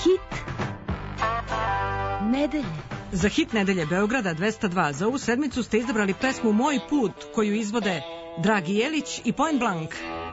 Hit nedelje. Za hit nedelje Beograda 202 za ovu sedmicu ste izabrali pesmu Moj put, koju izvode Dragi Jelić i Point Blank.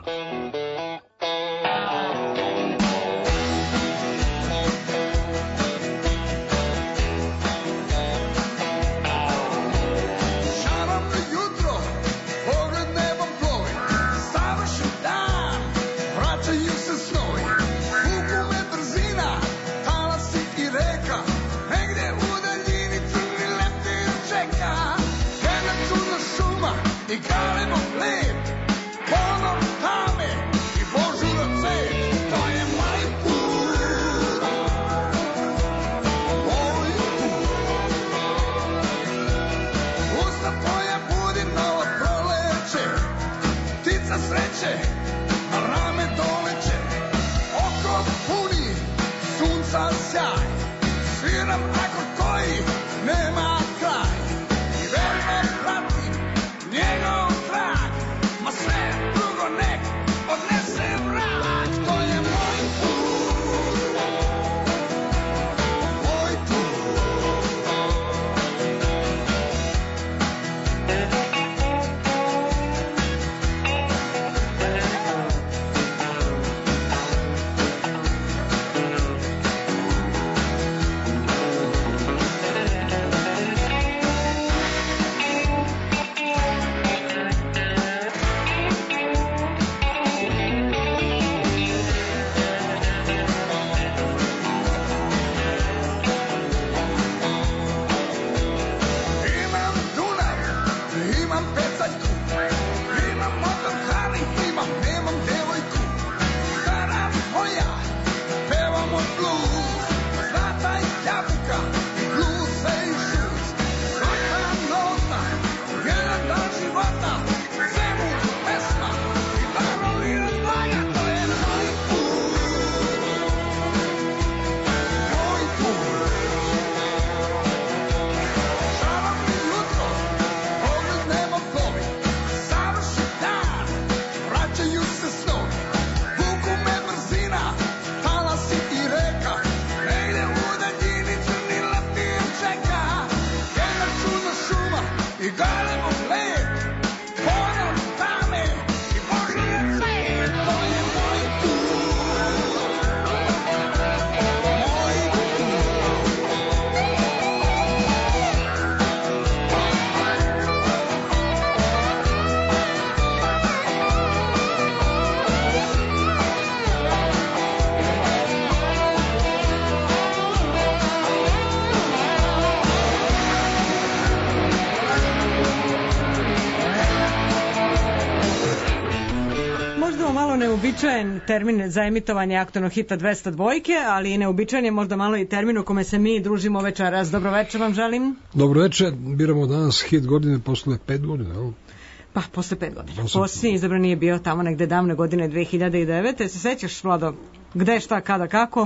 Neuobičajen termin za emitovanje aktualnog hita 202, ali neuobičajen je možda malo i termin u kome se mi družimo večeras. Dobro večer vam želim. Dobro večer, biramo danas hit godine posle 5 godina, ali? Pa, posle 5 godina. Posljednji izabrani je bio tamo negde davne godine 2009. Se sećaš, Vlado, gde, šta, kada, kako?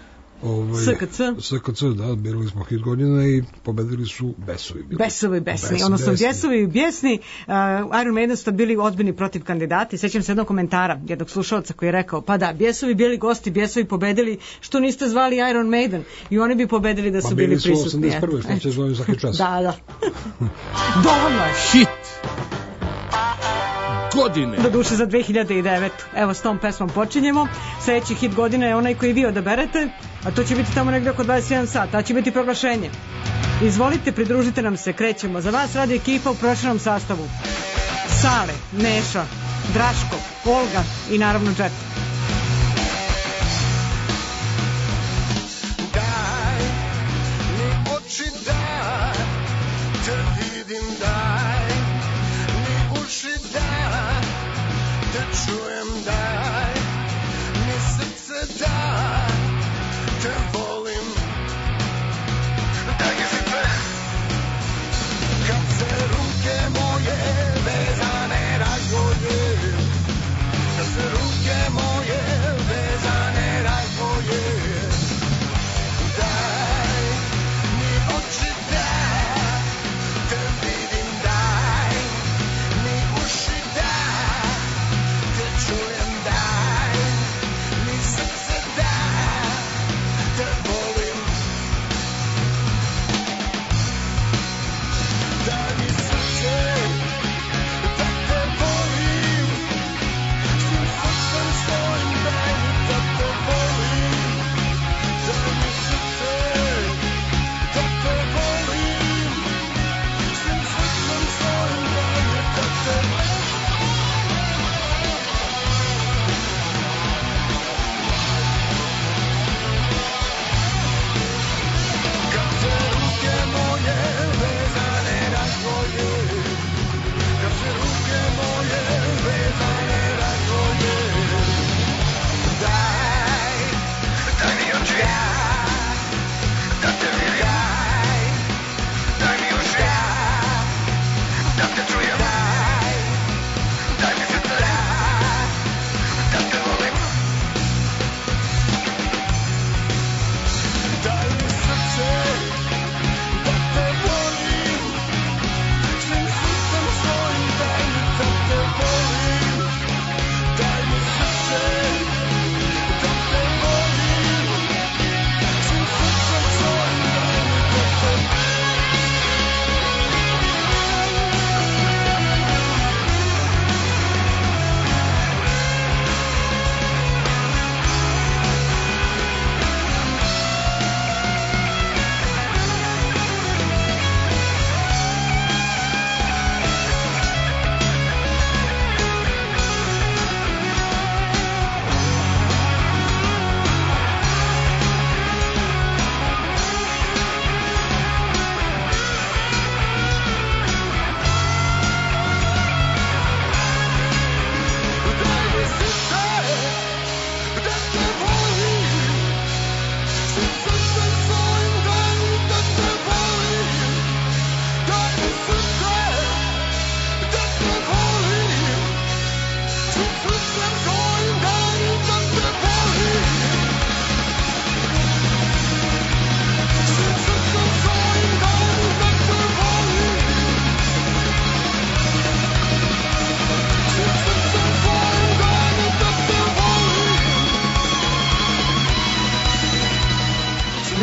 SKC, da, birali smo hit godina i pobedili su Besovi. Besovi besni, odnosno Bjesovi bjesni. Iron Maiden su bili ozbiljni protiv kandidati. Sećam se jednog komentara jednog slušalca koji je rekao, pa da, Bjesovi bili gosti, Bjesovi pobedili, što niste zvali Iron Maiden? I oni bi pobedili da su bili prisutni. Pa bili su 81. što će zvali svaki čas. Da. Dovoljno je. Hit godine. Do duše za 2009. Evo, s tom pesmom počinjemo. Sljedeći hit godine je onaj koji vi odaberete, a to će biti tamo negdje oko 21 sat, a će biti proglašenje. Izvolite, pridružite nam se, krećemo. Za vas radi ekipa u proširenom sastavu. Sale, Neša, Draško, Olga i naravno Džet. Daj mi oči, daj te vidim, daj mi uši, daj te čujem, daj mi srce, daj te volim. Daj mi srce. Kad se ruke moje vezane razvoje, kad se ruke moje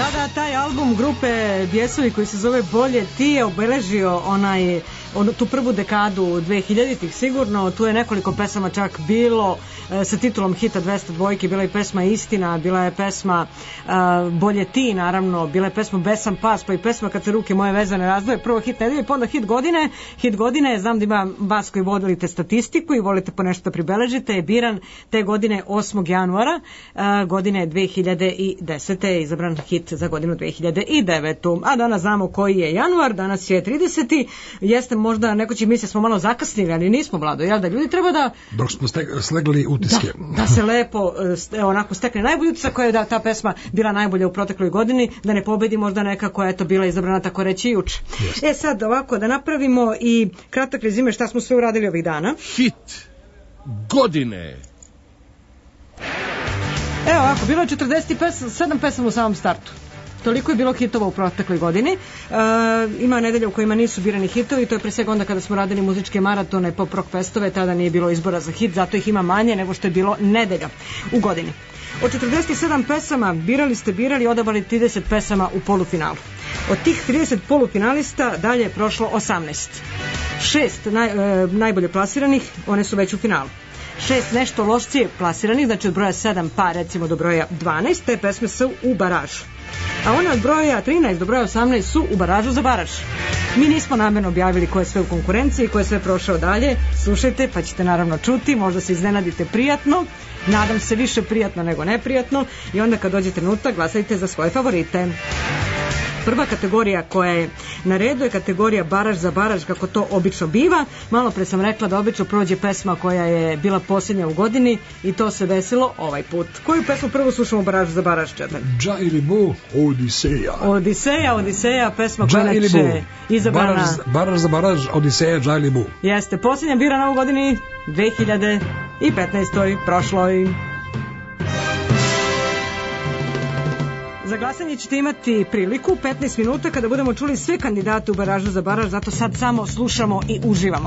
Da, taj album grupe Bjesovi koji se zove Bolje ti je obeležio tu prvu dekadu 2000-ih sigurno. Tu je nekoliko pesama čak bilo sa titulom hita 202, bila je pesma Istina, bila je pesma Bolje ti, naravno, bila je pesma Besan pas, pa i pesma Kad se ruke moje vezane razdvoje. Prvo hit nedelje, pa onda hit godine. Hit godine, znam da ima vas koji vodite statistiku i volite po nešto da pribeležite, je biran te godine 8. januara godine 2010. je izabran hit za godinu 2009. A danas znamo koji je januar, danas je 30. Jeste možda, neko će misli smo malo zakasnili, ali nismo, Vlado, jel da ljudi treba da... Dok smo slegli utiske. Da se lepo onako stekne najbolji utisak koja je da ta pesma bila najbolja u protekloj godini, da ne pobedi možda neka koja je to bila izabrana tako reći juče. Sad ovako, da napravimo i kratak rezime šta smo sve uradili ovih dana. Hit godine. Evo ovako, bilo je 47 pesama u samom startu. Toliko je bilo hitova u protekloj godini. Ima nedelja u kojima nisu birani hitovi, to je pre svega onda kada smo radili muzičke maratone, pop rock festove, tada nije bilo izbora za hit, zato ih ima manje nego što je bilo nedelja u godini. Od 47 pesama birali, odabrali 30 pesama u polufinalu. Od tih 30 polufinalista dalje je prošlo 18. 6 najbolje plasiranih, one su već u finalu. 6 nešto lošije plasiranih, znači od broja 7 pa recimo do broja 12, te pesme su u baražu. A one od broja 13 do broja 18 su u baražu za baraž. Mi nismo namerno objavili ko je sve u konkurenciji, ko je sve prošao dalje. Slušajte, pa ćete naravno čuti, možda se iznenadite prijatno, nadam se više prijatno nego neprijatno, i onda kad dođe trenutak glasajte za svoje favorite. Prva kategorija koja je na redu je kategorija baraž za baraž, kako to obično biva. Malo pre sam rekla da obično prođe pesma koja je bila posljednja u godini i to se desilo ovaj put. Koju pesmu prvo slušamo u baražu za baraž, Četan? Dža ili bu, Odiseja. Odiseja, pesma koja je izabrana. Baraž za baraž, Odiseja, Dža ili bu. Jeste, posljednja birana u godini 2015. prošloj. Za glasanje ćete imati priliku 15 minuta kada budemo čuli sve kandidate u baražu za baraž, zato sad samo slušamo i uživamo.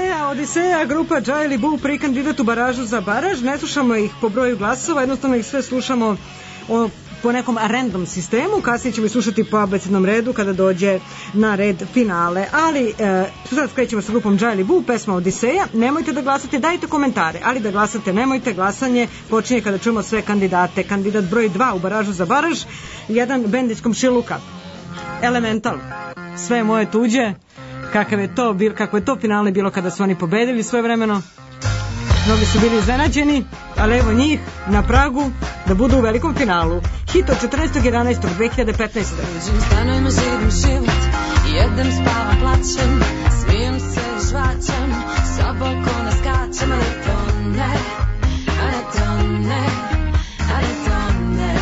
Odiseja, grupa Džajli Bu, prvi kandidat u baražu za baraž. Ne slušamo ih po broju glasova, jednostavno ih sve slušamo po nekom random sistemu, kasnije ćemo ih slušati po abecednom redu kada dođe na red finale. Ali sad krećemo sa grupom Džajli Bu, pesma Odiseja. Nemojte da glasate, dajte komentare, ali da glasate nemojte. Glasanje počinje kada čujemo sve kandidate. Kandidat broj 2 u baražu za baraž, jedan bend iz Komšiluka, Elemental, Sve je moje tuđe. Kako je to finale bilo kada su oni pobedili svojevremeno. Mnogi su bili iznenađeni, ali evo njih na pragu da budu u velikom finalu. Hit od 14.11.2015. Stanovima živim život, jedem, spavam, plaćem, smijem se i žvaćem, sa balkona skačem, ali to ne, a ne to ne, a ne to ne.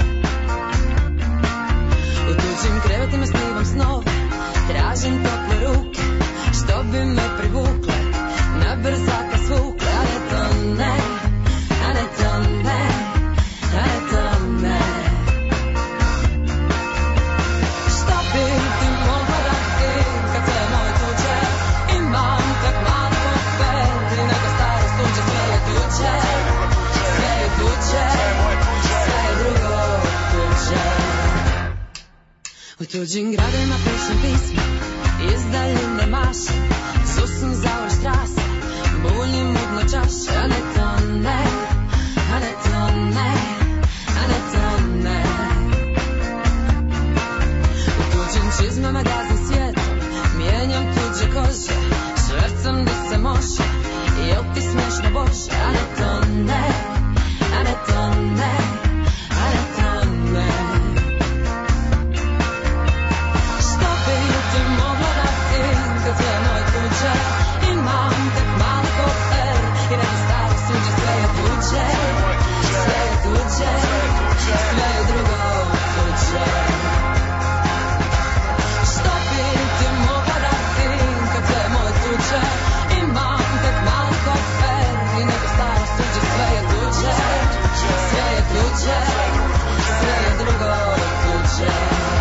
U tuđim krevetima snivam snove, tražim tople ruke, što bi me privukle, na brzaka svukle, a ne to ne, a ne to ne, a ne to ne. Što bi ti mogla dati, kad sve moje tuđe, imam tak malo kofer, i nego staro sunđe, sve je tuđe, sve je tuđe, sve je drugo tuđe. U tuđim gradovima pišem pisma, iz daljine mašem, susam za ove štrase, bunjim mudno čaše, a ne to ne, a ne to ne, a ne to ne. U tuđim čizmama gazim svijetom, mijenjam tuđe kože, švercam da se može, jel ti smešno Bože, a ne to ne, a ne to ne, a ne to ne. Što bi ti mogla dati, kad sve moje tuđe, imam tak malo kofer, i nego staro sunđe, sve je tuđe, sve je tuđe, sve je drugo tuđe. Što bi ti mogla dati, kad sve moje tuđe, imam tak malo kofer, i nego staro sunđe, sve je tuđe, sve je tuđe, sve je drugo tuđe.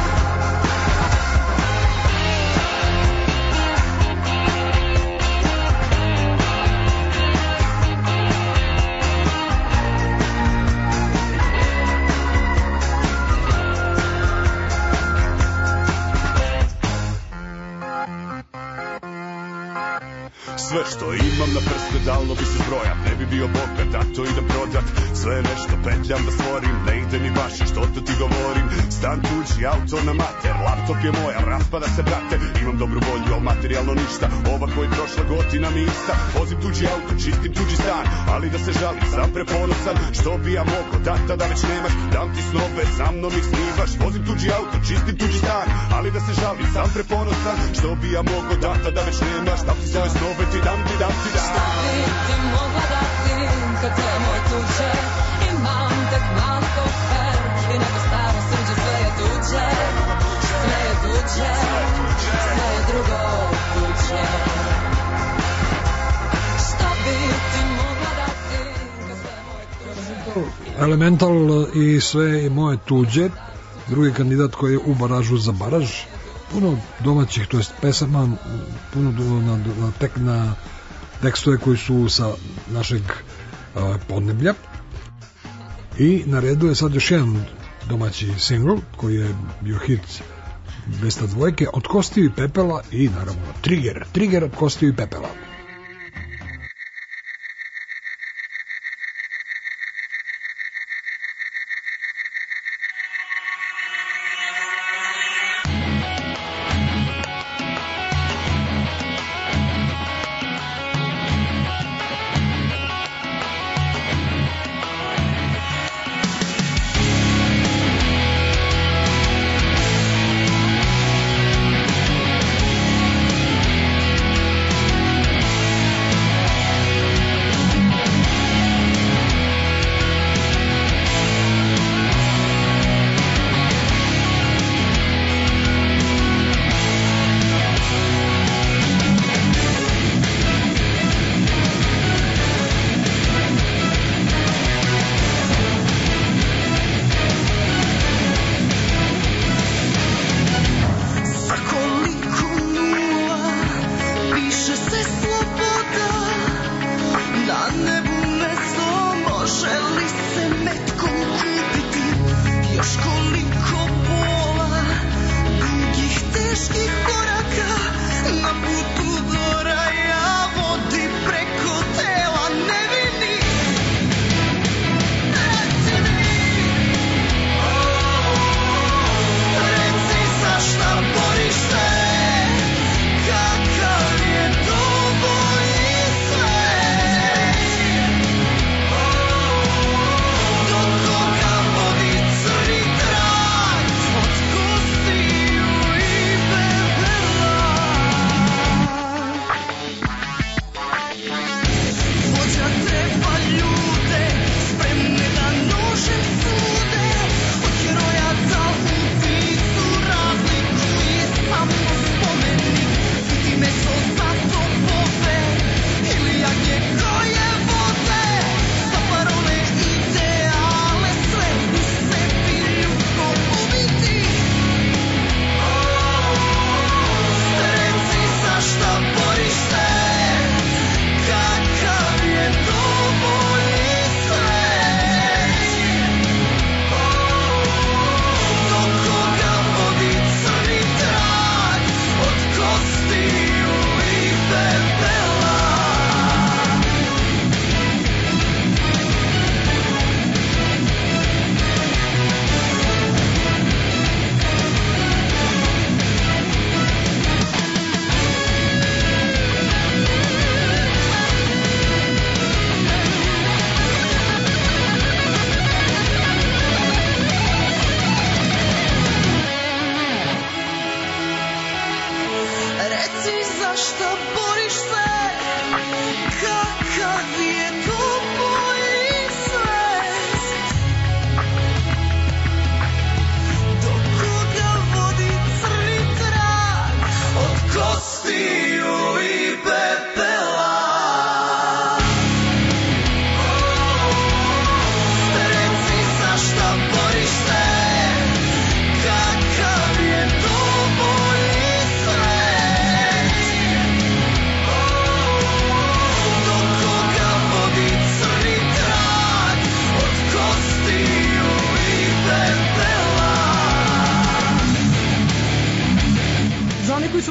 Sve što imam na prste dalo bi se zbrojat, ne bi bio bogat, a to idem prodat. Sve nešto petljam da stvorim, ne ide mi baš, što to ti govorim. Stan tuđi, auto na mater, laptop je moja, raspada se brate. Imam dobru volju, al materijalno ništa, ova koji prošla godina mi ista. Vozim tuđi auto, čistim tuđi stan, ali da se žalim, sam preponosan. Što bi ja mogo, data da već nemaš, dam ti snove, sa mnom ih snivaš. Vozim tuđi auto, čistim tuđi stan, ali da se žalim, sam preponosan. Što bi ja mogo, data da već nemaš, dam ti svoje snove, ti dam, ti dam, ti dam. Šta bi ti mogla dati, kad sve moje tuđe, imam tak malo kofer, i nego staro sunđe, sve je tuđe, sve je tuđe, sve je drugo tuđe. Šta bi ti mogla dati, kad sve moje tuđe. Elemental i Sve i moje tuđe, drugi kandidat koji je u baražu za baraž. Puno domaćih, to jest pesama, puno na tekstove koji su sa našeg podneblja. I na redu je sad još jedan domaći singl koji je bio hit Besta dvojke, Od kostiju i pepela, i naravno Trigger od kostiju i pepela.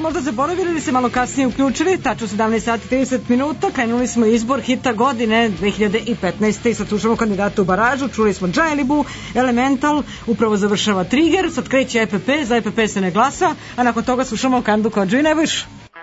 možda zaboravili ili se malo kasnije uključili, tačno 17 sati 30 minuta, krenuli smo izbor hita godine 2015. i sad slušamo kandidata u baražu, čuli smo Džajlibu, Elemental, upravo završava Trigger, sad kreće EPP, za EPP se ne glasa, a nakon toga slušamo Kandu Kodžu i Nebojšu.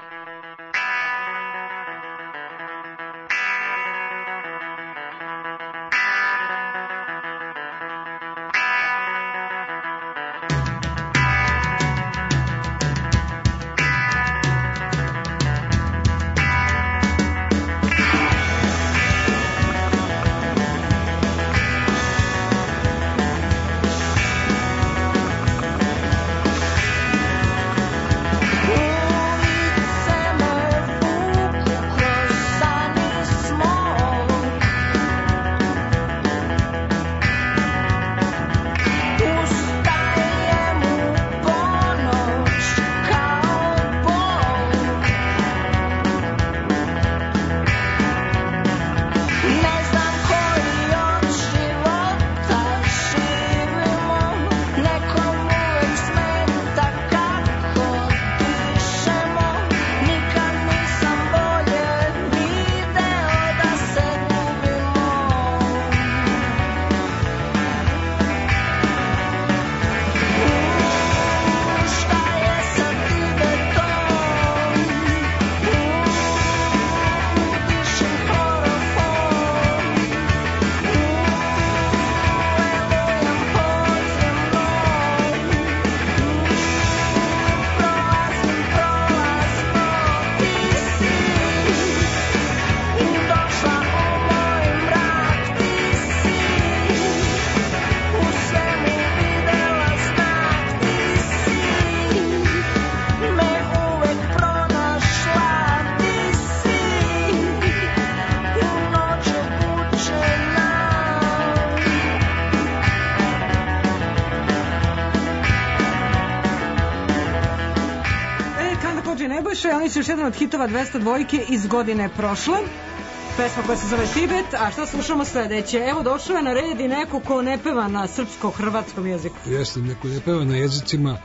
Oni su još jedan od hitova 202 iz godine prošle. Pesma koja se zove Tibet, a šta slušamo sledeće? Evo, došao je na red i neko ko ne peva na srpsko-hrvatskom jeziku. Jeste, neko ne peva na jezicima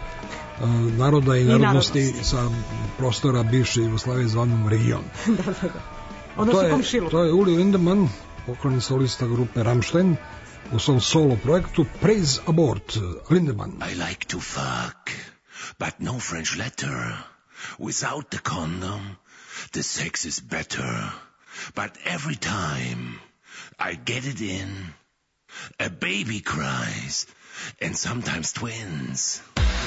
naroda i narodnosti sa prostora bivše Jugoslavije zvanom region. Da. Odnosno komšilu. To je Uli Lindemann, pokojni solista grupe Rammstein, u svom solo projektu Praise Abort. Lindemann. I like to fuck, but no French letter. Without the condom, the sex is better. But every time I get it in, a baby cries, and sometimes twins.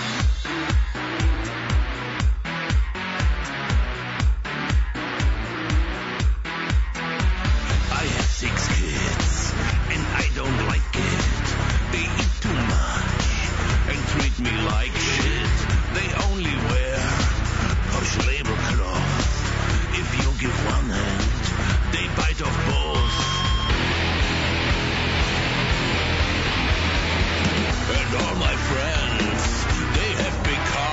I have 6 kids, and I don't like it. They eat too much and treat me like shit. They only wear posh labor cloth. If you give one hand, they bite off both. And all my friends, they have big cars.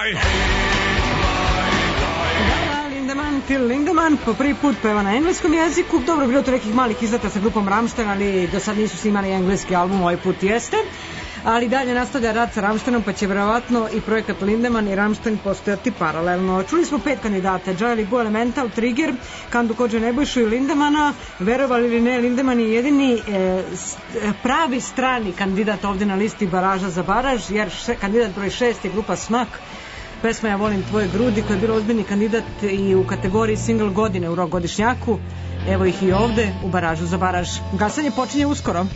I hate my life. Da, Lindemann, Till Lindemann po prvi put peva na engleskom jeziku. Dobro, bilo to nekih malih izleta sa grupom Rammstein, ali do sad nisu snimali engleski album, ovaj put jeste. Ali dalje nastavlja rad sa Rammsteinom, pa će verovatno i projekat Lindemann i Rammstein postojati paralelno. Čuli smo 5 kandidata: Joy Bo, Elemental, Trigger, Kandu Kođe Nebojšu i Lindemana. Verovali ili ne, Lindemann je jedini pravi strani kandidat ovde na listi Baraža za baraž, jer kandidat broj 6 je grupa Smak. Pesma Ja volim tvoje grudi, koja je bila ozbiljni kandidat i u kategoriji single godine u rock godišnjaku. Evo ih i ovde u Baražu za baraž. Glasanje počinje uskoro.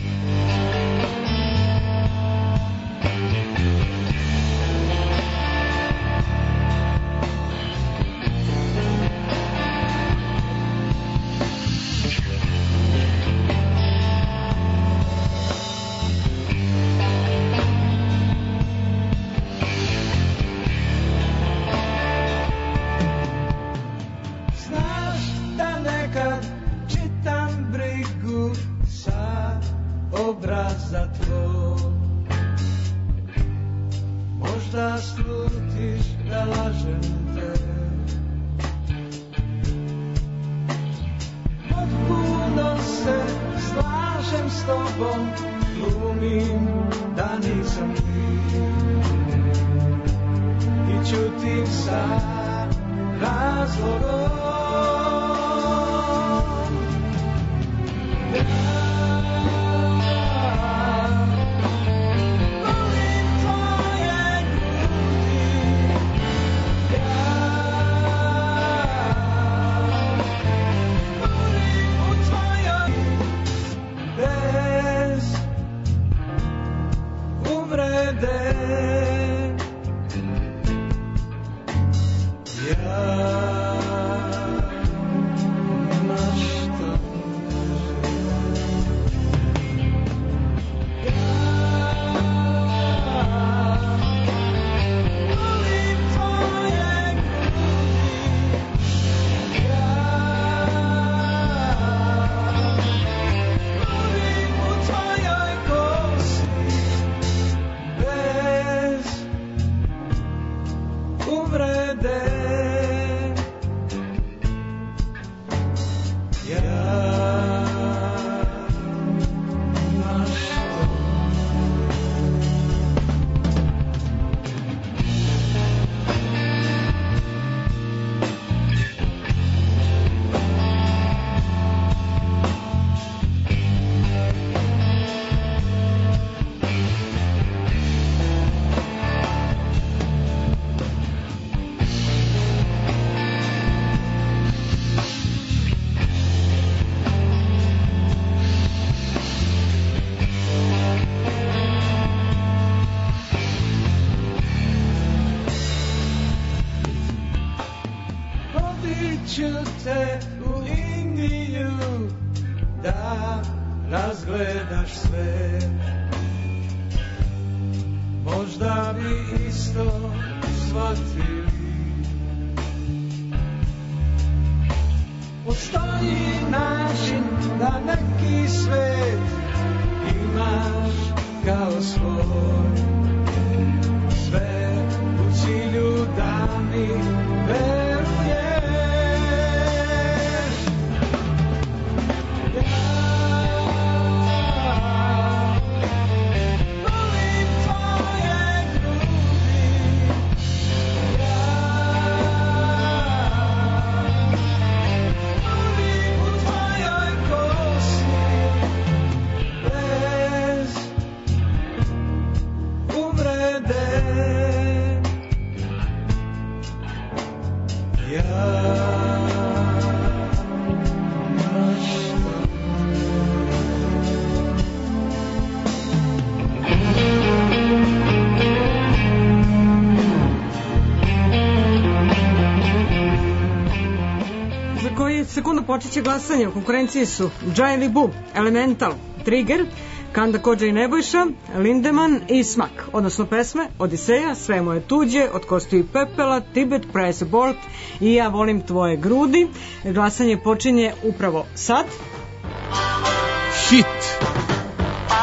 Sekundu počet će glasanje. U konkurenciji su Joy Bo, Elemental, Trigger, Kanda Kođa i Nebojša, Lindemann i Smak, odnosno pesme Odiseja, Sve moje tuđe, Od kosti i pepela, Tibet, Press Abort i Ja volim tvoje grudi. Glasanje počinje upravo sad. Hit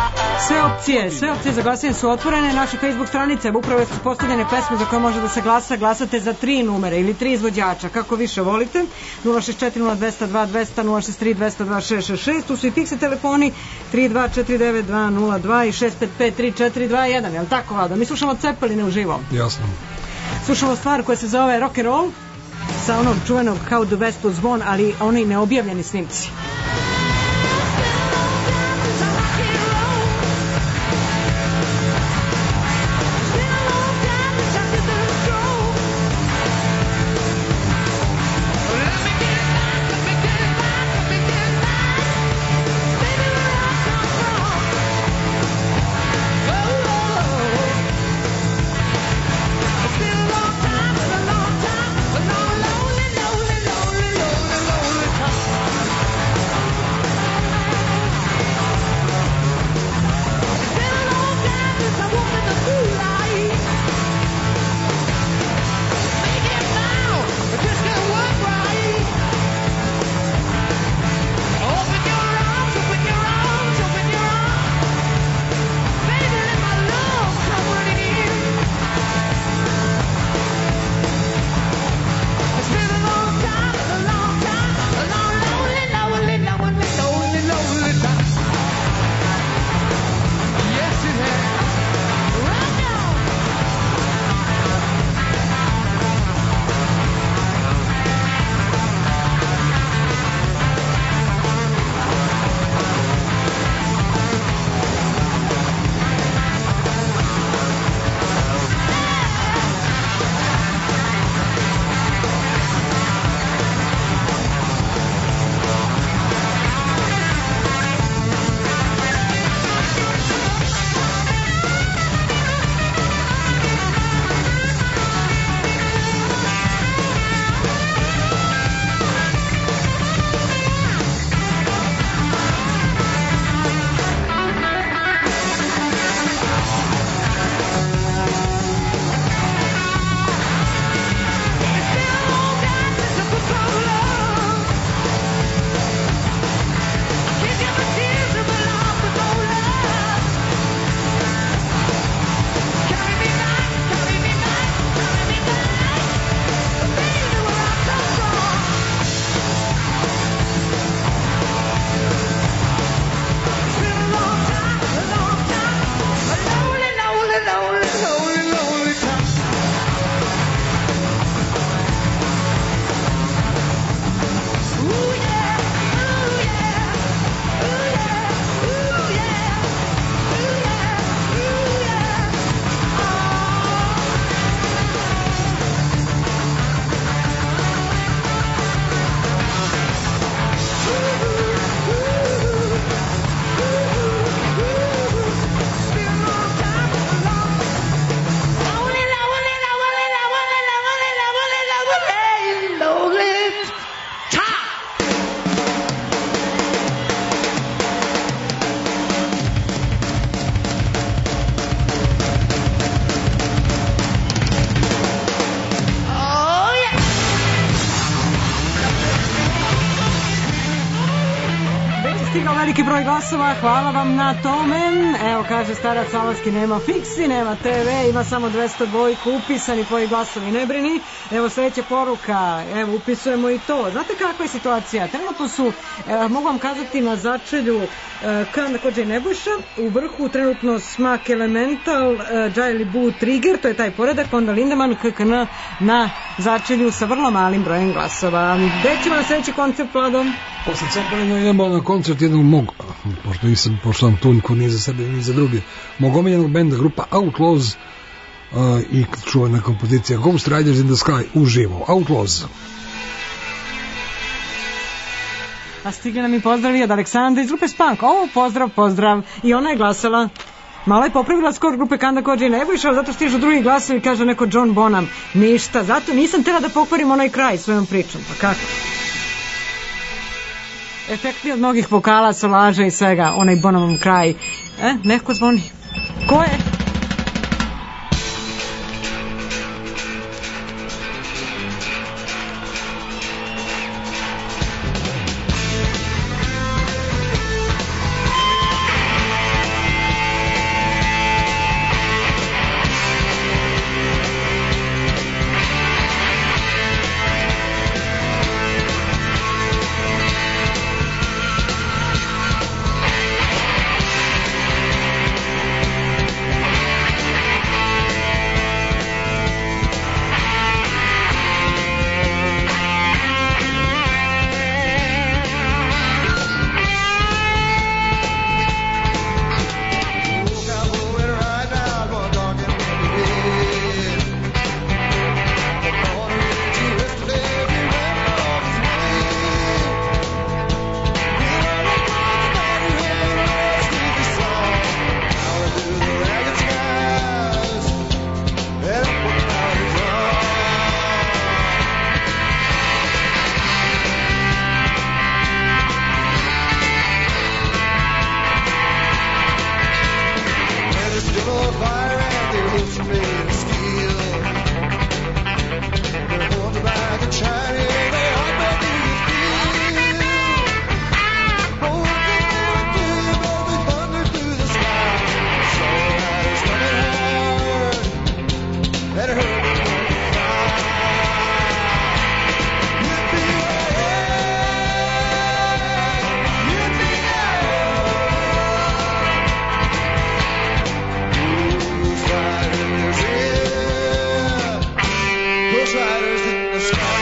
Sve opcije za glasanje su otvorene. Naša Facebook stranica, upravo su postavljene pesme za koje može da se glasa. Glasate za 3 numere ili 3 izvođača, kako više volite. 064 0202 200 063 202 666. Tu su i fiksni telefoni 3249 202 i 655 3421. Je li tako, Vlado? Mi slušamo Cepeline uživo. Jasno. Slušamo stvar koja se zove Rock and Roll sa onog čuvenog How the West Was Won, ali oni neobjavljeni snimci. Veliki broj glasova, hvala vam na tome. Evo, kaže starac Alanski, nema fiksi, nema TV, ima samo 202 upisani, tvoji glasovi ne brini. Evo sledeća poruka, evo upisujemo i to. Znate kakva je situacija? Trenutno su, mogu vam kazati, na začelju Kanda Kođa i Nebojša, u vrhu trenutno Smak Elemental, Džajli Bu Trigger, to je taj poredak, onda Lindemann, KKN na začelju sa vrlo malim brojem glasova. Gde ćemo na sledeći koncert, Vlado? Posle Cepelina idemo na koncert jednog mog, pošto sam tu niko nije za sebe ni za druge, mog omiljenog benda, grupa Outlaws, i čuvena kompozicija Ghost Riders in the Sky uživo. Outlaws. A stigli nam i pozdravi od Aleksandra iz grupe Spank. O, pozdrav. I ona je glasala. Malo je popravila skor grupe Kanda Kođa i Nebojša, zato stižu drugi glasovi, kaže neko John Bonham. Ništa, zato nisam tela da pokvarim onaj kraj svojom pričom. Pa kako? Efektni od mnogih vokala, solaža i svega, onaj Bonhamov kraj. Neko zvoni. Ko je? are made of steel. They're holding back and shining, they are making you feel. Oh, the thunder through the sky. Soul riders coming hard. Better hurry before you cry. Ghost riders in the sky.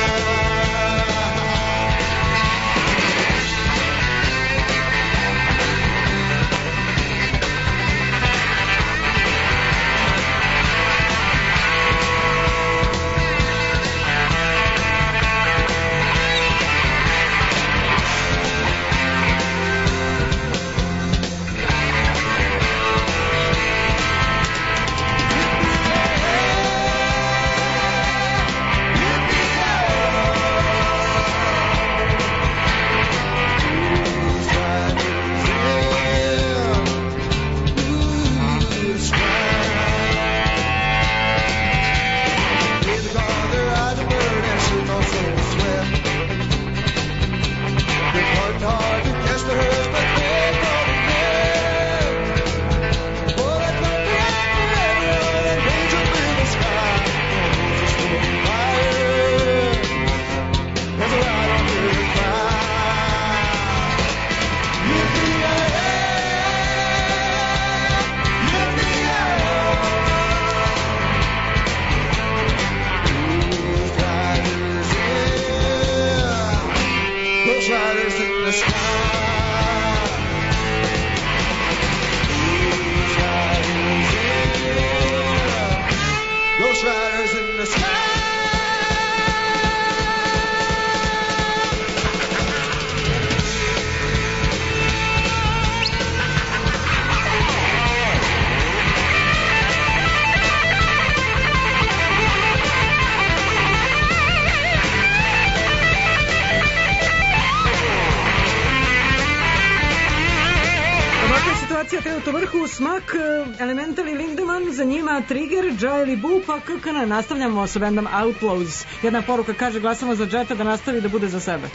Ghost riders in the sky. Ghost riders in the sky. Situacija trenutno u vrhu, Smak, Elemental i Lindemann, za njima Trigger, Jail i Boo, pa KKN. Nastavljamo sa bandom Outlaws. Jedna poruka kaže: glasamo za Jetta da nastavi da bude za sebe.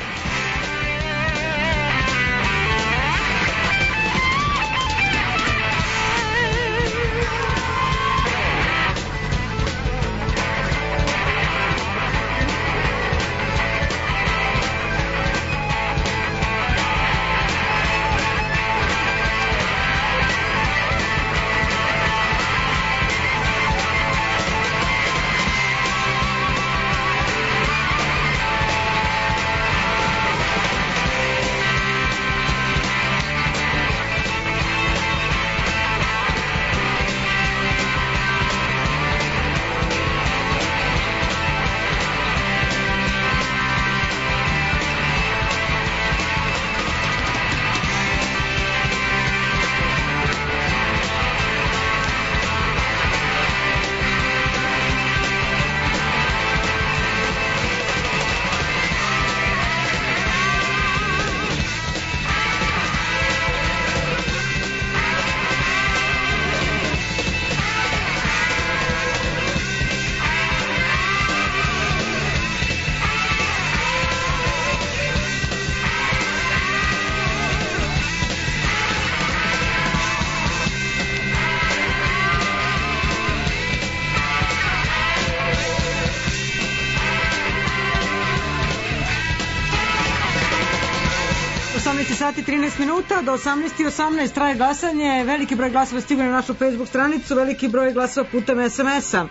Sati 13 minuta, do 18:18 traje glasanje. Veliki broj glasova stigne na našu Facebook stranicu, veliki broj glasova putem SMS-a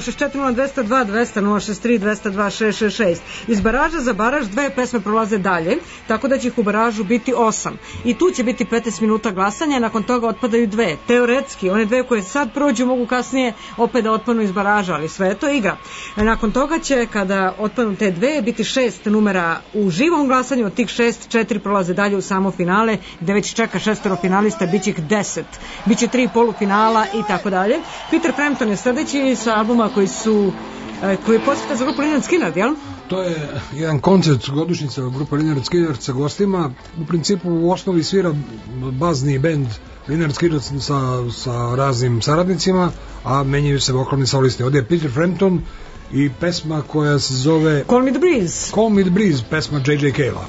0640202 200 063 202 666. Iz baraža za baraž dve pesme prolaze dalje, tako da će ih u baražu biti 8. I tu će biti 15 minuta glasanja, nakon toga otpadaju dve. Teoretski, one dve koje sad prođu mogu kasnije opet da otpadnu iz baraža, ali sve je to igra. Nakon toga će, kada otpadnu te dve, biti 6 numera u živom glasanju, od tih 6, 4 prolaze dalje u samo finale, gde već čeka 6 finalista, bit će ih 10. Biće 3 polufinala i tako dalje. Peter Frampton je sledeći sa albuma koji je posveta za grupu Lynyrd Skynyrd, jel? To je jedan koncert godišnjica grupe Lynyrd Skynyrd sa gostima. U principu u osnovi svira bazni bend Lynyrd Skynyrd sa raznim saradnicima, a menjaju se vokalni solisti. Ovdje je Peter Frampton i pesma koja se zove Call Me The Breeze. Call Me The Breeze, pesma J.J. Cale'a.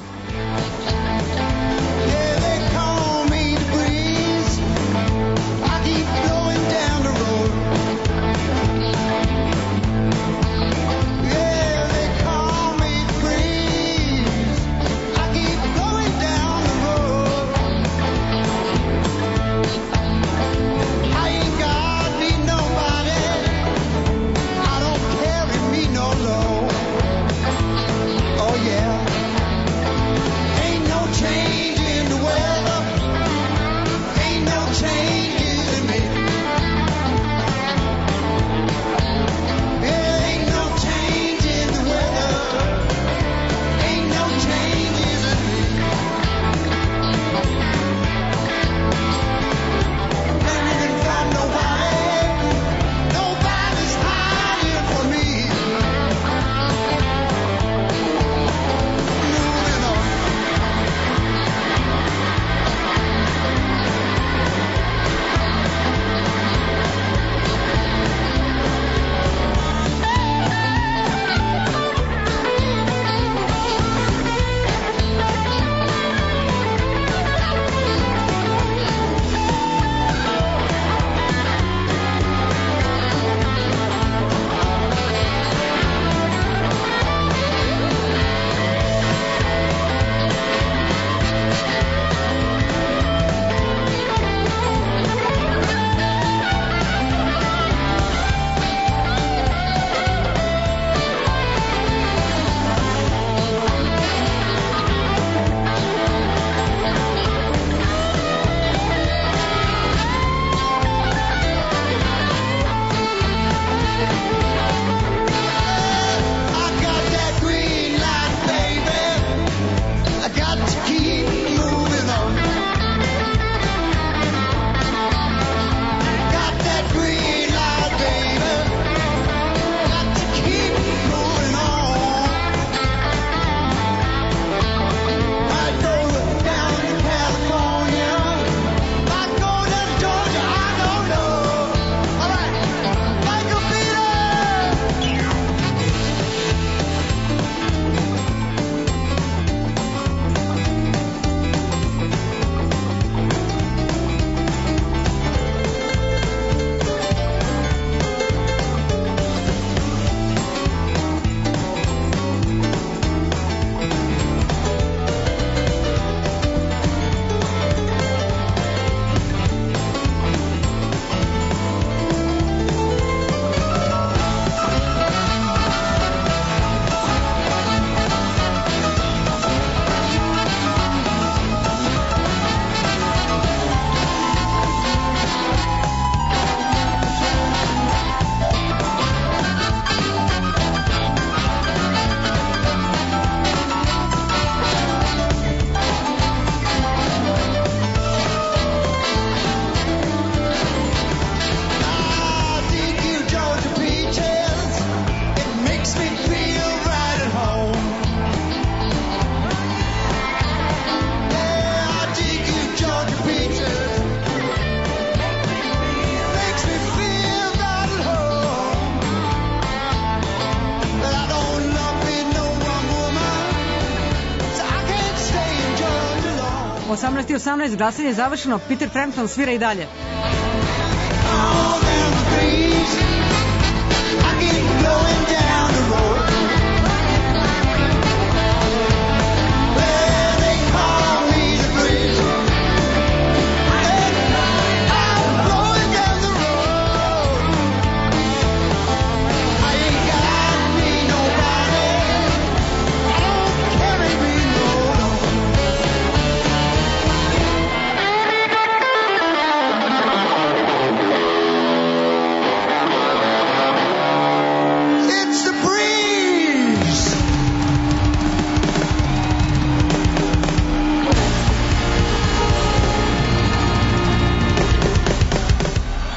U 18:18 glasanje je završeno, Peter Frampton svira i dalje.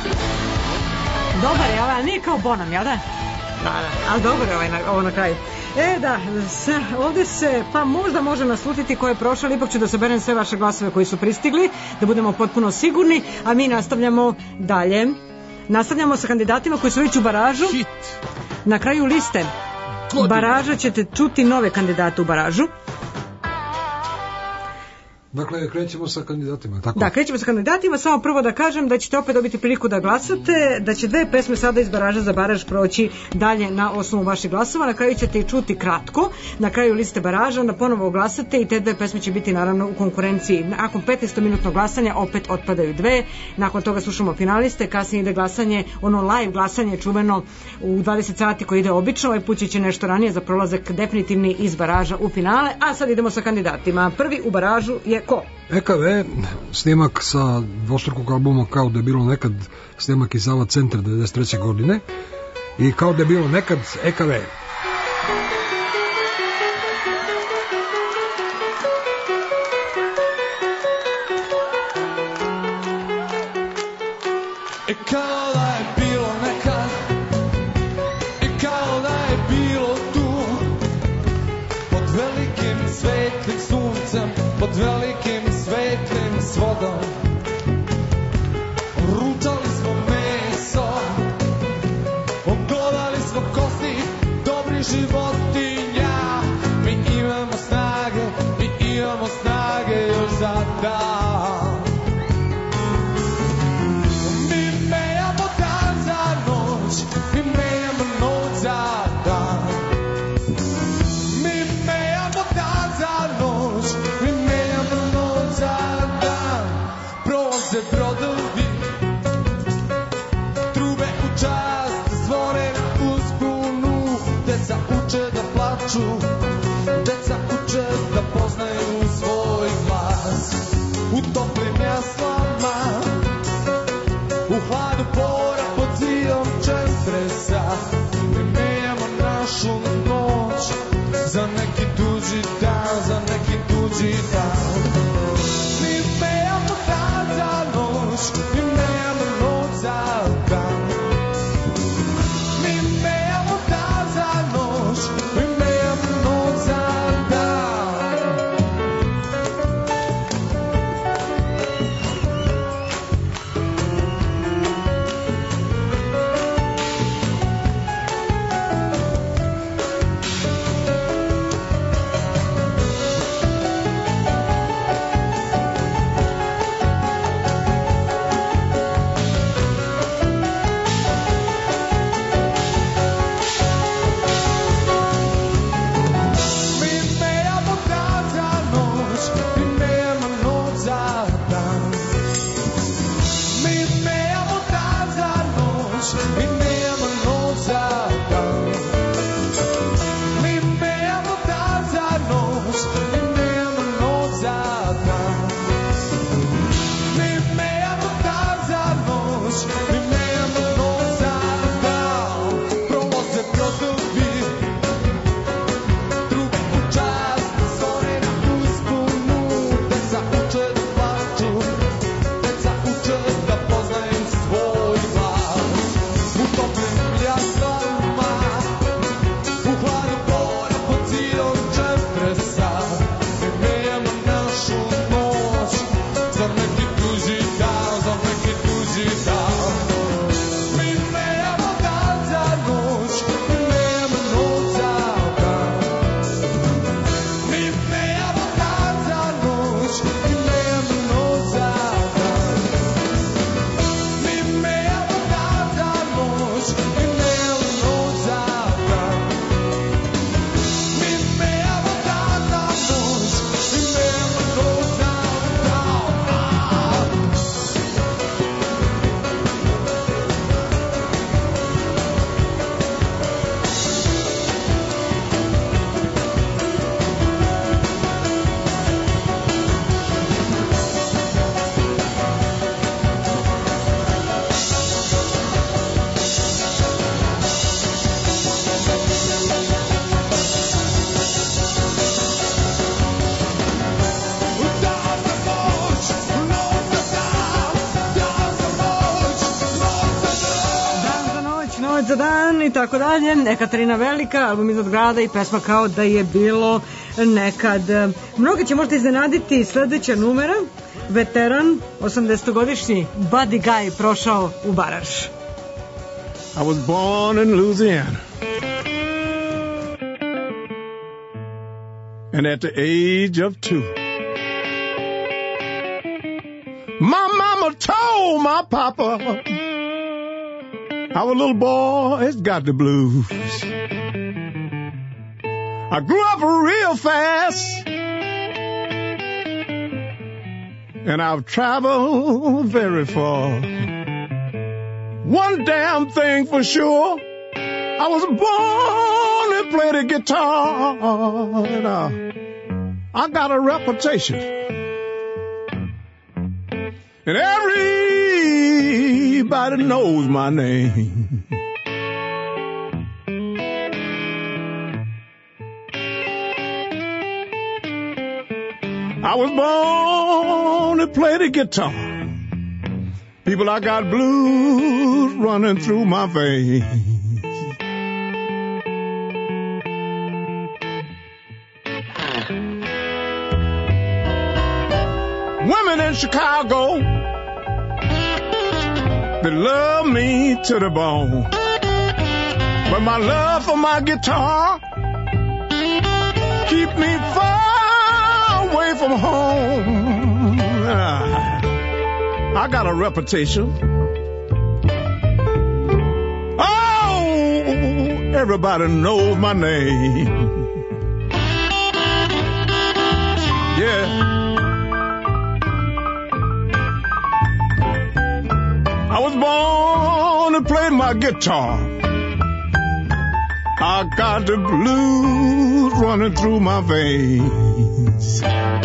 Dobar je, ali nije kao Bonham, jel da? Da. Ali dobar je ovo na kraju. Da, ovde se, pa možda može naslutiti ko je prošao, ali ipak ću da saberem sve vaše glasove koji su pristigli, da budemo potpuno sigurni, a mi nastavljamo dalje. Nastavljamo sa kandidatima koji su već u baražu. Hit Na kraju liste godine. baraža ćete čuti nove kandidate u baražu. Dakle, krećemo sa kandidatima, tako? Da, krećemo sa kandidatima, samo prvo da kažem da ćete opet dobiti priliku da glasate, da će dve pesme sada iz baraža za baraž proći dalje na osnovu vaših glasova, na kraju ćete ih čuti kratko, na kraju liste baraža, onda ponovo glasate i te dve pesme će biti naravno u konkurenciji. Nakon 15-minutnog glasanja opet otpadaju dve, nakon toga slušamo finaliste, kasnije ide glasanje, ono live glasanje čuveno u 20 sati koji ide obično, ovaj put će nešto ranije za prolazak definitivni iz baraža u finale, a sad idemo sa kandidatima. Prvi u baražu je ko? EKV, snimak sa dvostrukog albuma Kao da je bilo nekad, snimak iz Sava Centra 93. godine i Kao da je bilo nekad EKV. I kao da je bilo nekad, i kao da je bilo tu, pod velikim svetlim suncem, pod velikim svetlim svodom, ručali smo meso, obglodali smo kosti dobrih životinja. Mi imamo snage još za dan. Mi menjamo dan za noć, mi menjamo noć za dan. Mi menjamo dan za noć, mi menjamo noć za dan. Provoze brodovi, trube u čast, zvone na uspunu. Deca uče da plaču, deca uče da poznaju svoj glas. U toplim jaslama, u hladu pora pod zidom čempresa, mi menjamo našu noć za neki tuđi dan, za neki tuđi dan. Mi menjamo dan za noć, mi menjamo noć za dan. Mi menjamo dan za noć, mi menjamo noć Noć za dan i tako dalje. Ekaterina Velika, album Iznad grada i pesma Kao da je bilo nekad. Mnogi će možda iznenaditi sledeća numera. Veteran, 80-godišnji Buddy Guy prošao u Baraž. I was born in Louisiana. And at the age of 2, my mama told my papa our little boy's got the blues. I grew up real fast, and I've traveled very far. One damn thing for sure, I was born to play the guitar, and I got a reputation. And everybody knows my name. I was born to play the guitar. People, I got blues running through my veins. Women in Chicago, they love me to the bone. But my love for my guitar keep me far away from home. I got a reputation. Oh, everybody knows my name. Yeah. I was born to play my guitar. I got the blues running through my veins.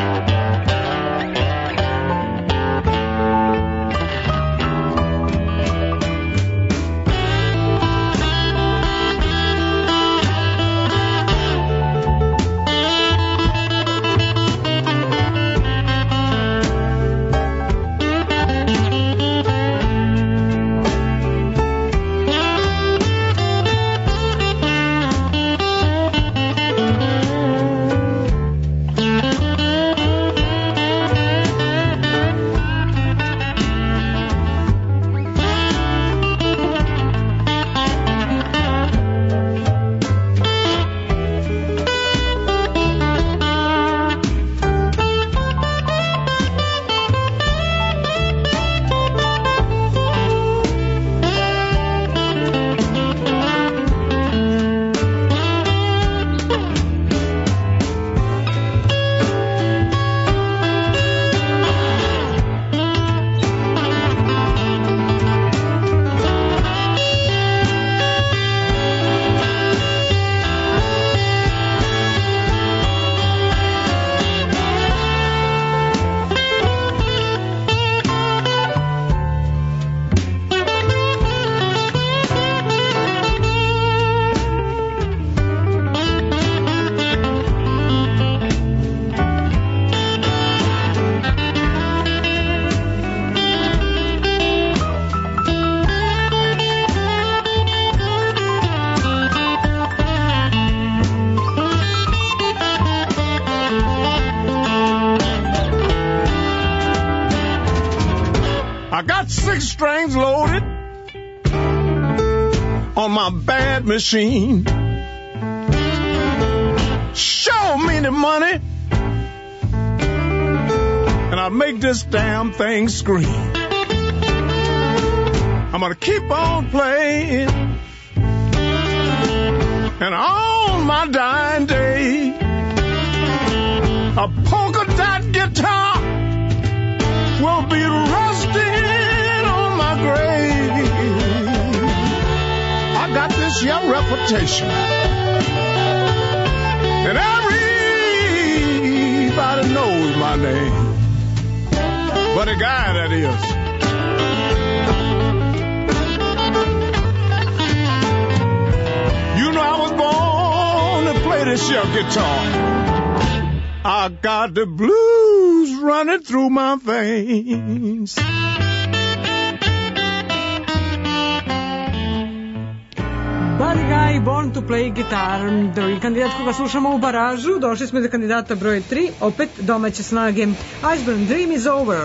I got 6 strings loaded on my bad machine. Show me the money, and I'll make this damn thing scream. I'm gonna keep on playing, and on my dying day, a polka dot guitar will be rusting on my grave. I got this young reputation, and everybody knows my name. But a guy that is. You know I was born to play this young guitar. I got the blues running through my veins. Buddy Guy, Born to Play Guitar. Drugi kandidat koga slušamo u baražu, došli smo do kandidata broj 3, opet domaće snage. Iceburn, Dream is Over.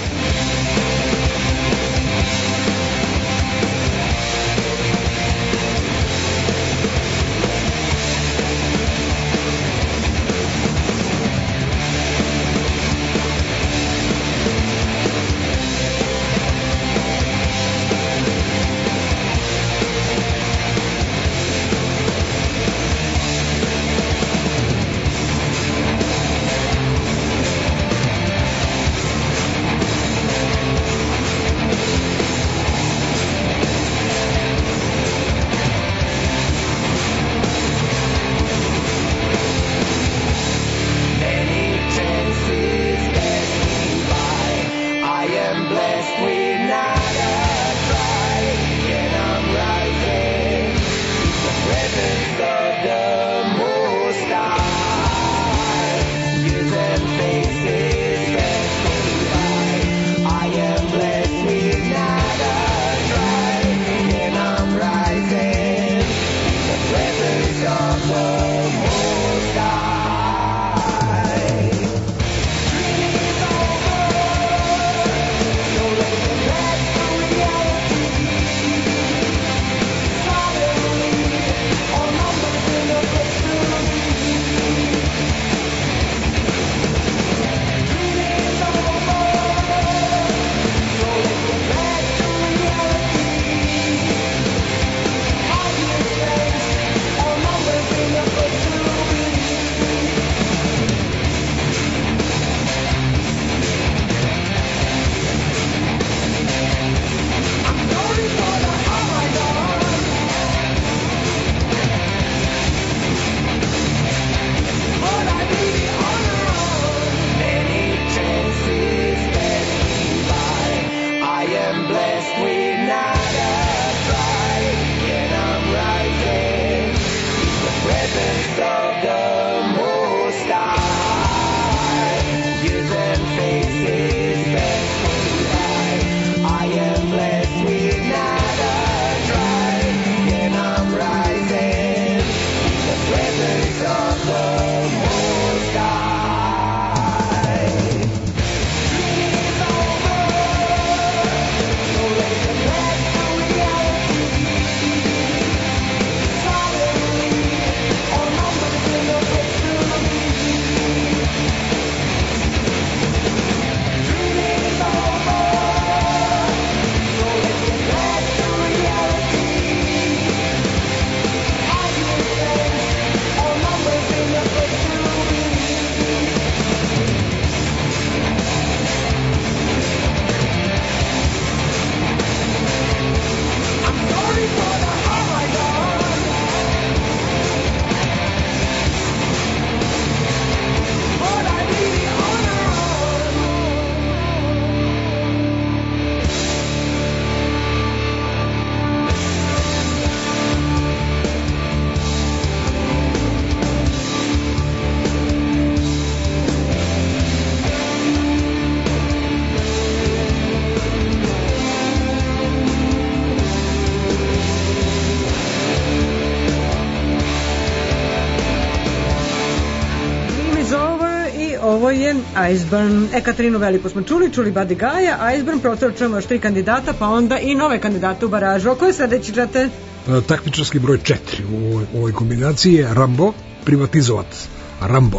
Ovo je Iceburn. Ekaterinu Veliku smo čuli Buddy Guy-a, Iceburn, pročujemo još 3 kandidata, pa onda i nove kandidate u baražu. A ko je sledeći, Džate? Takmičarski broj 4 u ovoj kombinaciji je Rambo, privatizovac. Rambo.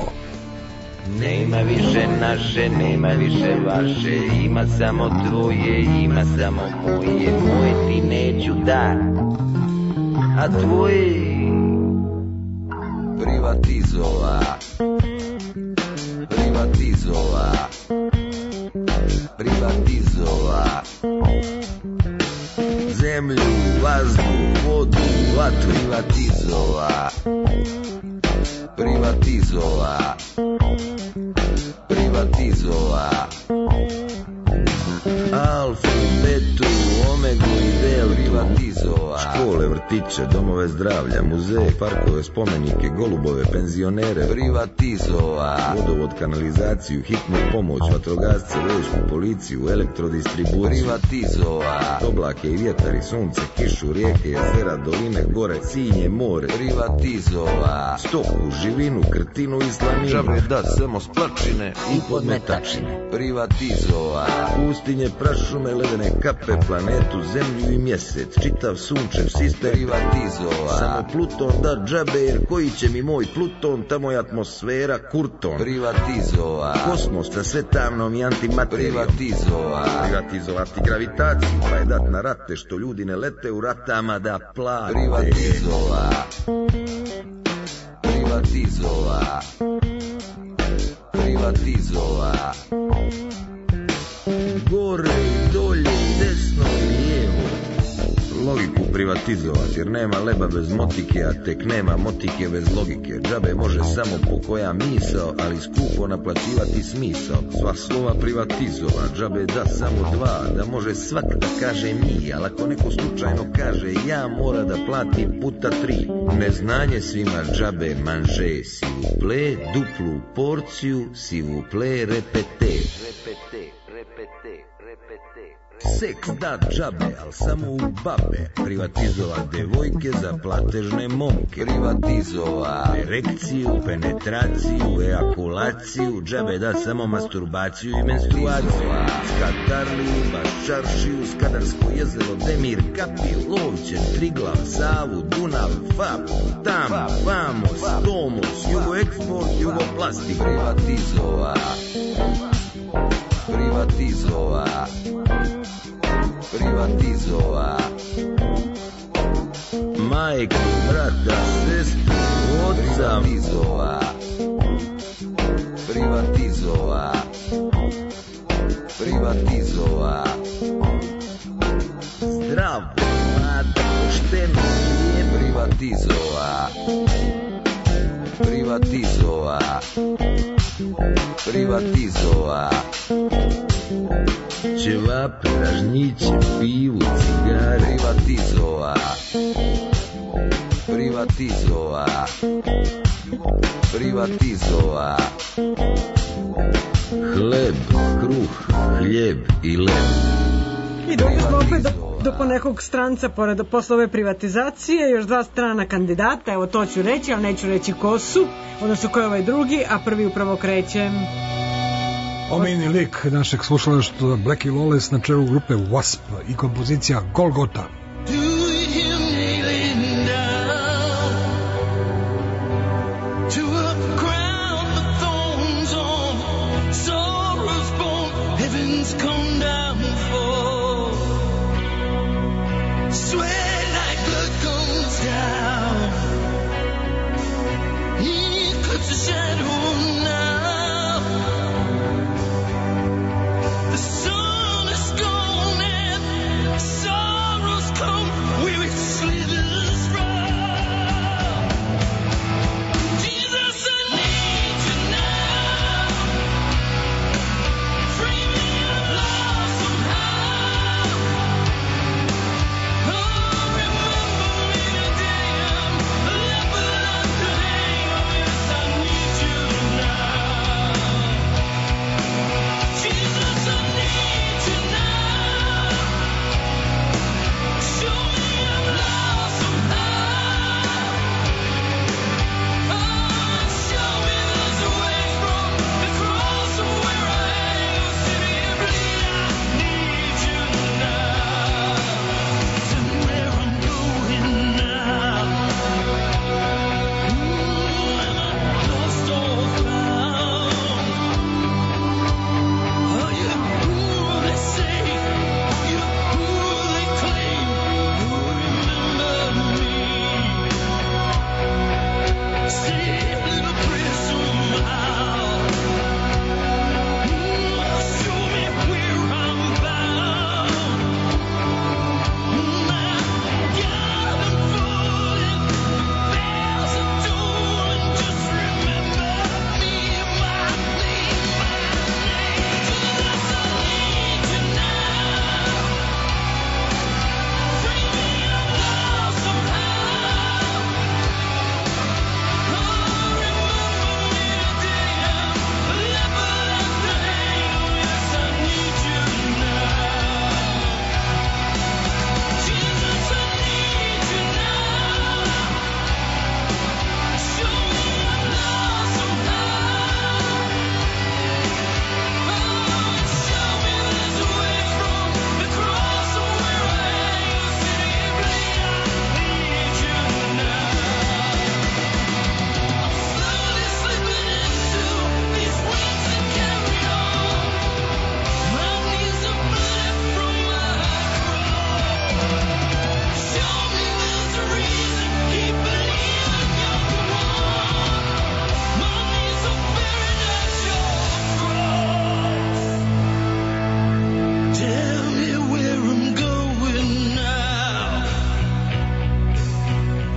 Nema više naše, nema više vaše, ima samo tvoje, ima samo moje, moje ti neću da, a tvoje privatizova, privatizova, privatizova, zemlju, vazduh, vodu, vatru, privatizova, privatizova, privatizova, alfu, betu, Omegu i Deltu, škole, vrtiće, domove zdravlja, muzeje, parkove, spomenike, golubove, penzionere, vodovod, kanalizaciju, hitnu pomoć, vatrogasce, vojsku, policiju, elektrodistribuciju, oblake i vjetar i sunce, kišu, rijeke, jezera, doline, gore, sinje, more, stoku, živinu, krtinu i slaninu, Džabe da samo splačine i podmetačine, pustinje, prašume, ledene kape, planetu, zemlju i mjesec, čitav sunčev sistem, samo Pluton da džabe, jer koji će mi moj Pluton, tamo je atmosfera kurton, kosmos sa sve tamnom i antimaterijom, privatizovati gravitaciju, pa je dat na rate što ljudi ne lete u ratama da plate, privatizova gore i dolje i desno i lijevo, logiku privatizovati, jer nema leba bez motike, a tek nema motike bez logike. Džabe može samo po koja misao, ali skupo naplaćivati smisao. Sva slova privatizova, džabe da samo dva, da može svak da kaže mi, ali ako neko slučajno kaže ja, mora da plati puta 3. Neznanje svima džabe manže, si vous plaît, duplu porciju, si vous plaît, repete. Seks da džabe, al samo u babe, privatizova devojke za platežne momke, privatizova erekciju, penetraciju, ejakulaciju, džabe da samo masturbaciju i menstruaciju, Skadarliju, Baščaršiju, Skadarsko jezero, Demir, Kapiju, Lovćen, Triglav, Savu, Dunav, Fap, Tam, Vamos, Tomos, Jugoeksport, Jugoplastik, privatizova majku, brata, sestru, oca, privatizova zdrav, mlad, pošteno, privatizova ćevape, ražnjiće, pivu, cigare, privatizova hleb, kruh, hljeb i leb. I došli smo opet do ponekog stranca posle ove privatizacije, još dva strana kandidata, evo to ću reći, ali neću reći ko su, odnosno ko je ovaj drugi, a prvi upravo kreće. Omiljeni lik našeg slušalaštva Blackie Lawless na čelu grupe Wasp i kompozicija Golgota. The sun is gone and sorrow's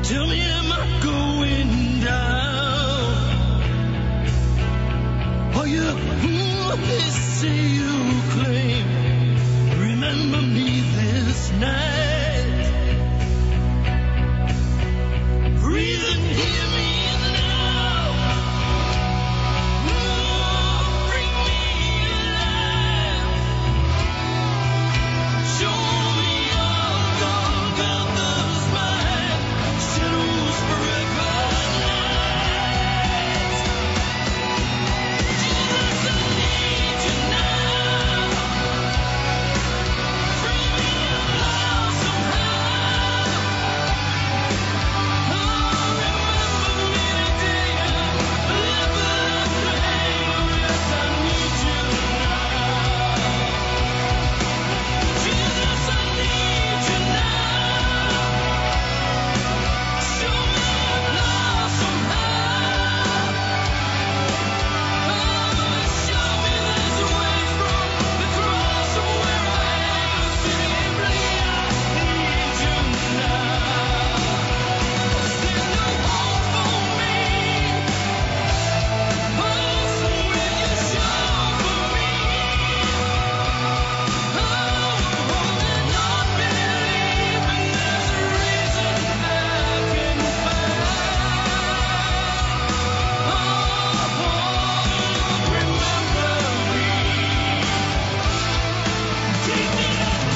Tell me, am I going down? Are you who they say you claim? Remember me this night. Breathe and hear me now. Bring me alive. Show me all gold others mine. Shadows forever night. Jesus, I need you now. Free me now somehow. Oh, remember me today. Live the pain. Yes, I need you now. Jesus, I need you now. Show me now somehow. Oh, show me this way from the cross of where I am. Simply, I need you now. There's no hope for me. Oh, so will you show for me? Oh, holding on, believing there's a reason I can find. Oh, remember me. Take me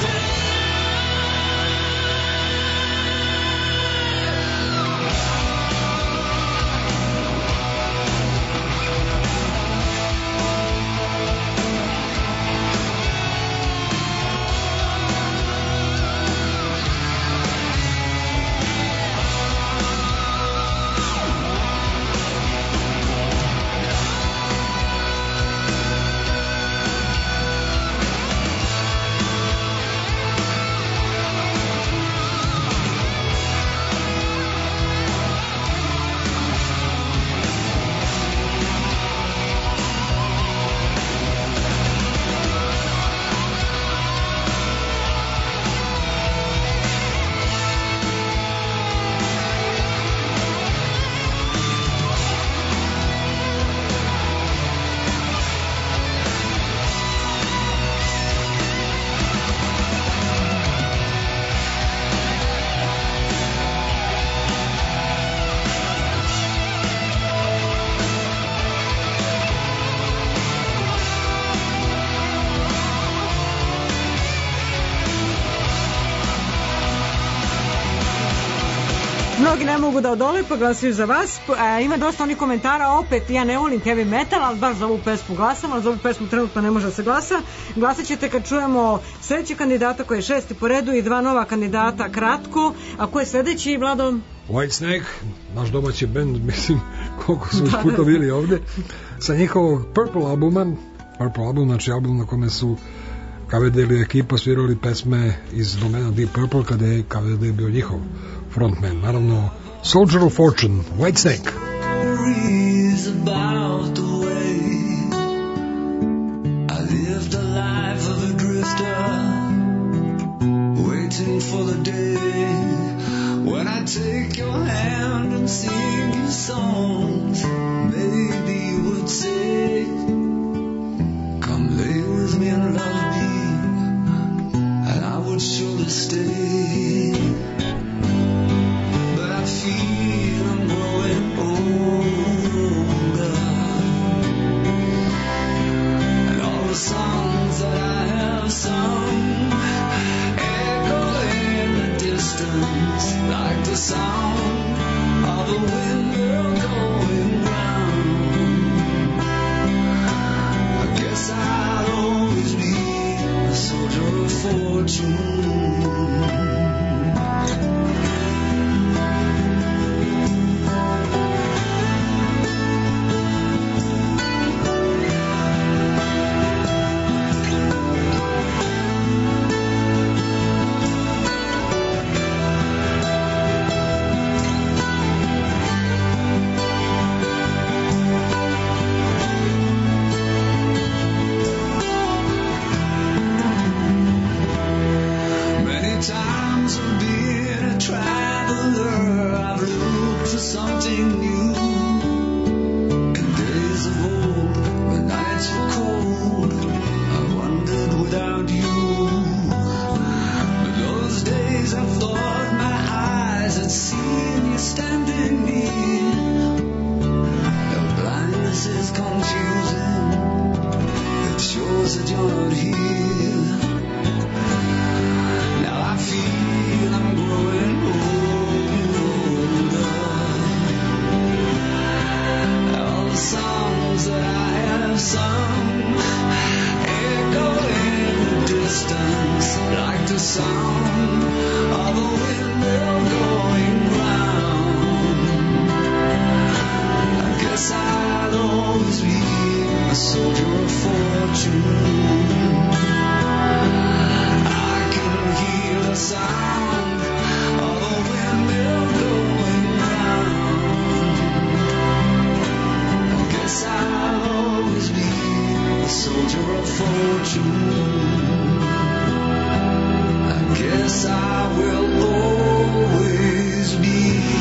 Mnogi ne mogu da odole, pa glasaju za vas. Ima dosta onih komentara, opet ja ne volim heavy metal, ali baš za ovu pesmu glasam, ali za ovu pesmu trenutno ne može da se glasa. Glasat ćete kad čujemo sledeći kandidata koji je 6. po redu i 2 nova kandidata kratko. A ko je sledeći, Vlado? Whitesnake, naš domaći bend, mislim, koliko su puta bili ovde, sa njihovog Purple album, znači album na kome su KVD ili ekipa svirali pesme iz domena Deep Purple, kada je KVD bio njihov frontman. Naravno, Soldier of Fortune, Whitesnake. Worries about the way I lived a life of a drifter, waiting for the day when I take your hand and sing you songs. Maybe you would say, come lay with me and love me, and I would surely stay. But I feel I'm growing older, and all the songs that I have sung echo in the distance like the sound something new. In days of old, when nights were cold, I wandered without you. But those days I thought my eyes had seen you standing near. Now blindness is confusing, it shows that you're not here. Now I feel I'm growing older. All the songs that I have sung echo in the distance like the sound of a windmill going round. I guess I'll always be a soldier of fortune. I can hear the sound of a windmill going round. I guess I'll always be a soldier of fortune. I guess I will always be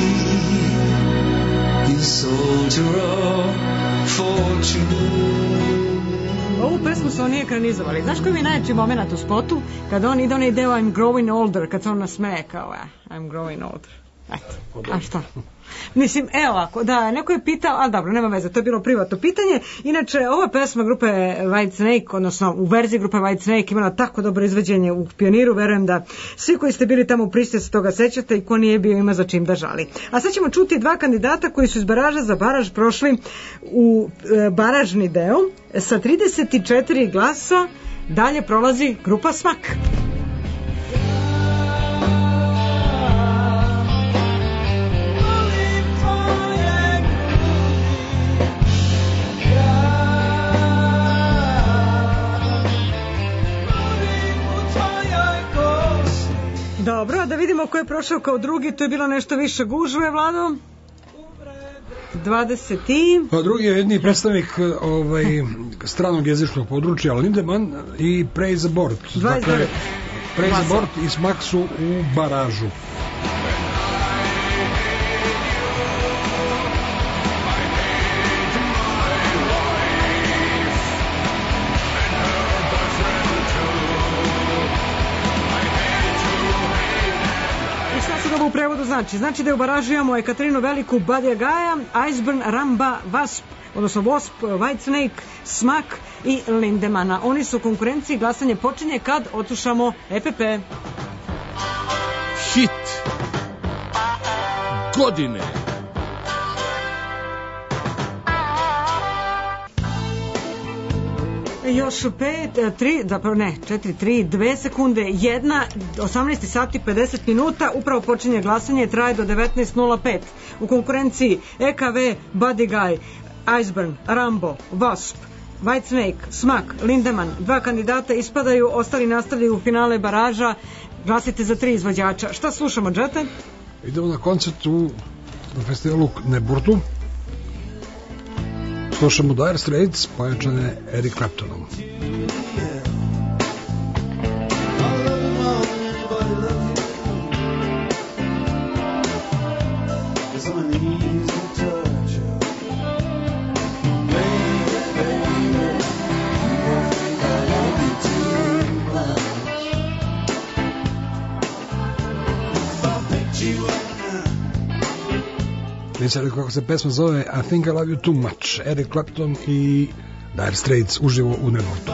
a soldier of fortune. Ovu pesmu su oni ekranizovali. Znaš koji mi je najjači moment u spotu? Kada on ide onaj deo I'm growing older, kad se on nasmeje kao I'm growing older. Eto, a šta? Mislim, evo ovako, da, neko je pitao, ali dobro, nema veze, to je bilo privatno pitanje. Inače, ova pesma grupe Whitesnake, odnosno u verziji grupe Whitesnake imala tako dobro izvođenje u Pioniru, verujem da svi koji ste bili tamo u Prište se toga sećate i ko nije bio ima za čim da žali. A sad ćemo čuti dva kandidata koji su iz baraža za baraž prošli u baražni deo. Sa 34 glasa dalje prolazi grupa Smak. Dobro, a da vidimo ko je prošao kao drugi, to je bilo nešto više gužve, Vlado. 20 i... Pa drugi je jedni predstavnik stranog jezičnog područja, Lindemann i Praise the Board. Dakle, Praise the Board i Smak su u baražu. U prevodu znači da je u baražu imamo Ekaterinu Veliku, Badija Gaja, Iceburn, Ramba, Wasp, odnosno Wasp, Whitesnake, Smak i Lindemana. Oni su u konkurenciji, glasanje počinje kad odslušamo EPP. Hit godine. Još 2 sekunde, 18 sati 50 minuta, upravo počinje glasanje, traje do 19.05. U konkurenciji EKV, Buddy Guy, Iceburn, Rambo, Wasp, Whitesnake, Smak, Lindemann. Dva kandidata ispadaju, ostali nastavljaju u finale baraža. Glasite za 3 izvođača. Šta slušamo, Džete? Idemo na koncertu na festivalu Neburtu. Slušamo Dire Straits, pojačane Eric Claptonom. Nisam rekao kako se pesma zove I Think I Love You Too Much, Eric Clapton i Dire Straits uživo u Neburtu.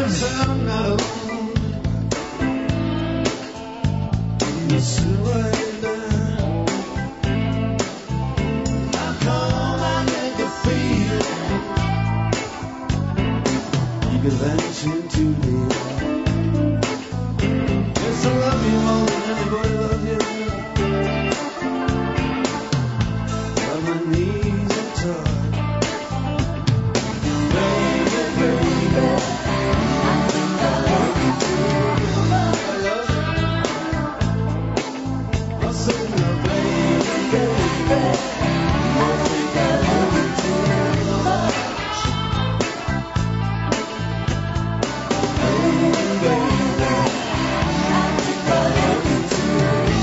Yes, I'm not alone. It's silhouette now. How come I make you feel? You can vanish into the air. Yes, I love you more than anybody loves you. But my knees are tired. Baby, baby, I think I love you too. I love you. I said, now, baby, baby, I think I love you too much. Baby, baby, I think I love you too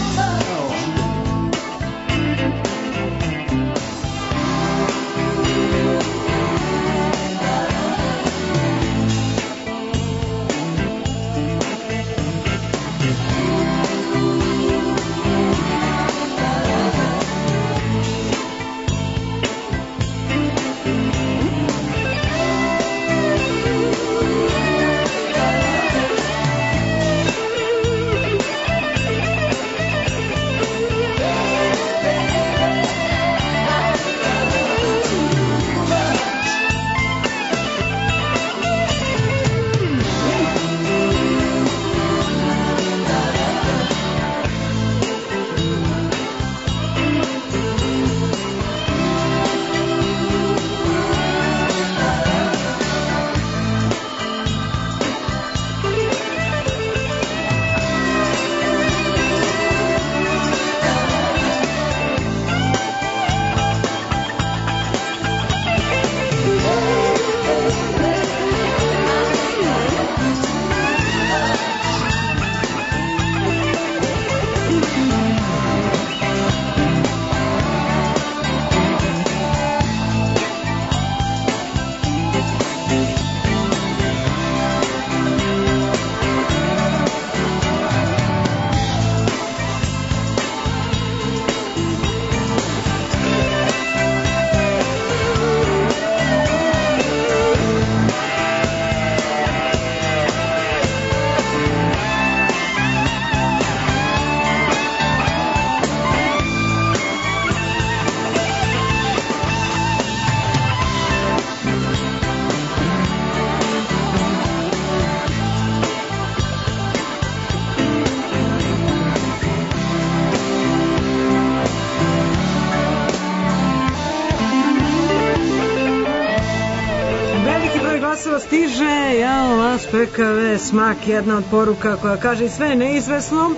stiže, jao, vas PKV, smak, jedna od poruka koja kaže i sve je neizvesno.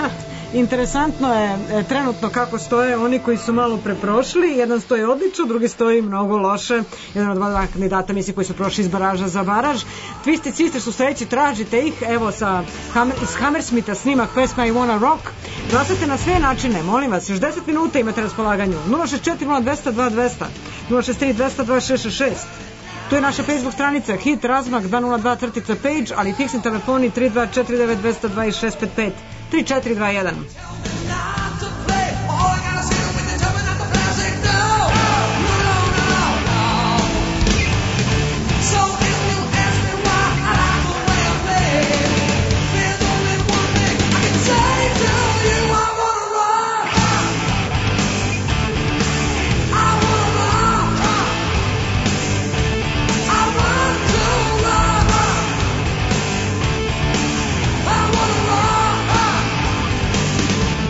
Interesantno je trenutno kako stoje oni koji su malo preprošli, jedan stoji odlično, drugi stoji mnogo loše, jedan od dva kandidata misli koji su prošli iz baraža za baraž. Twisted Sisters su sledeći, tražite ih, evo iz Hammersmitha snimak pesma I Wanna Rock. Glasate na sve načine, molim vas, još 10 minuta imate na raspolaganju. 064 0200 2200, 063 200 2666. Tu je naša Facebook stranica Hit Razmak 202-page, ali fiksni telefoni 3249 202 655 3421. I wanna rock.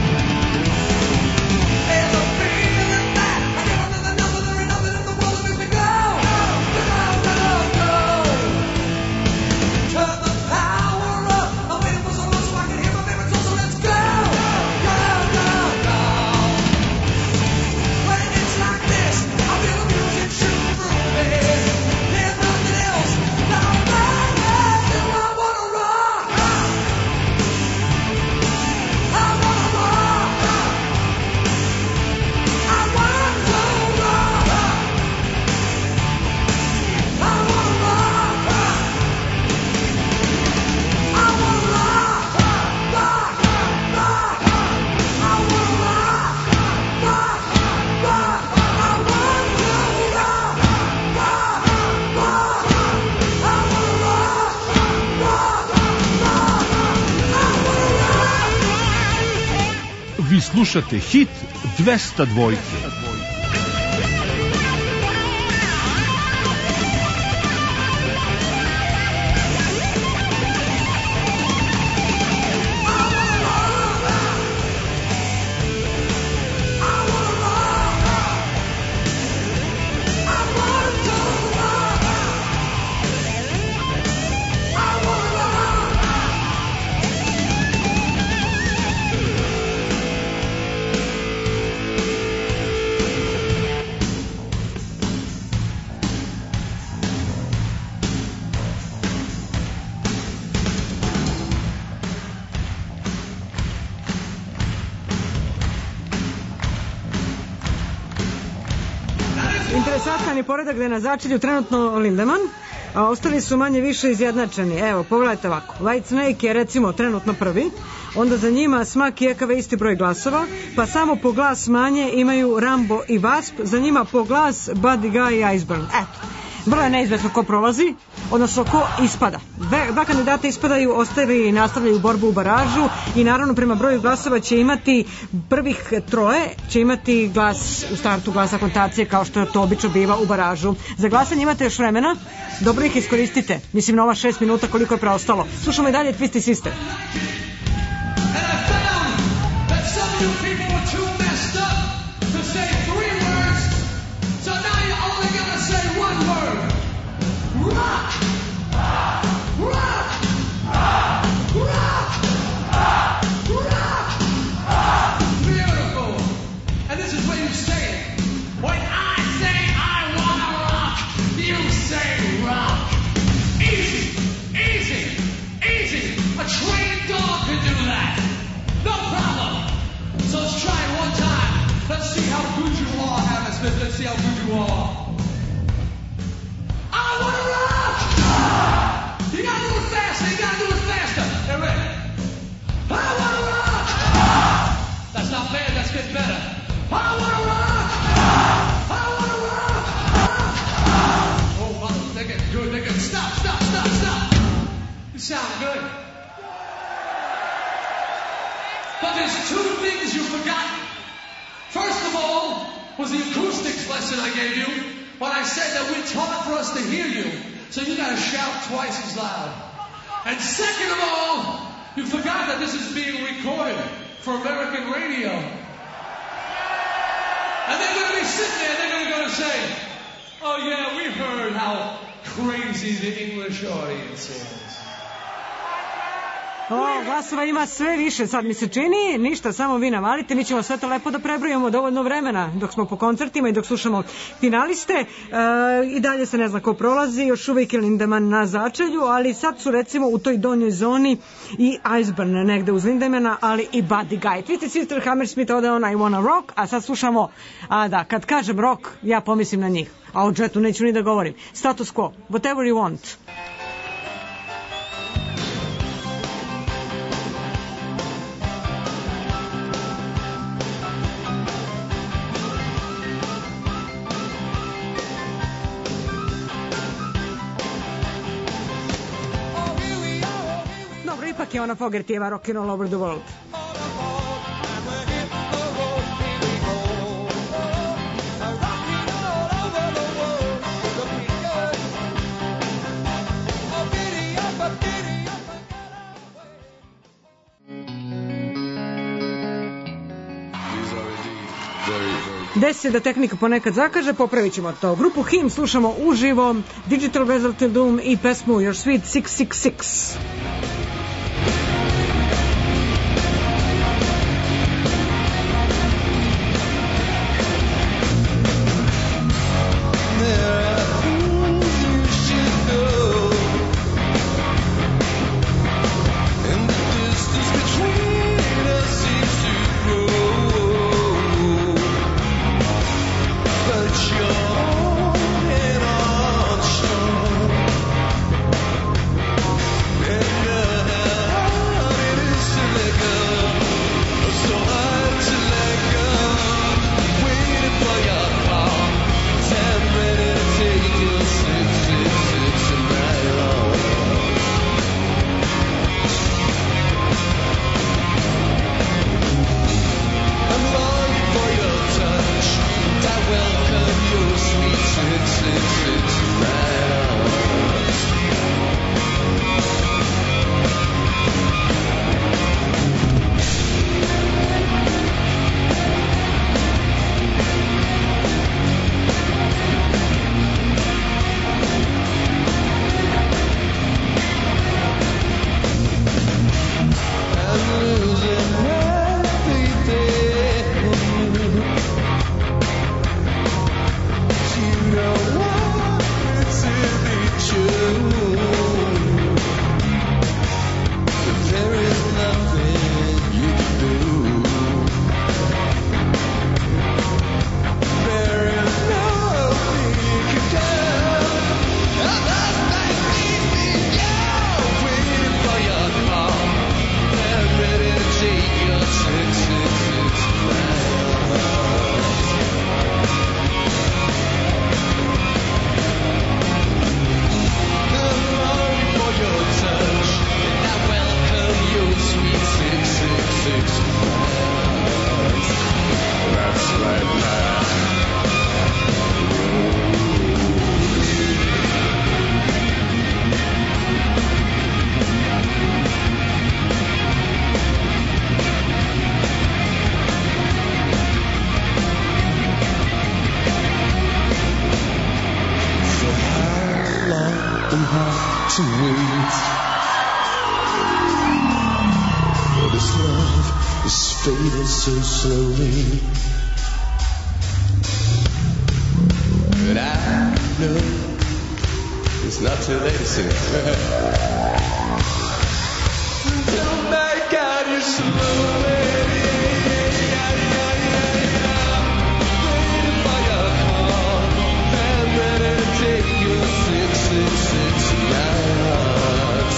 Vi slušate Hit 202. Interesantan je poredak da je na začelju trenutno Lindemann, a ostali su manje više izjednačeni. Evo, pogledajte ovako. Whitesnake je recimo trenutno prvi, onda za njima Smak i EKV isti broj glasova, pa samo po glas manje imaju Rambo i Wasp, za njima po glas Buddy Guy i Iceburn. Eto, vrlo je neizvesno ko prolazi, odnosno ko ispada. Dva kandidata ispadaju, ostali nastavljaju borbu u baražu i naravno prema broju glasova će imati prvih troje, će imati glas u startu, glas akontacije kao što to obično biva u baražu. Za glasanje imate još vremena, dobro ih iskoristite, mislim na ova 6 minuta koliko je preostalo. Slušamo i dalje Twisted Sister. Let's see how good you are. I wanna rock! You gotta do it faster, you gotta do it faster. Hey, ready? I wanna rock! That's not bad, that's getting better. I wanna rock! I wanna rock! Oh, wow, they're getting good, they're getting... Stop! You sound good. But there's two things you've forgotten. First of all, was the acoustics lesson I gave you when I said that we're taught for us to hear you, so you gotta shout twice as loud. And second of all, you forgot that this is being recorded for American radio. And they're gonna be sitting there, they're gonna say, oh yeah, we heard how crazy the English audience is. O, glasova ima sve više, sad mi se čini, ništa, samo vi navalite, mi ćemo sve to lepo da prebrojimo dovoljno vremena dok smo po koncertima i dok slušamo finaliste. I dalje se ne zna ko prolazi, još uvijek je Lindemann na začelju, ali sad su recimo u toj donjoj zoni i Iceburn negde uz Lindemana, ali i Buddy Guy. Twisted Sister, Hammersmith, ode ona I Wanna Rock, a sad slušamo, kad kažem rock, ja pomislim na njih, a o Jetu neću ni da govorim. Status Quo, Whatever You Want. Ipak je ona Fogertyjeva Rockin' All Over the World. Desi se da tehnika ponekad zakaže, popravit ćemo to. Grupu Him slušamo uživo, Digital Resolve Doom i pesmu Your Sweet 666. Yeah. fading so slowly. But I know it's not too late to say don't back out, you're slowly. Waiting for your call, and ready to take your 666 yards.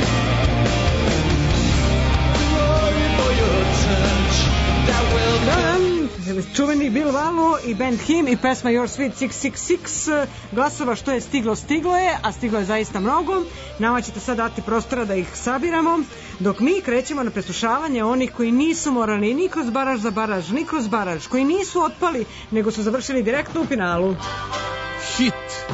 Glory for your touch, that will čuveni Bill Wallo i band Him i pesma Your Sweet 666. Glasova što je stiglo, stiglo je, a stiglo je zaista mnogo. Nama ćete sad dati prostora da ih sabiramo, dok mi krećemo na preslušavanje onih koji nisu morali ni kroz baraž za baraž, ni kroz baraž, koji nisu otpali, nego su završili direktno u finalu. Hit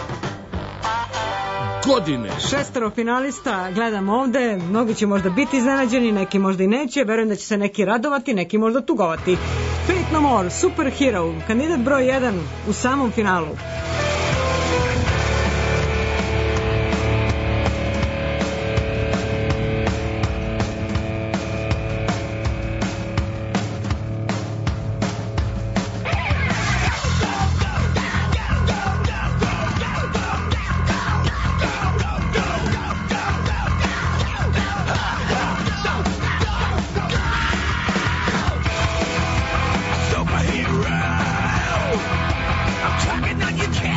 godine. 6 finalista gledam ovde, mnogi će možda biti iznenađeni, neki možda i neće, verujem da će se neki radovati, neki možda tugovati. Faith No More, Superhero, kandidat broj 1 u samom finalu. I'm talking on your case.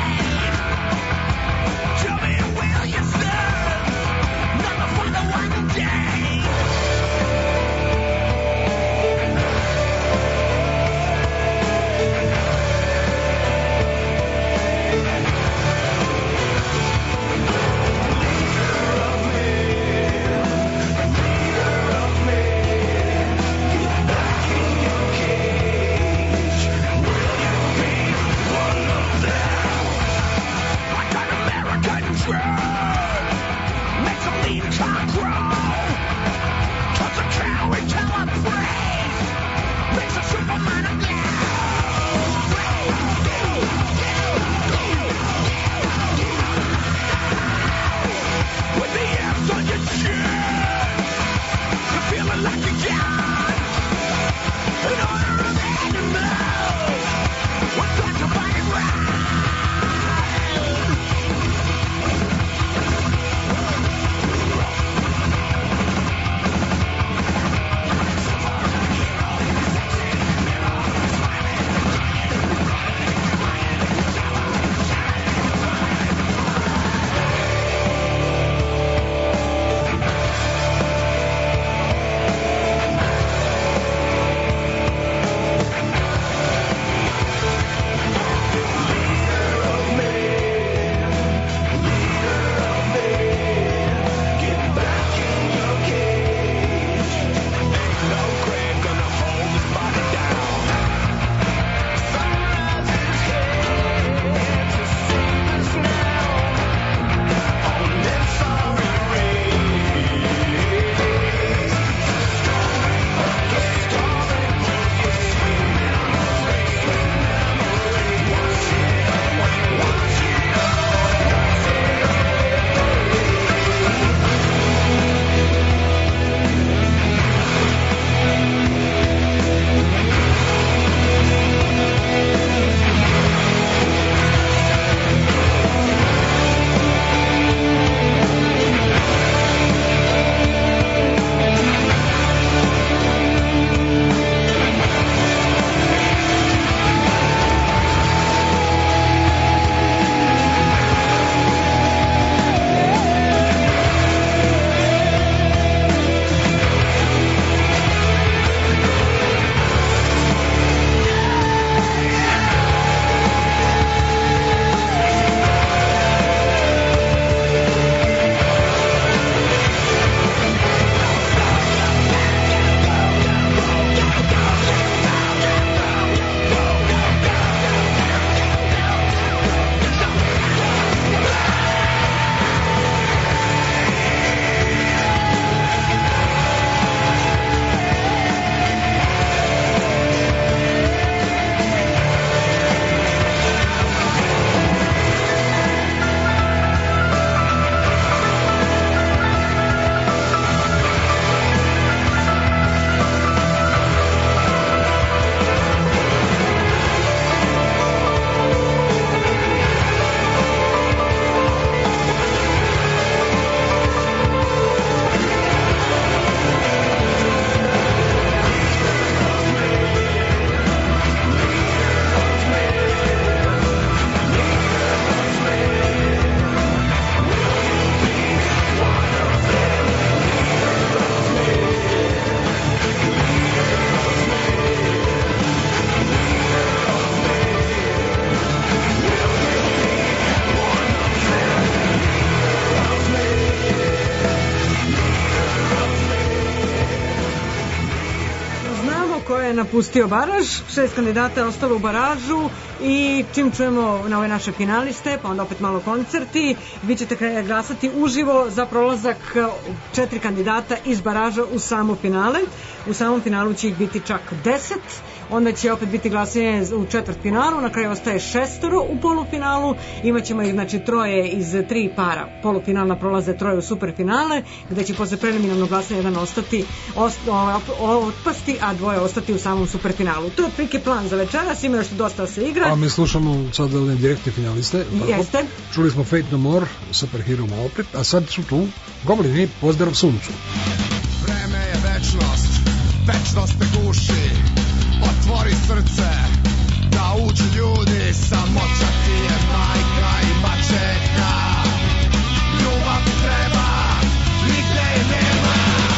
je napustio baraž, 6 kandidata je ostalo u baražu i čim čujemo na ove naše finaliste, pa onda opet malo koncerti, vi ćete glasati uživo za prolazak 4 kandidata iz baraža u samo finale. U samom finalu će ih biti čak 10, onda će opet biti glasanje u četvrtfinalu, na kraju ostaje 6 u polufinalu, imaćemo ih znači 3 iz 3 para polufinalna prolaze, 3 u superfinale, gde će posle preliminarnog glasanja jedan otpasti, a 2 ostati u samom superfinalu. To je otprilike plan za večeras, ima još dosta se igra. A mi slušamo sad one direktne finaliste. Jeste. Čuli smo Fate No More, Superhero opet, a sad su tu Goblini, Pozdrav suncu. Vreme je večnost, večnost te guši. Otvori srce, da uđu ljudi. Samoća ti je majka i mačeha. Ljubav ti treba, nigde je nema.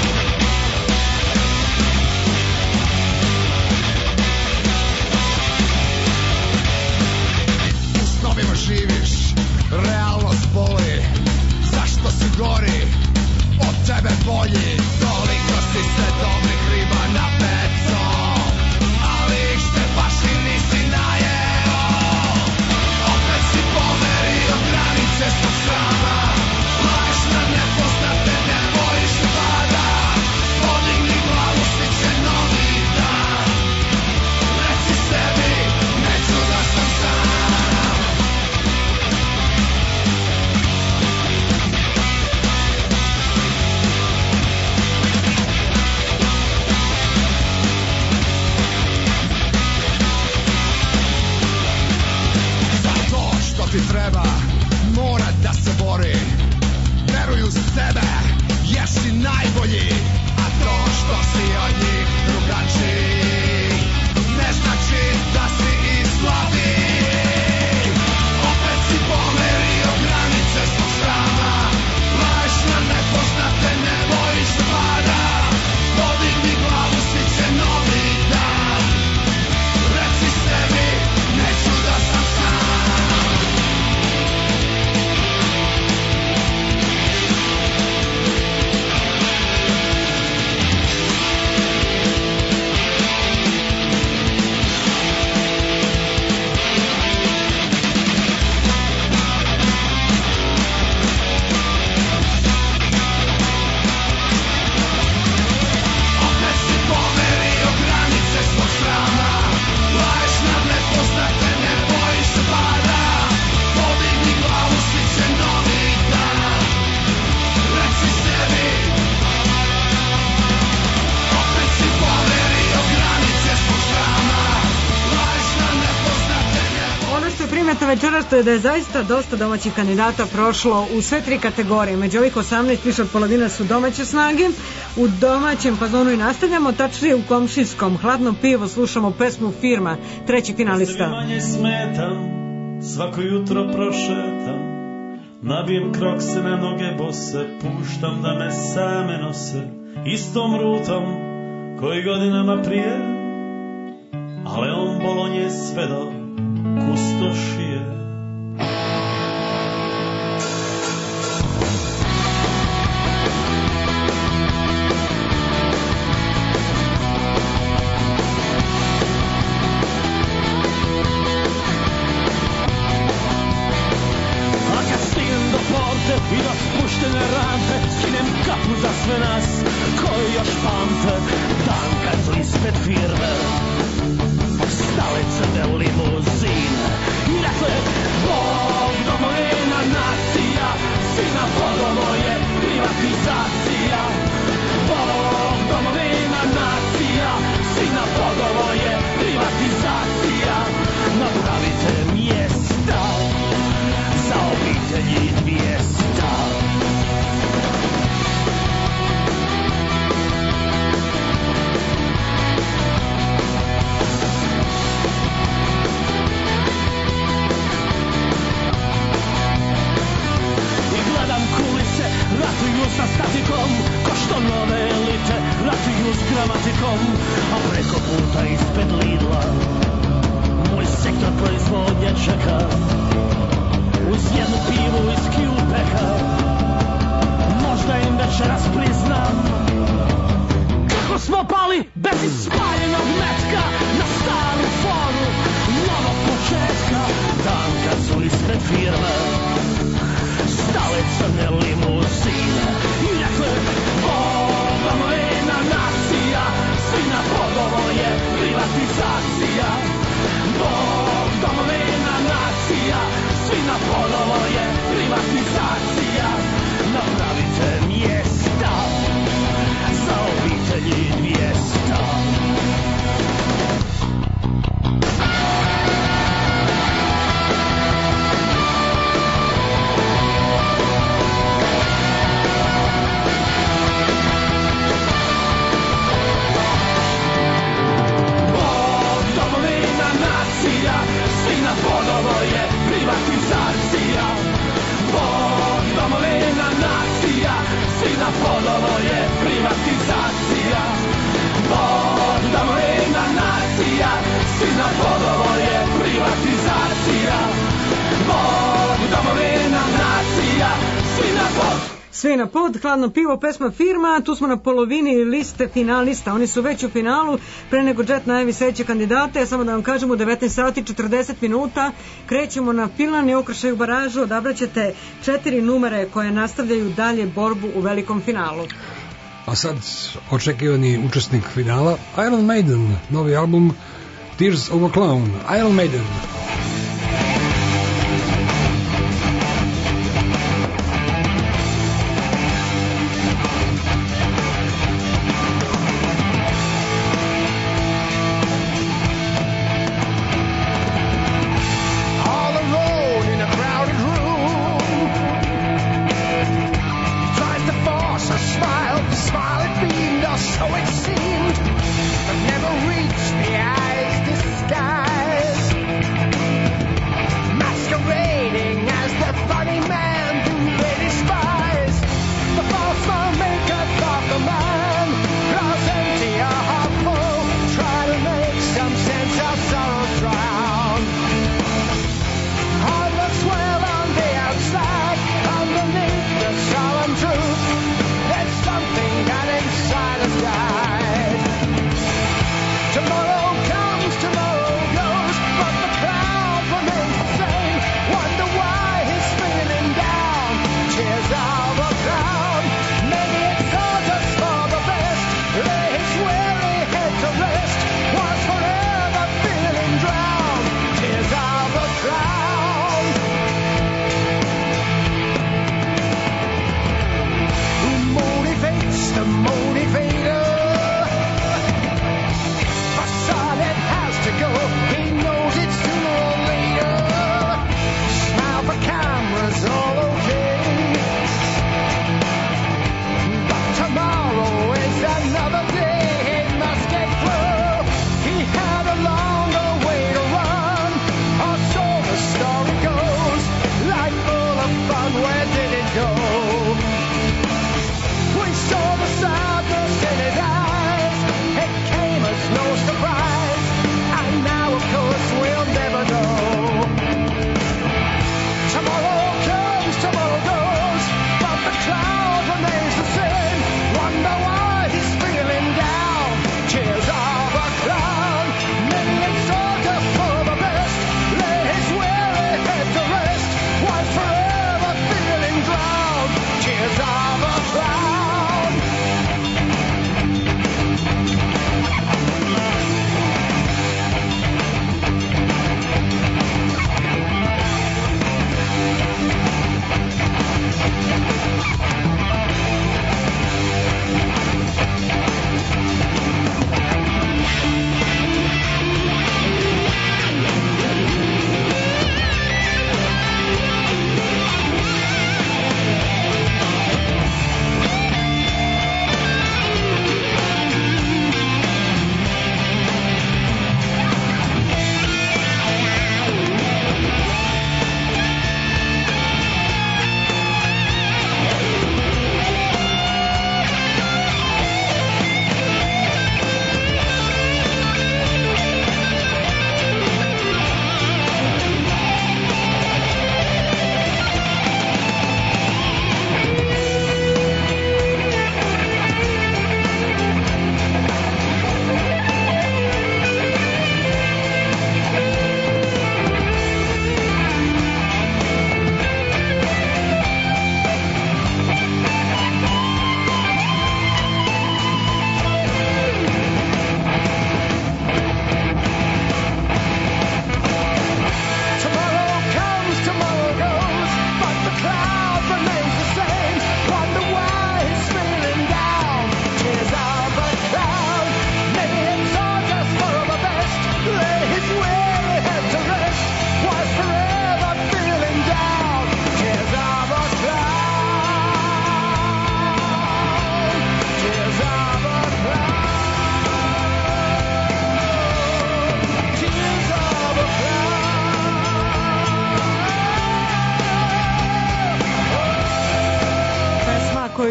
U snovima živiš, realnost boli. Zašto si gori, od tebe bolji. Toliko si se dobrih riba napecao, ali ih se baš i nisi najeo. Opet si pomerio granice svog srama. Laješ na nepoznate, ne bojiš se pada. Podigni glavu, svi će novi dan. Reci sebi, neću da sam sam. Ti treba, mora da se bori. Veruj u sebe, jer si najbolji. A to što si od njih drugačiji ne znači da si i slabiji. Opet si pomerio granice svog srama. Laješ na nepoznate, ne bojiš se pada. Podigni glavu, svi će novi dan. Reci sebi, neću da sam sam. Večeras to je da je zaista dosta domaćih kandidata prošlo u sve 3 kategorije. Među ovih 18 više od polovine su domaće snage. U domaćem fazonu i nastavljamo, tačnije u komšijskom. Hladno pivo, slušamo pesmu Firma, 3. finalista. Sve manje smetam, svako jutro prošetam, nabijem krokse na noge bose, puštam da me same nose istom rutom koji godinama prije, a Leon Bolonje sve do kustošije. I do spuštene rampe skinem kapu za sve nas koji još pamte dan kad su ispred firme stale crne limuzine. I dakle, Bog, domovina, nacija, sina podovo je privatizacija. Bog, domovina, nacija, sina podovo je privatizacija. Napravite mjesta za obitelji 200. Ratuju sa statikom, ko što nove elite ratuju s gramatikom, a preko puta ispred Lidla moj sektor proizvodnje čeka. Uz jednu pivu viski upeka, možda im večeras priznam kako smo pali bez ispaljenog metka na staru foru novog početka. Dan kad su ispred firme stale crne limuzine i rekle Boga mojena nacija, svi na podovo je privatizacija. Boga mojena nacija, svi na podovo je privatizacija. Napravite mjesta za obitelji 200. Svi na ponovo je privatizacija. Bog, domovina, nacija, svi na ponovo je privatizacija. Bog, domovina, nacija, svi na ponovo je privatizacija. Bog, domovina, nacija, svi na ponovo. Sve na pod, hladno pivo, pesma Firma, tu smo na polovini liste finalista, oni su već u finalu, pre nego Jet najavi sledeće kandidate, samo da vam kažem u 19 sati 40 minuta krećemo na Pilan i Okršaju baražu, odabraćete 4 numere koje nastavljaju dalje borbu u velikom finalu. A sad očekivani učesnik finala, Iron Maiden, novi album Tears of a Clown, Iron Maiden. Inside the sky.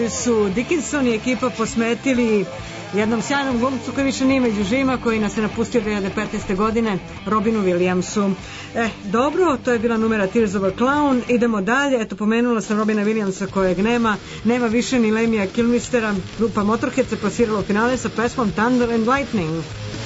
koju su Dickinson i ekipa posmetili jednom sjajnom glumcu koji više nije među živima, koji nas je napustio 2015. godine, Robinu Williamsu. Dobro, to je bila numera Tears of a Clown. Idemo dalje, eto pomenula sam Robina Williamsa kojeg nema više ni Lemija Kilmistera. Grupa Motorhead se plasirala u finale sa pesmom Thunder and Lightning.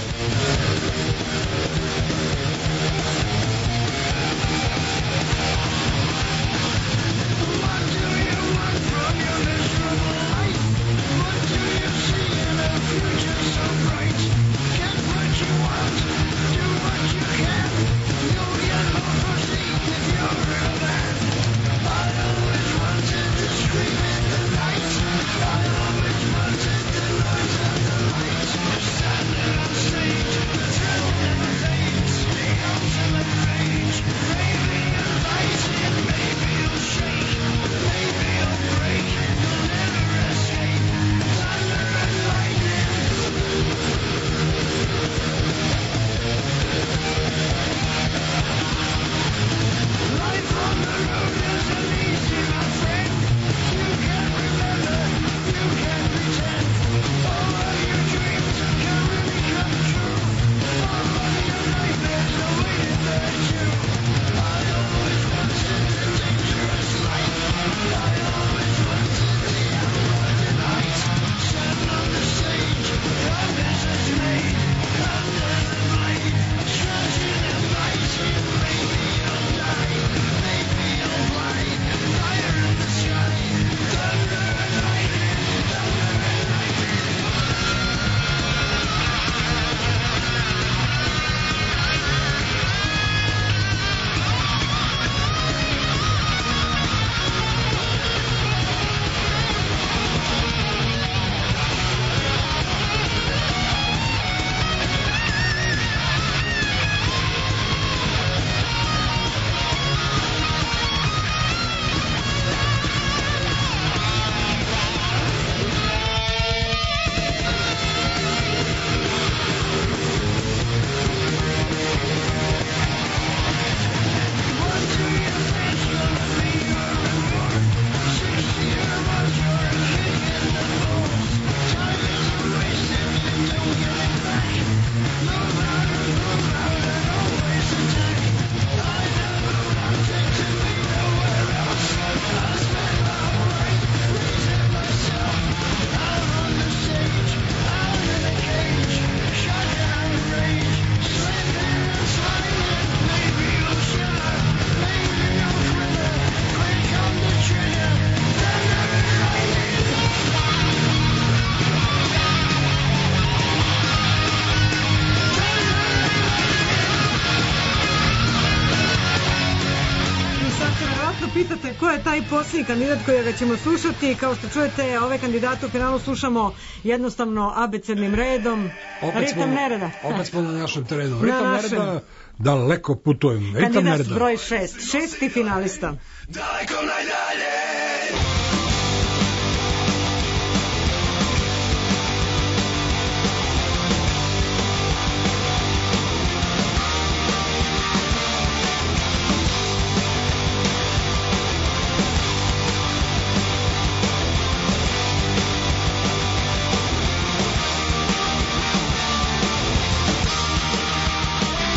Pitate ko je taj posljednji kandidat kojega ćemo slušati. Kao što čujete, ove kandidate u finalu slušamo jednostavno abecednim redom. Ritam nereda. Opet smo na našem terenu. Ritam nereda, daleko putujem. Ritam Kandidat nereda. broj 6, šesti finalista. Daleko najdalje.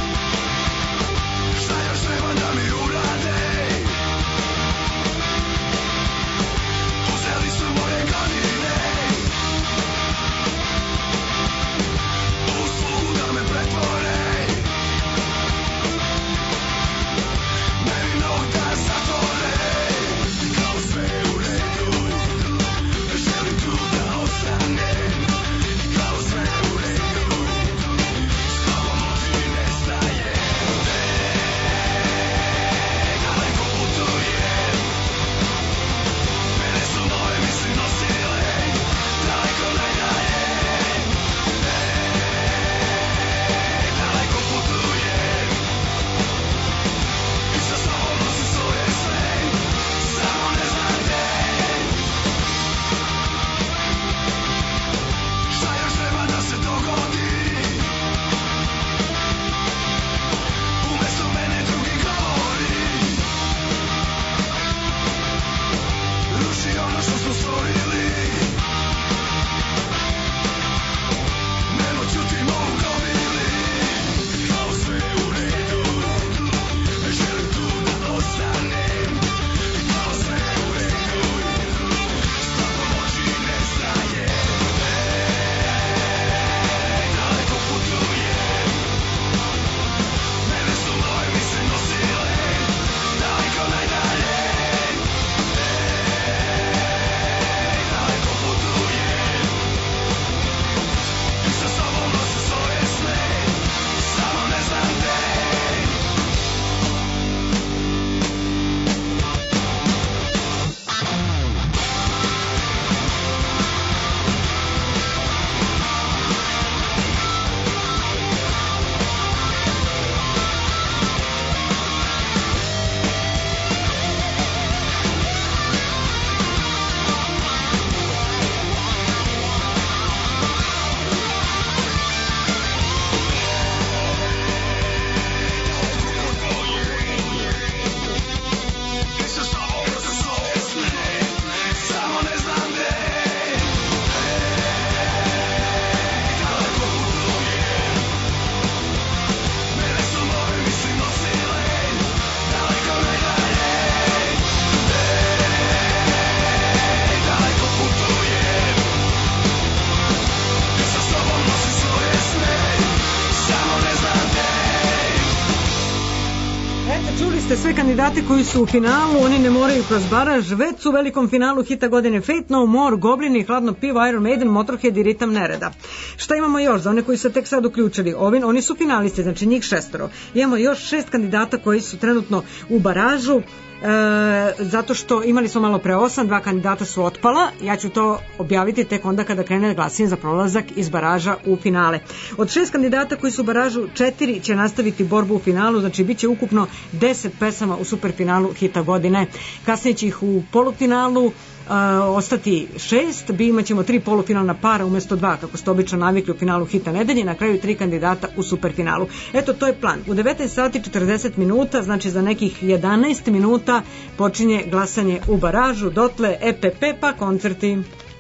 Šta još treba da mi urade? Slušajte sve kandidate koji su u finalu, oni ne moraju kroz baraž, već su u velikom finalu hita godine Fate No More, Goblini, Hladno pivo, Iron Maiden, Motorhead i Ritam nereda. Šta imamo još za one koji su tek sad uključili? Oni su finalisti, znači njih 6. Imamo još 6 kandidata koji su trenutno u baražu. Zato što imali smo malo pre 8, 2 kandidata su otpala, ja ću to objaviti tek onda kada krene glasanje za prolazak iz baraža u finale. Od 6 kandidata koji su u baražu, 4 će nastaviti borbu u finalu, znači bit će ukupno 10 pesama u superfinalu hita godine. Kasnije će ih u polufinalu ostati 6, imat ćemo 3 polufinalna para umjesto 2, kako ste obično navikli u finalu hita nedelje, i na kraju 3 kandidata u superfinalu. Eto, to je plan. U 19 sati 40 minuta, znači za nekih 11 minuta počinje glasanje u baražu, dotle EPP pa koncerti.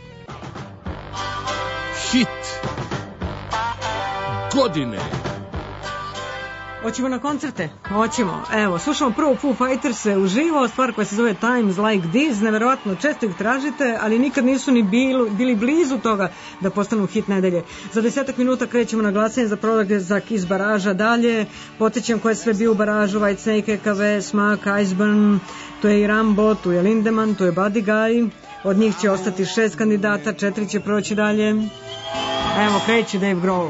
Hit godine. Hoćemo na koncerte? Hoćemo. Evo, slušamo prvo Foo Fighters uživo, stvar koja se zove Times Like This, neverovatno, često ih tražite, ali nikad nisu ni bili blizu toga da postanu hit nedelje. Za 10 minuta krećemo na glasanje za prolazak iz baraža dalje. Podsjećam ko je sve bio u baražu: White Snake, EKV, Smak, Iceburn, tu je i Rambo, tu je Lindemann, tu je Buddy Guy. Od njih će ostati 6 kandidata, 4 će proći dalje. Evo, kreće Dave Grohl.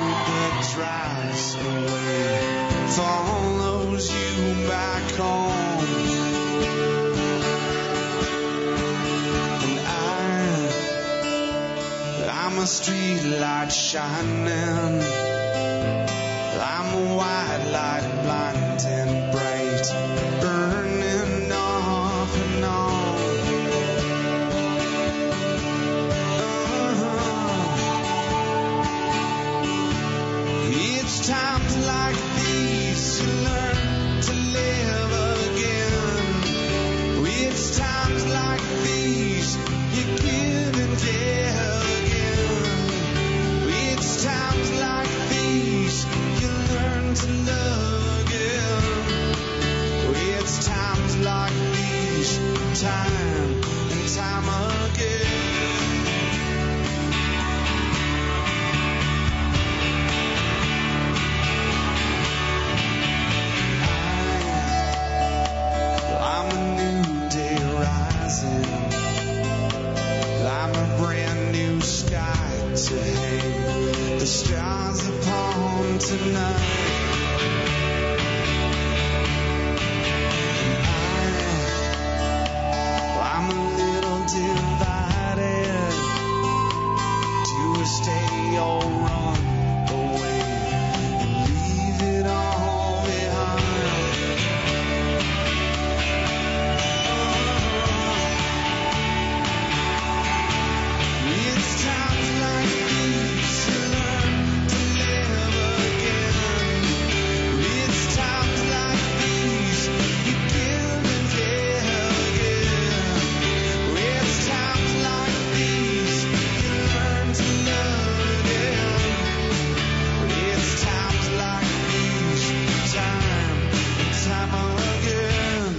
Follows you back home, and I'm a street light shining, I'm a white light blind and bright, burning off and on. It's times like these you learn to live again. It's times like these you give and give again. It's times like these you learn to love again. It's times like these, time and time again. I'm a new day rising, I'm a brand new sky to hang the stars upon tonight. I'm a little divided, do I stay or run away and leave it all behind? It's times like these you learn to live again. It's times like these you give and give again. It's times like these you learn to love again. It's times like these, time and time again.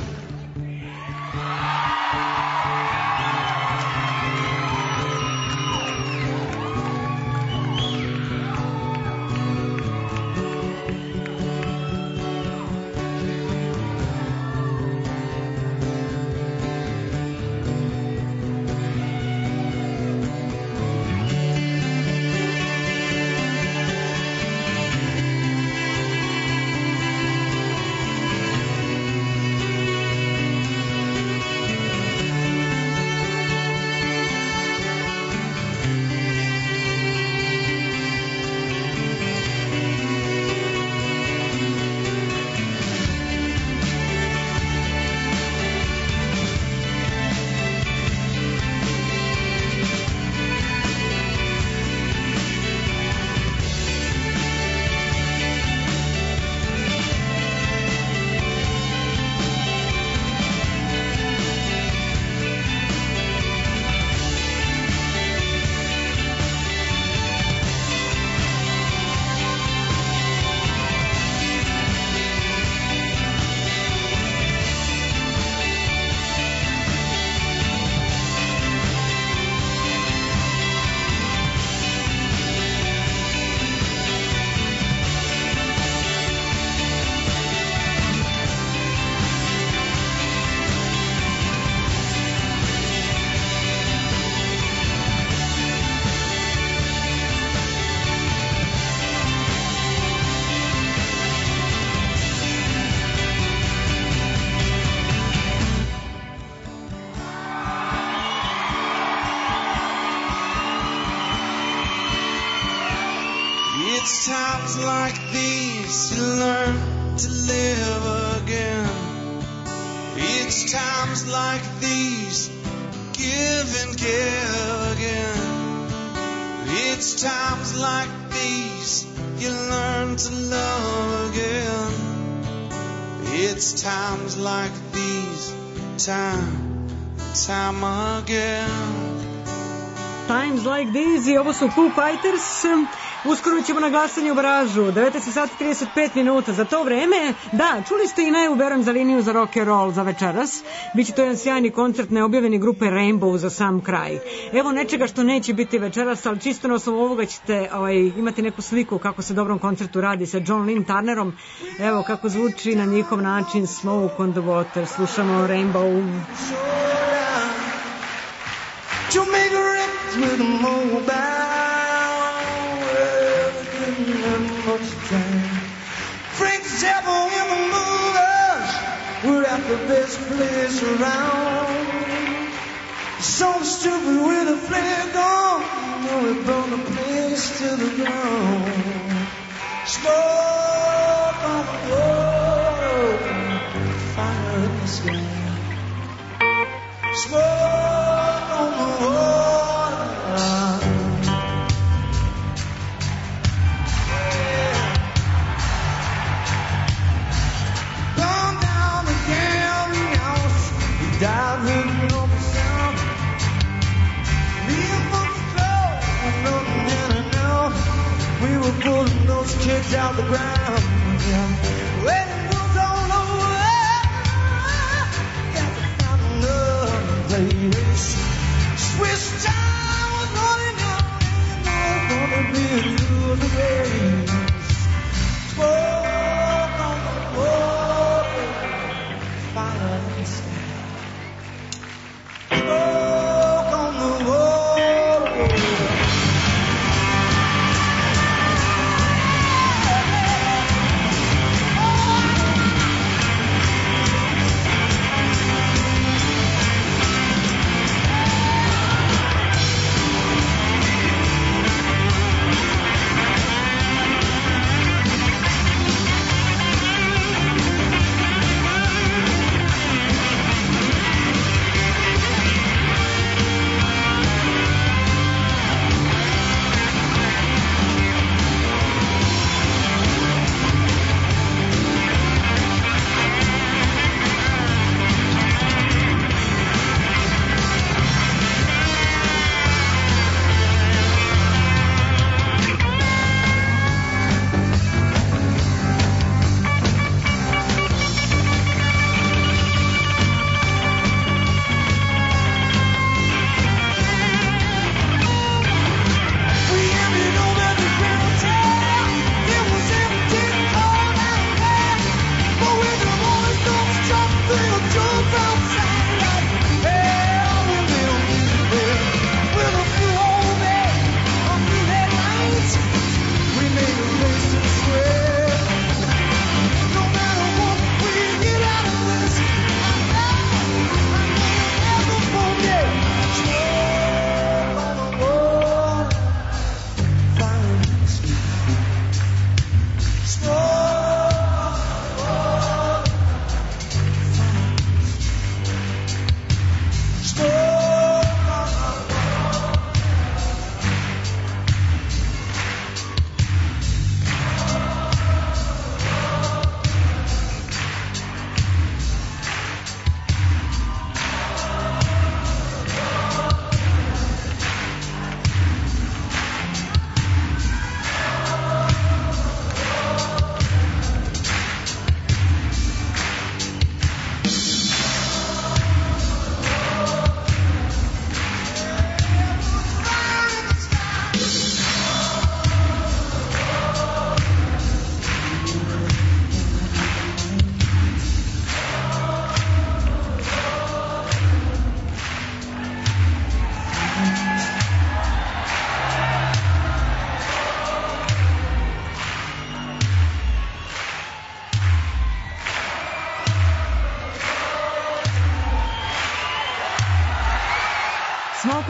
It's times like these you learn to live again. It's times like these, give and give again. It's times like these you learn to love again. It's times like these, time again. Times like these i ovo su Foo Fighters. Uskoro ćemo na glasanje u Baražu, 19 sati 35 minuta. Za to vreme, da, čuli ste i najavu, verujem, za liniju za rock and roll za večeras. Biće to jedan sjajni koncert neobjavljeni grupe Rainbow za sam kraj. Evo nečega što neće biti večeras, ali čisto na osnovu ovoga ćete imati neku sliku kako se dobrom koncertu radi sa John Lynn Turnerom. Evo kako zvuči na njihov način Smoke on the Water. Slušamo Rainbow. Jamaica wrecked with a mobile. Much time. Frank Zappa and the Movers were at the best place around. So stupid with a flare gun, we burned the place to the ground. Smoke on the road, fire in the sky. Smoke on the water. Dive in on the sound. Me and Boots Joe were nothing in and out. We were pulling those kids out the ground. Yeah. When it was all over, got to find another place. Swiss time was running out, and I was gonna be a new race. Smoke on the water, fire in the sky. Smoke on the water. Oh,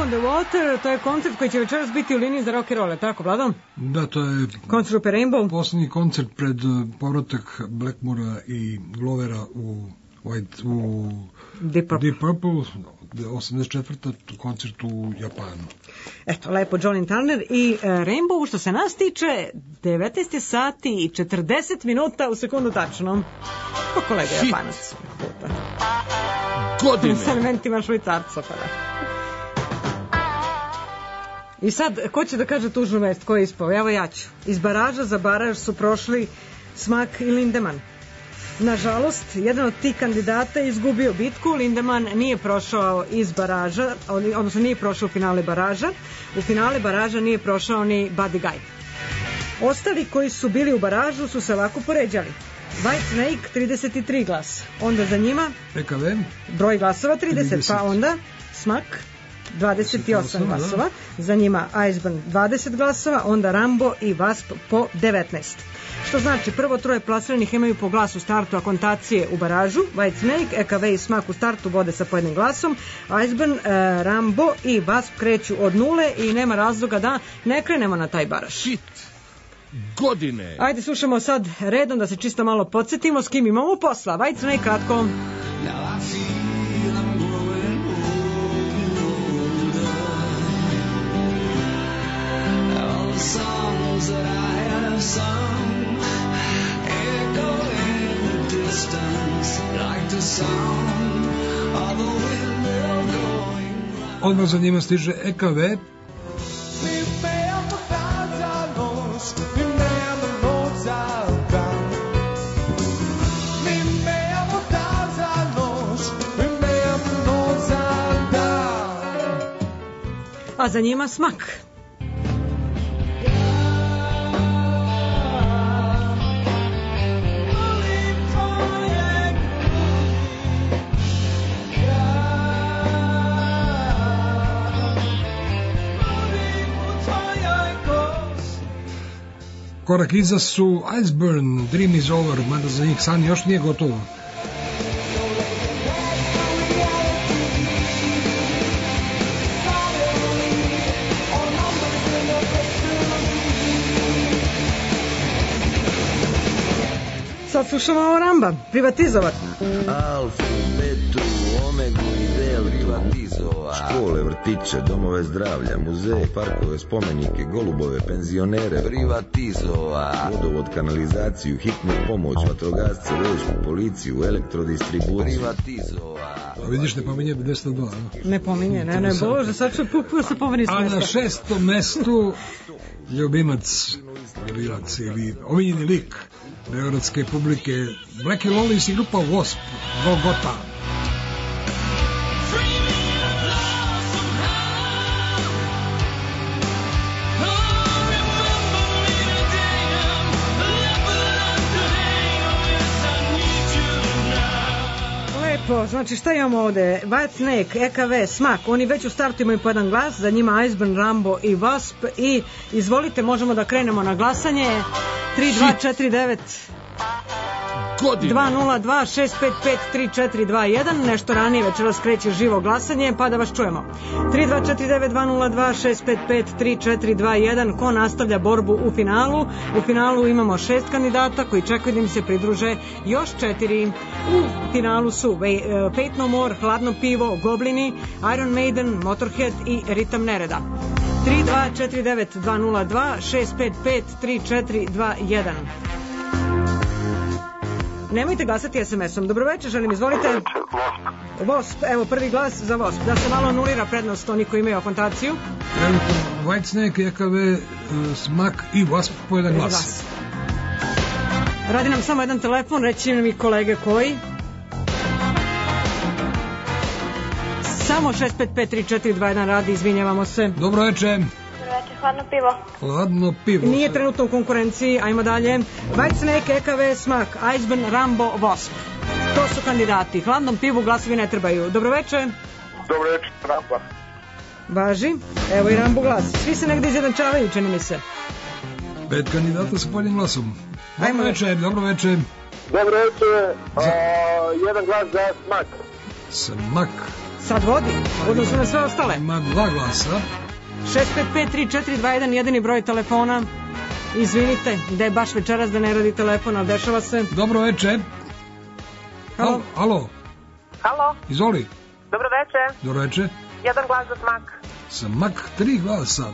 on the Water, to je koncert koji će večeras biti u liniji za rock and roll, tako, Vlado? Da, to je Koncert grupe Rainbow. poslednji koncert pred povratak Blackmora i Glovera u Deep Purple. Deep Purple, 84. koncert u Japanu. Eto, lepo, Johnny Turner i Rainbow, što se nas tiče, 19 sati i 40 minuta u sekundu tačno. Pa kolega Japanac. Godine. S elementima švajcarca, pa da. I sad, ko će da kaže tužnu vest, ko je ispao? Evo ja ću. Iz baraža za baraž su prošli Smak i Lindemann. Nažalost, jedan od tih kandidata je izgubio bitku. Lindemann nije prošao iz baraža, odnosno nije prošao u finale baraža. U finale baraža nije prošao ni Buddy Guy. Ostali koji su bili u baražu su se ovako poređali. White Snake 33 glasa. Onda za njima EKV broj glasova 30, pa onda Smak 28 glasova, za njima Iceburn 20 glasova, onda Rambo i Wasp po 19. Što znači, prvo troje plasiranih imaju po glasu startu akontacije u baražu, White Snake, EKV i Smak u startu vode sa po jednim glasom, Iceburn, Rambo i Wasp kreću od nule i nema razloga da ne krenemo na taj baraž. Godine. Ajde, slušamo sad redom da se čisto malo podsjetimo s kim imamo posla. White Snake kratko. Now I feel I'm growing older. All the songs that I have sung echo in the distance like the sound of a windmill going round. Odmah za njima stiže EKV. Remember times I lost, remember roads I've gone. Remember times I lost, remember roads I've gone. A za njima Smak. Korak iza su Iceburn, Dream is Over, mada za njih san još nije gotovo. Sad slušamo Ramba, privatizovat. Alfu, betu, omegu i del privatizova. Škole, vrtiće, domove zdravlja, muzeje, parkove, spomenike, golubove, penzionere. Privatizova. Vodovod, kanalizaciju, hitnu pomoć, vatrogasce, vojsku, policiju, elektrodistribuciju. Privatizova. A vidiš, ne pominje 202. No? Ne pominje, ne, bože, sad ću se pomeni s A na mesta. 6. mestu ljubimac ili omiljeni lik beogradske publike Black Lollies i grupa Wasp, Golgota. Lepo, znači šta imamo ovde? White Snake, EKV, Smak, oni već u startu imaju po jedan glas, za njima Iceburn, Rambo i Wasp i izvolite, možemo da krenemo na glasanje. 3249 Godine. 202 655 3421, nešto ranije večeras kreće živo glasanje, pa da vas čujemo. 3249 202 655 3421, ko nastavlja borbu u finalu? U finalu imamo 6 kandidata koji čekaju da im se pridruže još 4. U finalu su Faith No More, Hladno pivo, Goblini, Iron Maiden, Motorhead i Ritam Nereda. 3249 202 655 3421. Nemojte glasati SMS-om. Dobroveče, želim, izvolite. Wasp, evo prvi glas za Wasp. Da se malo anulira prednost oni koji imaju akontaciju. Trenutno White Snake, EKV, Smak i Wasp po jedan glas. Radi nam samo jedan telefon, reći nam i kolege koji. Samo 6553421 radi, izvinjavamo se. Dobro večer. Hladno pivo. Hladno pivo. Nije trenutno u konkurenciji, ajmo dalje. White Snake, EKV, Smak, Iceburn, Rambo, Wasp. To su kandidati. Hladnom pivu glasovi ne trebaju. Dobroveče. Dobroveče, Rambo. Važi. Evo i Rambo glas. Svi se negde izjednačavaju, čini mi se. 5 kandidata sa poljim glasom. Dobro večer, dobro večer. Dobro večer, jedan glas za Smak. Smak. Sad vodi, odnosno na sve ostale. Ima 2 glasa. 655-3421, jedini broj telefona. Izvinite, da je baš večeras da ne radi telefon, ali dešava se. Dobro večer. Halo. Alo. Halo, Izvoli. dobro večer. Dobro večer. Jedan glas za smak. Smak, 3 glasa.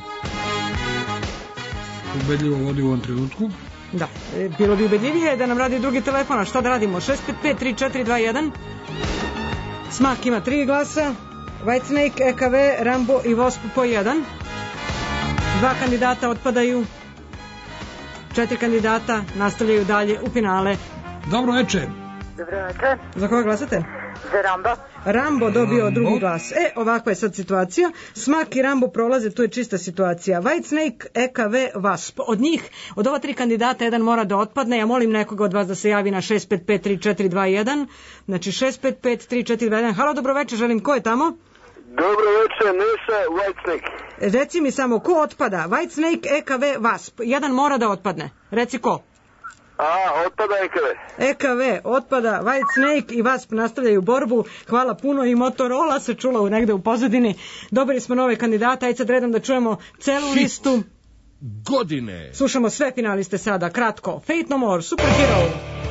Ubedljivo vodi u ovom trenutku. Da, bilo bi ubedljivije da nam radi drugi telefon, a šta da radimo? 655-3421. Smak ima 3 glasa. Whitesnake, EKV, Rambo i Wasp po 1. 2 kandidata otpadaju. 4 kandidata nastavljaju dalje u finale. Dobro večer. Dobro večer. Za koga glasate? Za Rambo. Rambo dobio drugi glas. Ovakva je sad situacija. Smak i Rambo prolaze, tu je čista situacija. Whitesnake, EKV, Wasp. Od njih, od ova 3 kandidata, jedan mora da otpadne. Ja molim nekoga od vas da se javi na 655-3421. Znači 655-3421. Halo, dobro večer, želim. Ko je tamo? Dobro večer, Neša, Whitesnake. Reci mi samo, ko otpada? Whitesnake, EKV, Wasp. Jedan mora da otpadne. Reci ko? Otpada EKV. EKV otpada, Whitesnake i Wasp nastavljaju borbu. Hvala puno i Motorola se čula negde u pozadini. Dobili smo nove kandidata, ajde sad redom da čujemo celu listu. Godine. Slušamo sve finaliste sada, kratko. Fate No More, Superhero.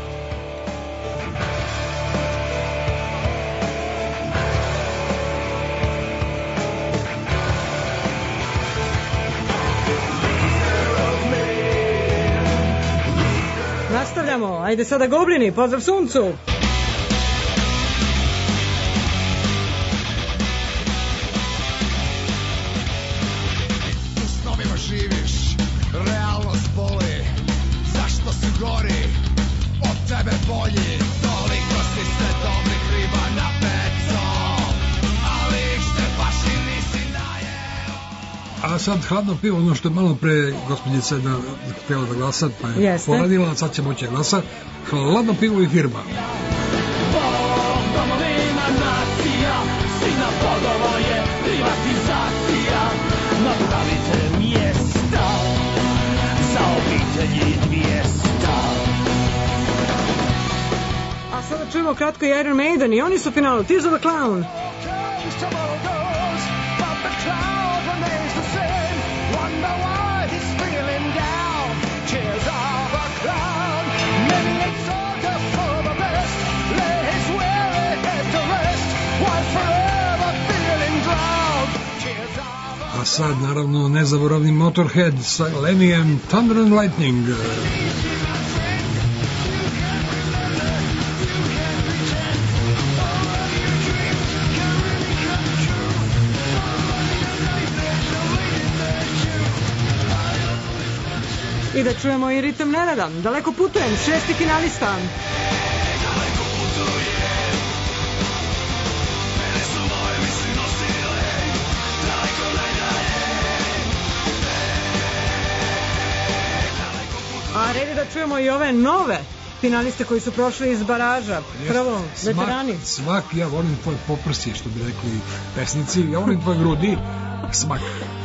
Nastavljamo, ajde sada Goblini, pozdrav suncu. U snovima živiš, realnost boli. Zašto si gori, od tebe bolji? Toliko si sve dobrih riba na peco, ali ih se baš i nisi najeo. A sad hladno pivo, ono što je malo pre gospođica da htjela da glasa, pa je Jeste. poradila, sad će moći da glasa. Hladno pivo i firma. Bog domovina nacija, svima podovo je privatizacija. Napravite mjesta za obitelji 200. A sada čujemo kratko i Iron Maiden i oni su u finalu. Tears of a Clown. Tomorrow goes, but the cloud remains the same. Wonder why he's feeling down. Tears of a clown. Maybe it's all just for the best. Lay his weary head to rest. While forever feeling drowned. Tears of a A sad, naravno, nezaboravni Motorhead sa Lenijem Thunder and Lightning. I da čujemo i ritam nerada. Daleko putujem, 6. finalista. A red je da čujemo i ove nove finaliste koji su prošli iz baraža. Prvo, veterani. Smak, ja volim tvoje poprsje, što bi rekli pesnici. Ja volim tvoje grudi. Smak.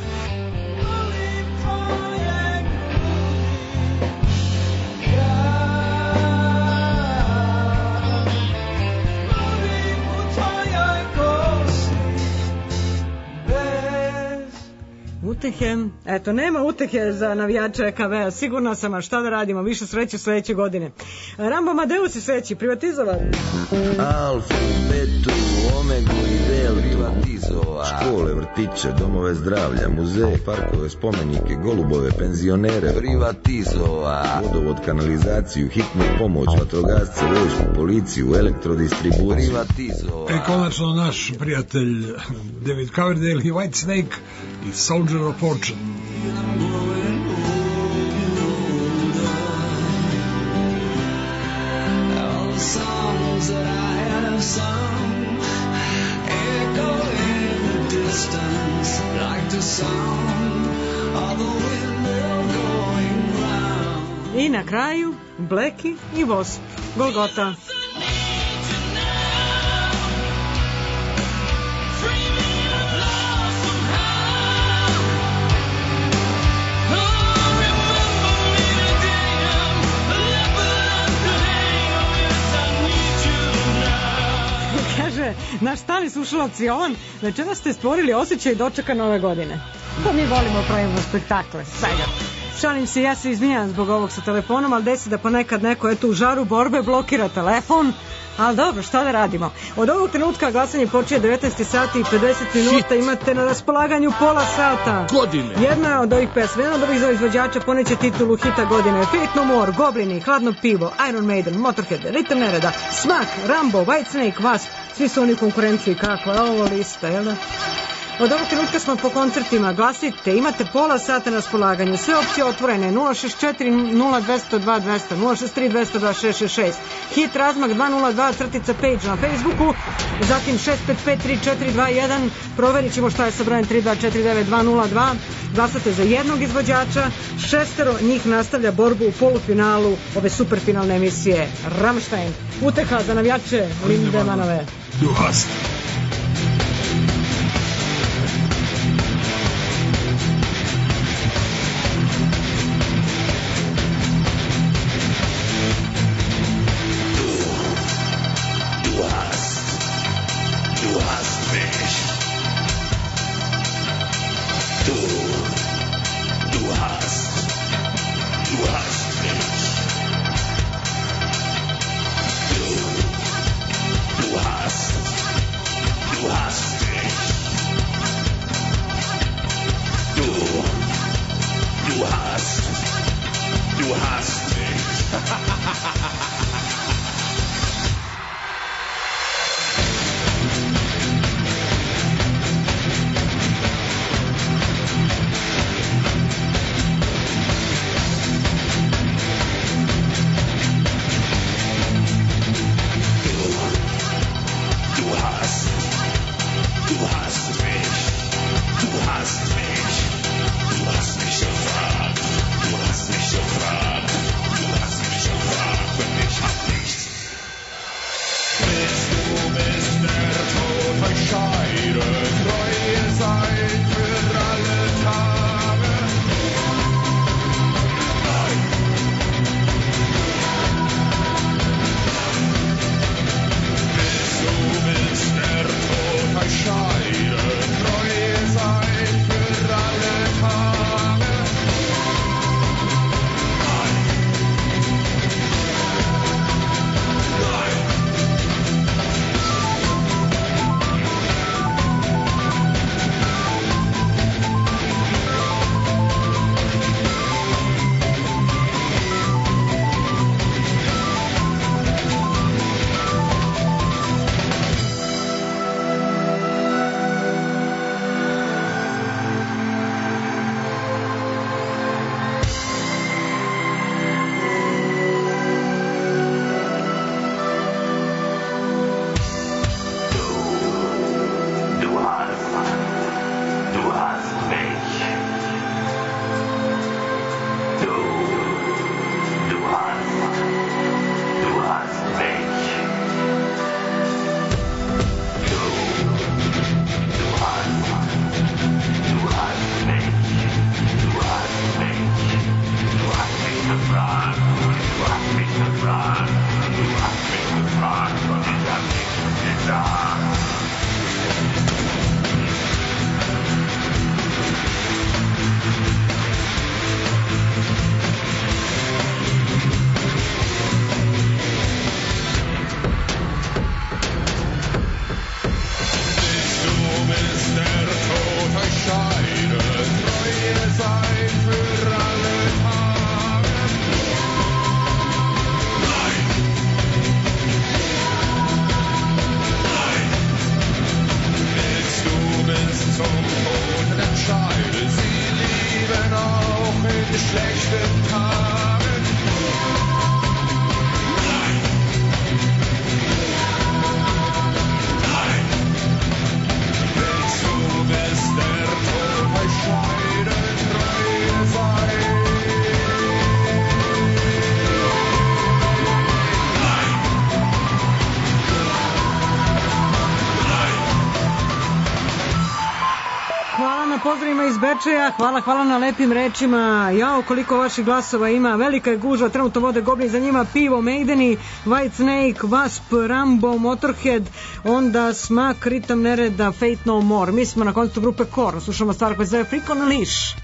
Utehe, eto, nema utehe za navijače EKV-a, sigurno sam, a šta da radimo, više sreće sledeće godine. Rambo Amadeus je sledeći, privatizovan. Alfu, betu, omegu i del privatizova. Škole, vrtiće, domove zdravlja, muzeje, parkove, spomenike, golubove, penzionere, privatizova. Vodovod, kanalizaciju, hitnu pomoć, vatrogasce, vojsku, policiju, elektrodistribuciju, privatizova. I konačno naš prijatelj David Coverdale i Whitesnake i Soldier of Fortune. all the songs that I have sung echo in the distance like the sound of the windmill going round. I na kraju, Blackie i Wasp, Golgota. Naš stani slušalac Jovan, večeras ste stvorili osjećaj dočeka nove godine. Pa mi volimo pravimo spektakle, svega. Šalim se, ja se izvinjam zbog ovog sa telefonom, ali desi da ponekad neko eto u žaru borbe blokira telefon, ali dobro, šta da radimo? Od ovog trenutka glasanje počinje 19 sati i 50 minuta, imate na raspolaganju pola sata. Godine. Jedna od ovih pesma, jedan od ovih izvođača poneće titulu hita godine. Faith No More, Goblini, Hladno pivo, Iron Maiden, Motorhead, Ritam nereda, Smak, Rambo, Whitesnake, Wasp, svi su oni u konkurenciji. Kakva je ovo lista, jel da? Od ovog trenutka smo po koncertima, glasite, imate pola sata na raspolaganju, sve opcije otvorene, 064 0202 200, 063 202 666, hit razmak 202-page na Facebooku, zatim 655-3421, proverit ćemo šta je sa brojem 3249202, glasate za jednog izvođača, 6 njih nastavlja borbu u polufinalu ove superfinalne emisije. Rammstein, uteha za navijače Lindemanove. Du hast. Du hast mich. Du hast mich. Du hast mich. Du hast mich. večeja, hvala na lepim rečima. Jao, koliko vaših glasova ima, velika je gužva, trenutno vode Goblin, za njima Pivo, Maideni, White Snake, Wasp, Rambo, Motorhead, onda Smak, Ritam nereda, Fate No More. Mi smo na koncu grupe Korn, slušamo stvar koja se zove Freak on a Leash.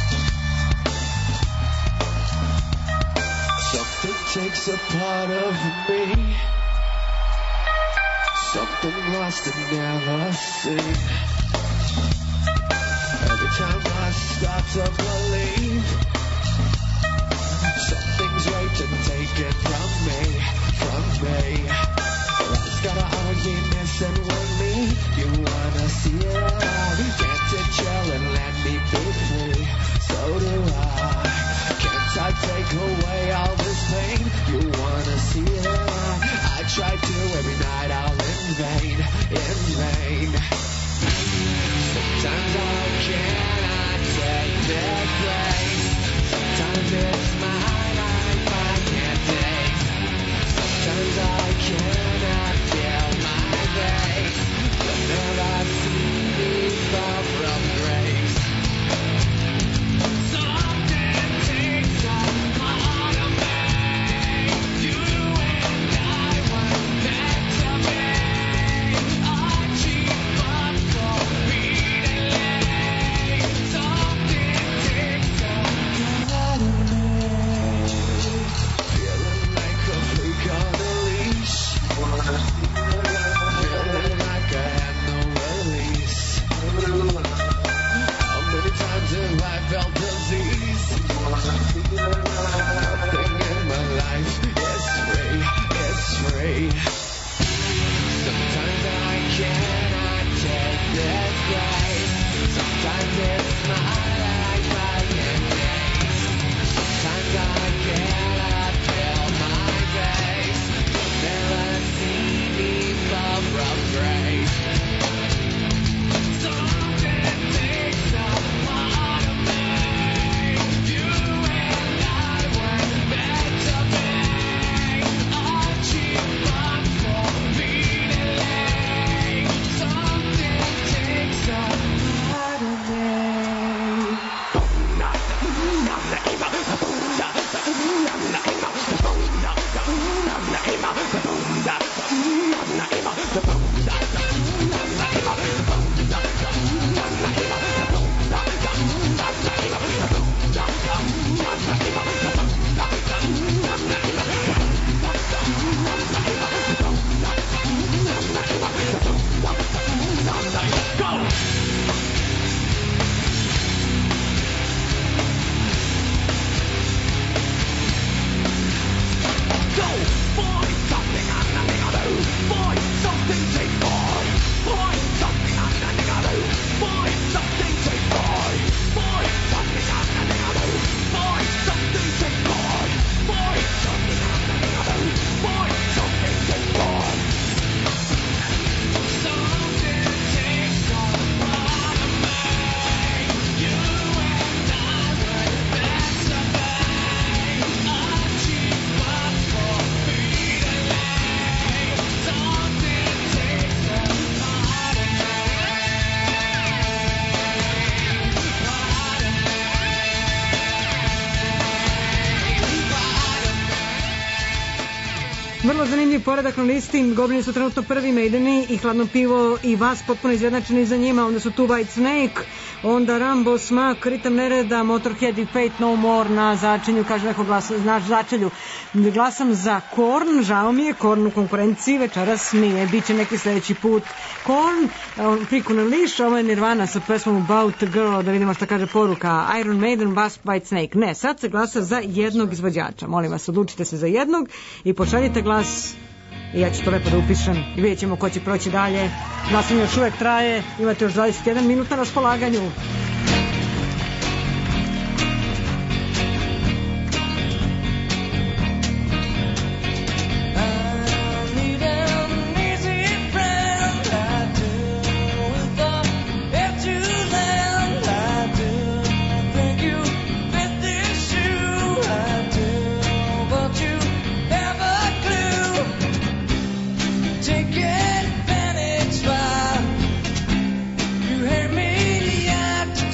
Something takes a part of me, something lost and never seen. Every time I start to believe, something's waiting, taken from me. It's got an argue messing with me. You wanna see it all? Can't you chill and let me be free? So do I. Can't I take away all this pain? You wanna see it all? I try to every night, all in vain, in vain. Sometimes I cannot take this place. Sometimes it's my life I can't take. Sometimes I cannot feel my face. You'll never see me fall from grace. Something takes a part of me. You and I were meant to be. I keep up for beating late. Something takes a part of me. Feeling like a freak on a leash. Feeling like I had no release. How many times have I felt disease? Nothing in my life is free, it's free. Sometimes I cannot take this place. Sometimes it's my life I can't face. Sometimes I cannot feel my face. You'll never see me fall from grace. Something takes a part of me. You and I were meant to be. I keep on for beating late. Something takes a part of me. Vrlo zanimljiv poredak na listi. Goblini su trenutno prvi, Maideni i Hladno pivo i Vas potpuno izjednačeni za njima. Onda su tu White Snake, onda Rambo, Smak, Ritam nereda, Motorhead i Fate No More na začelju, kaže neko naš začelju. Glasam za Korn, žao mi je, Korn u konkurenciji večeras nije, bit će neki sledeći put. Korn, Freak on a Leash, ovo je Nirvana sa pesmom About a Girl, da vidimo šta kaže poruka. Iron Maiden, Wasp, White Snake. Ne, sad se glasa za jednog izvođača. Molim vas, odlučite se za jednog i pošaljite glas i ja ću to lepo da upišem i vidjet ćemo ko će proći dalje. Glasanje još uvek traje, imate još 21 minuta na raspolaganju. Take advantage while you hear me out.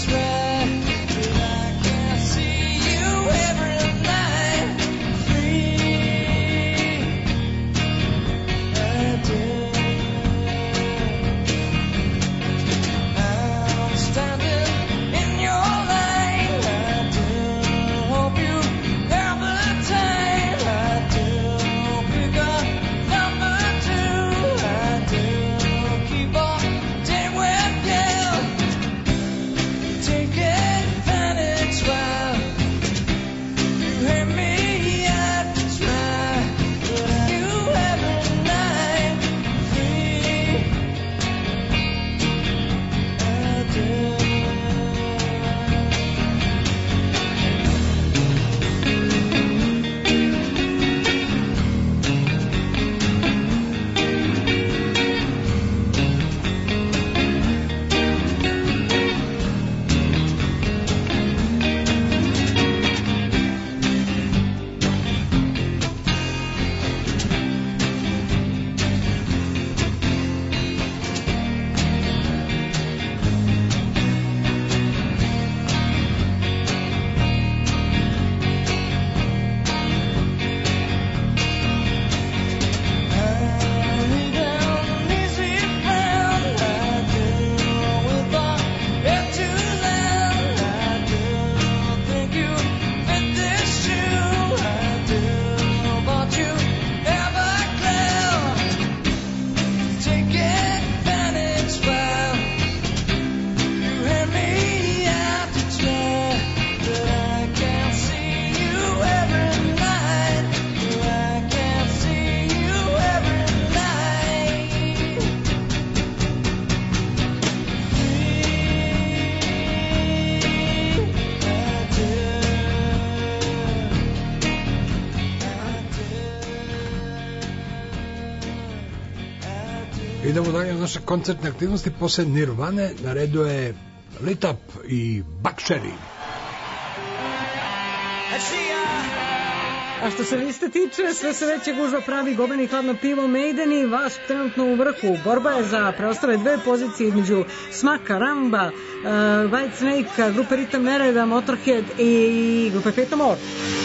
Idemo dalje na naše koncertne aktivnosti. Posle Nirvane na redu je Lit Up i Buckcherry. A što se liste tiče, sve se veće gužva pravi Goblin i Hladno pivo, Maiden i Wasp trenutno u vrhu. Borba je za preostale dve pozicije između Smaka, Ramba, Whitesnake, grupe Ritam Nereda, Motorhead i grupe Faith No More.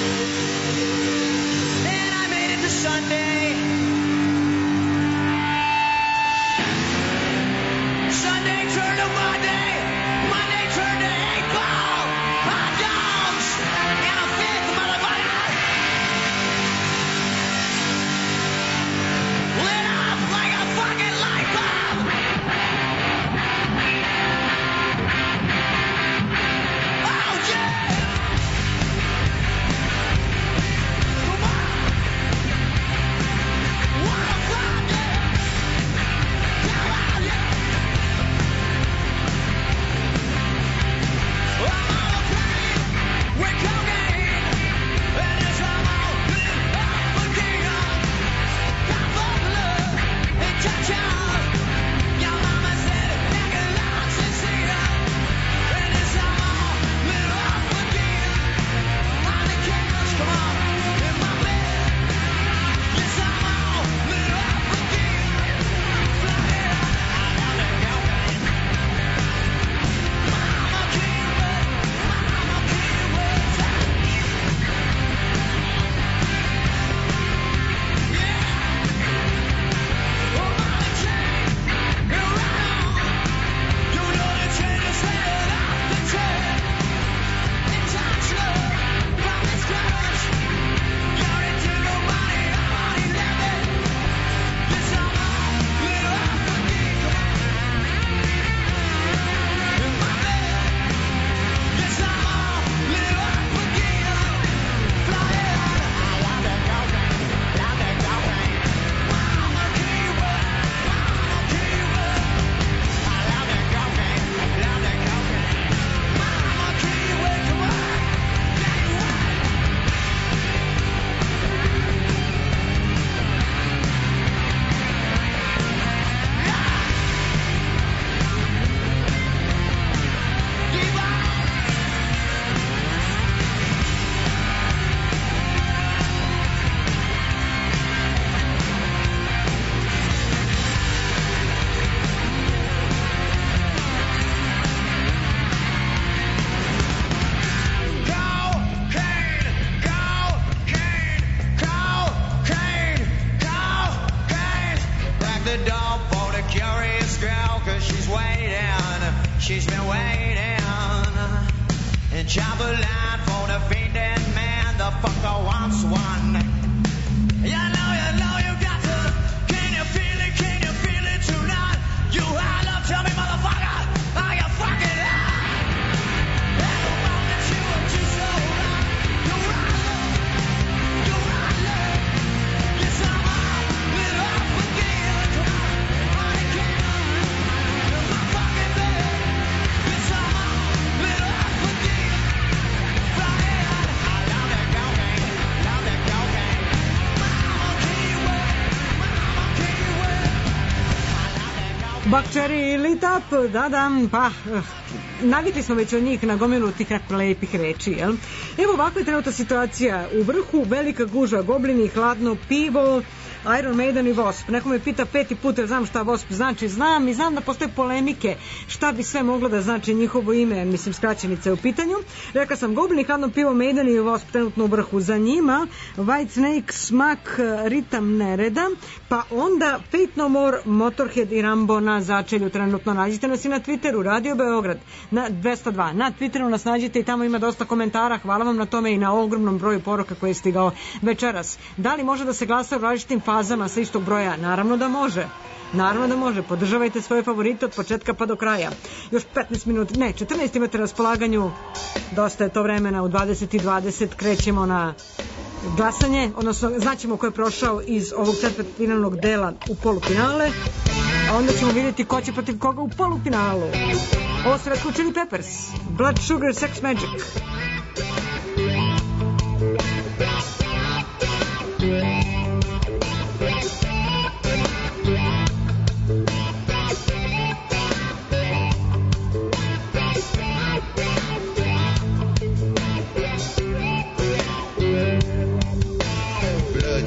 She's been waiting and job a line for the fainted man. The fucker wants one. You know you got to. Can you feel it tonight? You high love, tell me, motherfucker, are you fucking high? Every moment you were just so right. You're right, love. Yes, I'm out. Lit up again. I can't. My fucking bed. Yes, I'm out. Lit up again. Flying. I love that cocaine. Love that cocaine. Mama, can you wait? Mama, can you wait? Buckcherry i Lit Up, da, pa navikli smo već od njih na gomilu tih lepih reči, jel? Evo ovakva je trenutna situacija u vrhu, velika gužva, Goblini, Hladno pivo, Iron Maiden i Wasp. Neko me pita peti put, jer znam šta Wasp znači, znam i znam da postoje polemike šta bi sve moglo da znači njihovo ime, mislim skraćenica je u pitanju. Rekla sam Goblini, Hladno pivo, Maiden i Wasp trenutno u vrhu, za njima Whitesnake, Smak, Ritam Nereda, pa onda Faith No More, Motorhead i Rambo na začelju trenutno. Nađite nas i na Twitteru, Radio Beograd na 202, na Twitteru nas nađite i tamo ima dosta komentara, hvala vam na tome i na ogromnom broju poruka koji je stigao večeras. Da li može da se glasa u različitim fazama sa istog broja? Naravno da može. Naravno da može, podržavajte svoje favorite od početka pa do kraja. Još 15 minuta, ne, 14 imate na raspolaganju, dosta je to vremena, u 20:20 krećemo na glasanje, odnosno znaćemo ko je prošao iz ovog četvrtfinalnog dela u polufinale, a onda ćemo vidjeti ko će protiv koga u polufinalu. Ovo su Red Hot Chili Peppers, Blood Sugar Sex Magic.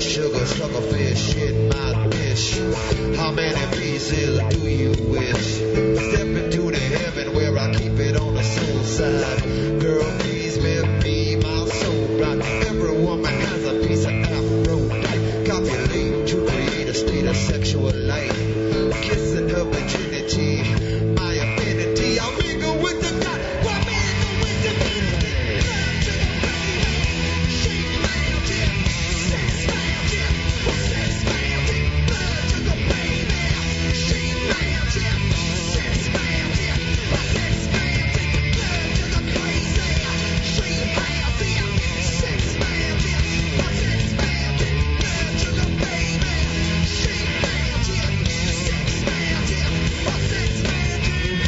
sugar suckerfish in my dish. How many pieces do you wish? Step into the heaven where I keep it on the soul side. Girl, please let me my soul bride. Every woman has a piece of Aphrodite. Copulate to create a state of sexual life. Kissing her virginity, my affinity. I'll mingle with the God. Well, mingle with the mystic. Love to the baby. Shake magic. Sex magic. Sex magic. Love to the baby. Shake magic. Sex magic. Sex magic. Love to the crazy. Shake magic. Sex magic. Sex magic. Love to the baby. Shake magic. Sex magic. Sex magic.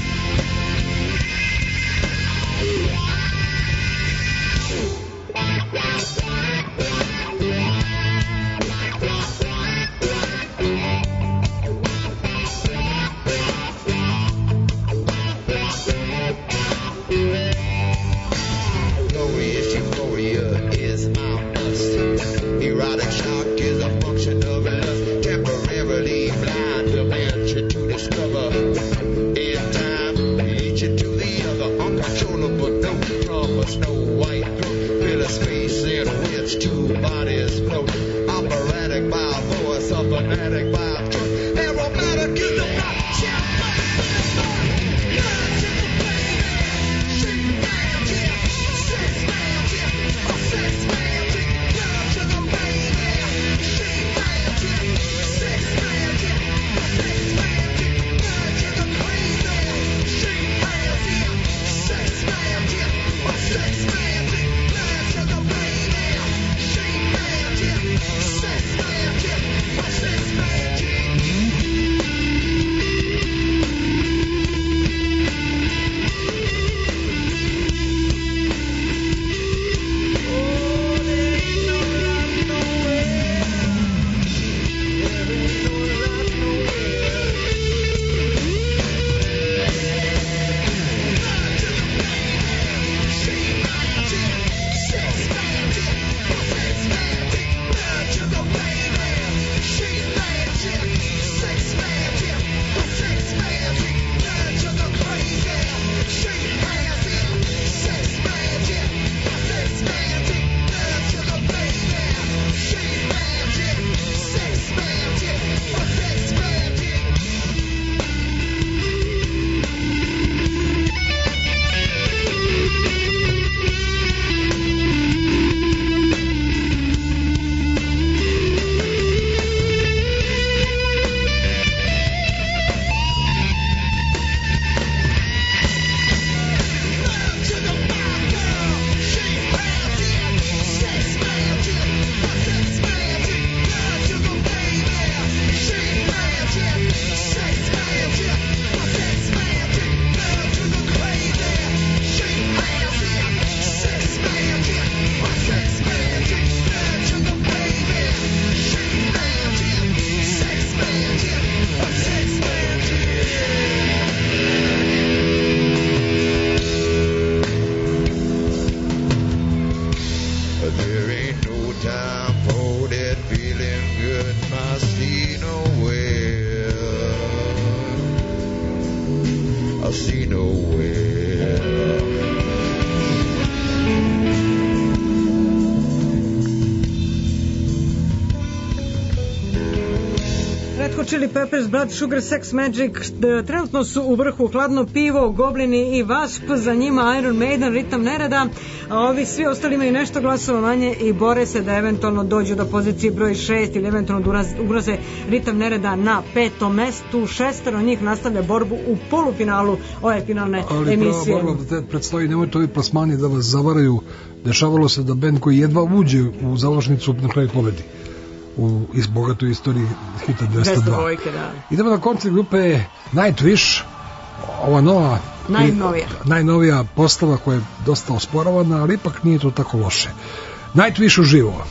Glorious euphoria is my must. Erotic shock is a function of lust. Temporarily blind, demand you to discover. In time, lead you to the other. Uncontrollable, no drama, Snow White throat. Fill a space in which two bodies float. Operatic by a voice, a fanatic by a truck. Aromatic is the rock champagne. Love to the baby. Shake magic. Sex magic. Sex magic. Love to the baby. Shake magic. Sex magic. Sex magic. Love to the crazy. Shake magic. Sex magic. Sex magic. Love to the baby. Shake magic. Sex magic. Sex magic. There ain't no time for that feeling good, my see nowhere. I see nowhere. Red Hot Chili Peppers, Blood Sugar Sex Magic. Trenutno su u vrhu Hladno pivo, Goblini i Wasp, za njima Iron Maiden, Ritam nereda, a ovi svi ostali imaju nešto glasova manje i bore se da eventualno dođu do pozicije broj 6 ili eventualno ugroze Ritam nereda na 5. mestu. Šestero njih nastavlja borbu u polufinalu ove finalne emisije. Ali borba predstoji, nemojte ovi plasmani da vas zavaraju. Dešavalo se da bend koji jedva uđe u završnicu na kraju pobedi u bogatoj istoriji hita 202. Da. Idemo na koncert grupe Nightwish, ova nova najnovija postava koja je dosta osporavana, ali ipak nije to tako loše. Nightwish uživo.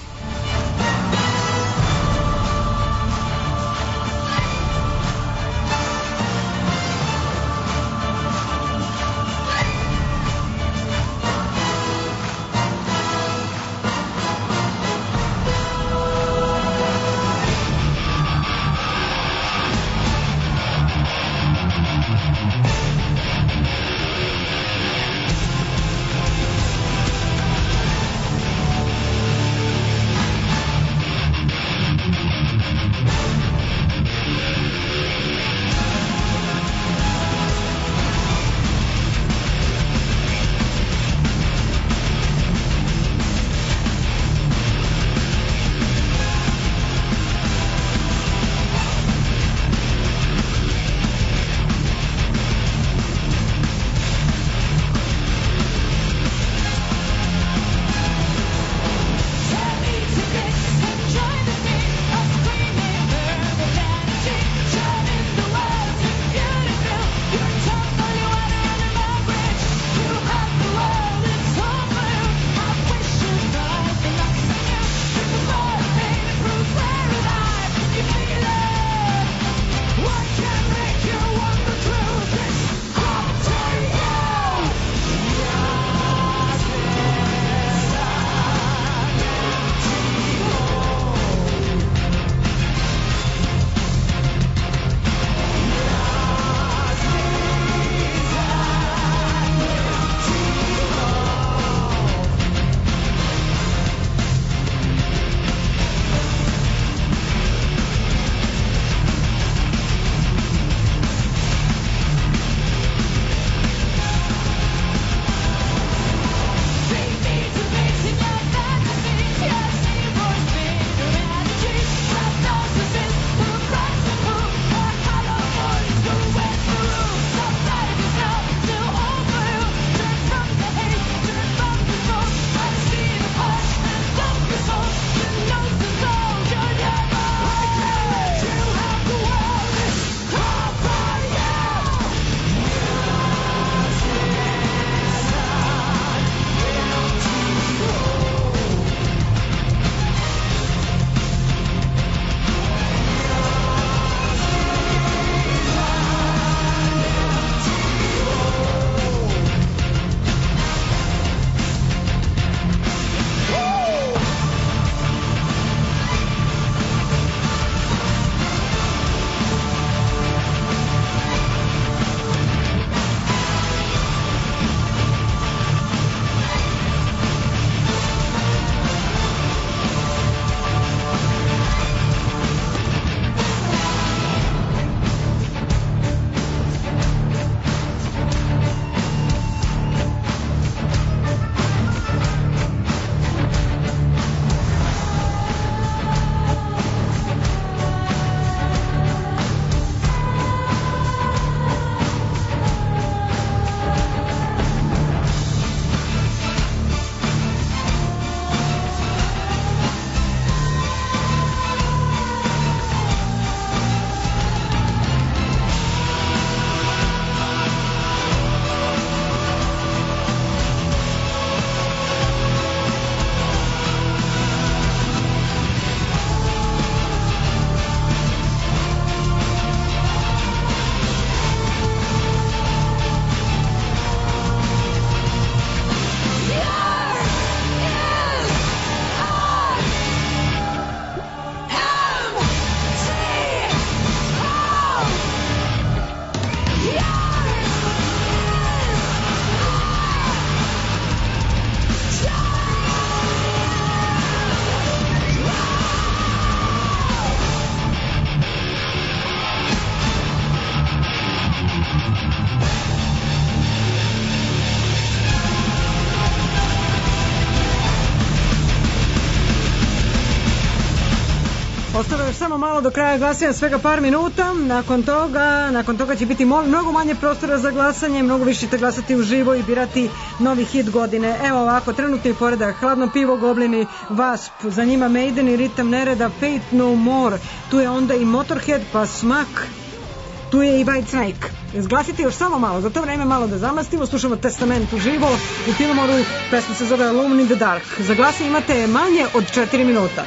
Ostalo je još samo malo do kraja glasanja, svega par minuta. Nakon toga će biti mnogo manje prostora za glasanje, mnogo više ćete glasati uživo i birati novi hit godine. Evo ovako, trenutni poredak: Hladno pivo, Goblini, Wasp, za njima Maiden i Ritam nereda, Fate No More, tu je onda i Motorhead, pa Smak, tu je i Whitesnake. Zglasite još samo malo, za to vreme malo da zamastimo, slušamo Testament uživo u Fillmoru, pesma se zove Alone in the Dark. Za glasanje imate manje od 4 minuta.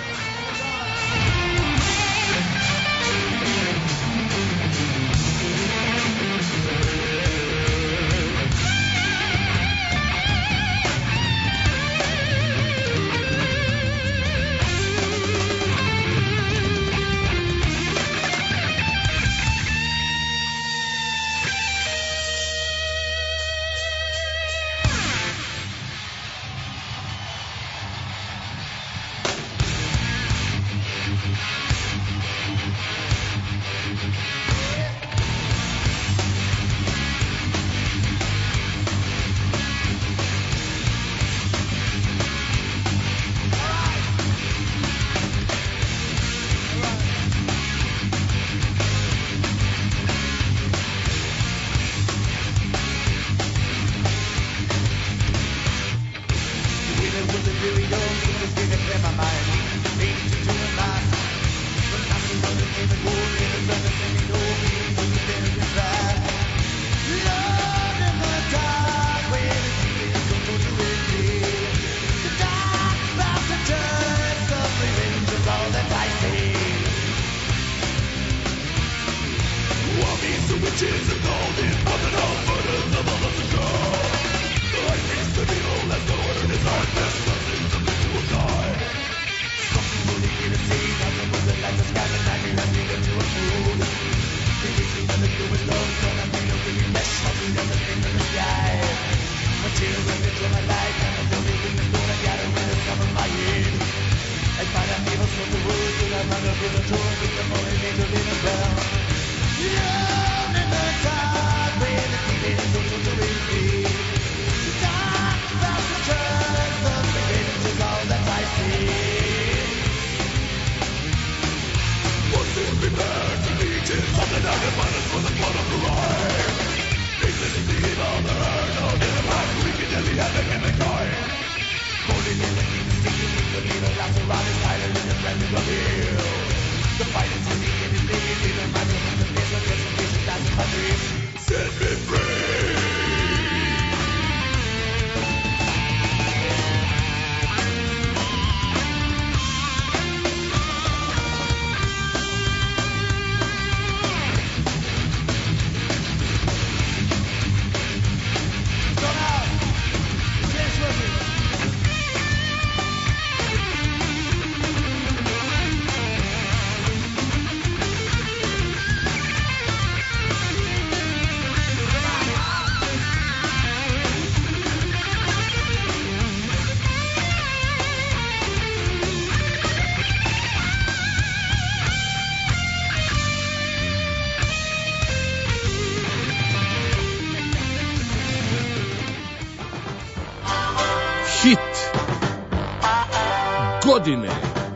Godine.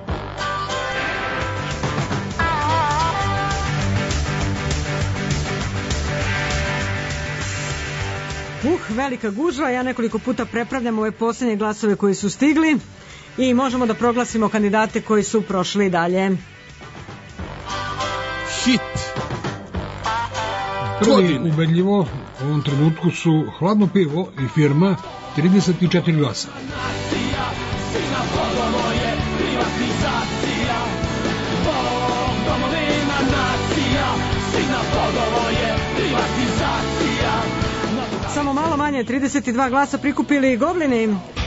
Velika gužva, ja nekoliko puta prepravljam ove posljednje glasove koji su stigli i možemo da proglasimo kandidate koji su prošli dalje. Hit. Prvi ubedljivo u ovom trenutku su Hladno pivo i Firma, 34 glasa. Samo malo manje, 32 glasa prikupili Goblini.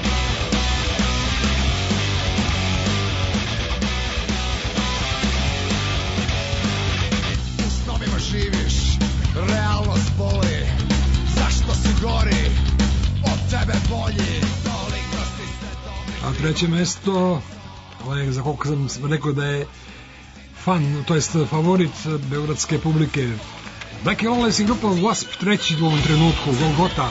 U snovima živiš, realnost boli. Zašto si gori, od tebe bolji. Toliko si se dobri. A treće mesto, za koliko sam rekao da je fan, to jest favorit beogradske publike, Black and Lawless i grupa Wasp, treći u ovom trenutku, Golgota.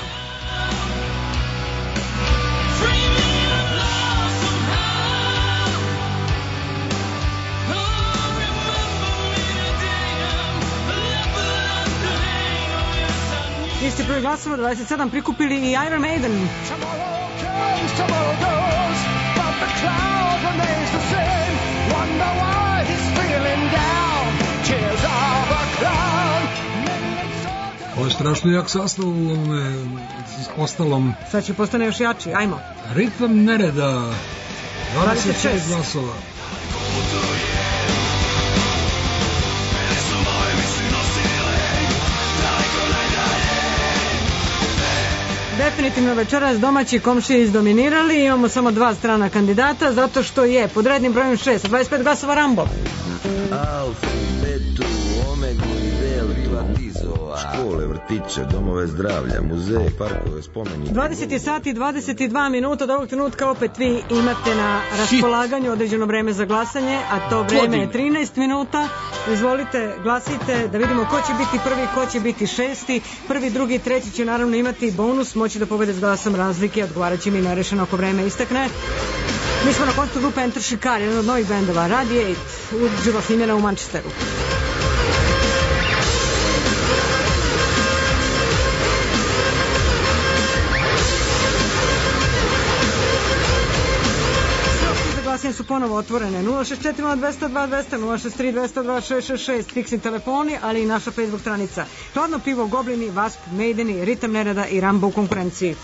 21 glasova, 27 prikupili i Iron Maiden. Tomorrow goes, but the cloud remains the same. Wonder why he's feeling down. Tears of a clown. Ovo je strašno jak sastav u ovome ostalom. Sad će postane još jači, ajmo. Ritam nereda, 26 26 glasova. Definitivno večeras domaći komšije izdominirali, imamo samo dva strana kandidata, zato što je pod rednim brojem 6, sa 25 glasova Rambo. Alfu, betu, omegu i del privatizova. Škole, vrtiće, domove zdravlja, muzeje, parkove, spomenike. 20 sati i 22 minuta, od ovog trenutka opet vi imate na raspolaganju određeno vreme za glasanje, a to vreme je 13 minuta. Izvolite, glasite da vidimo ko će biti prvi, ko će biti šesti. Prvi, drugi i treći će naravno imati bonus, moći da pobede s glasom razlike, odgovarat će mi nerešeno ako vreme istekne. Mi smo na koncertu grupe Enter Shikari, jedan od novih bendova, Radiate, uživo snimljena u Manchesteru. Glasanje su ponovo otvorene 064 200 200 063 202 666 fiksni telefoni, ali i naša Facebook stranica. Hladno pivo, Goblini, Wasp, Maideni, Ritam nereda i Rambo u konkurenciji.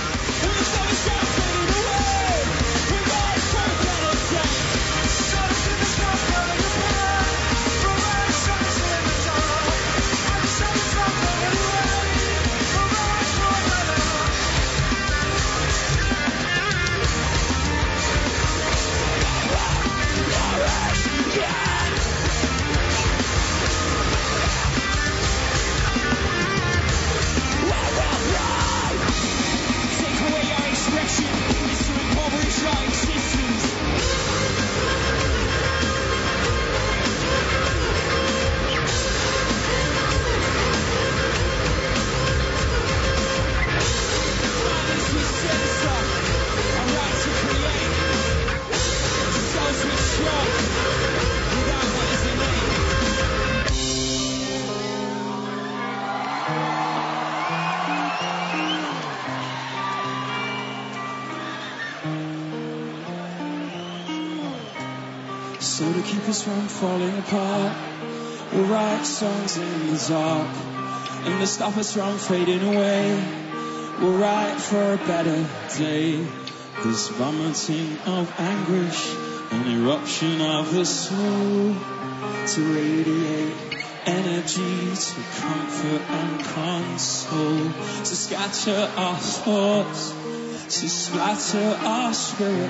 So to keep us from falling apart, we'll write songs in the dark. And to stop us from fading away, we'll write for a better day. This vomiting of anguish, an eruption of the soul, to radiate energy, to comfort and console, to scatter our thoughts, to splatter our spirit.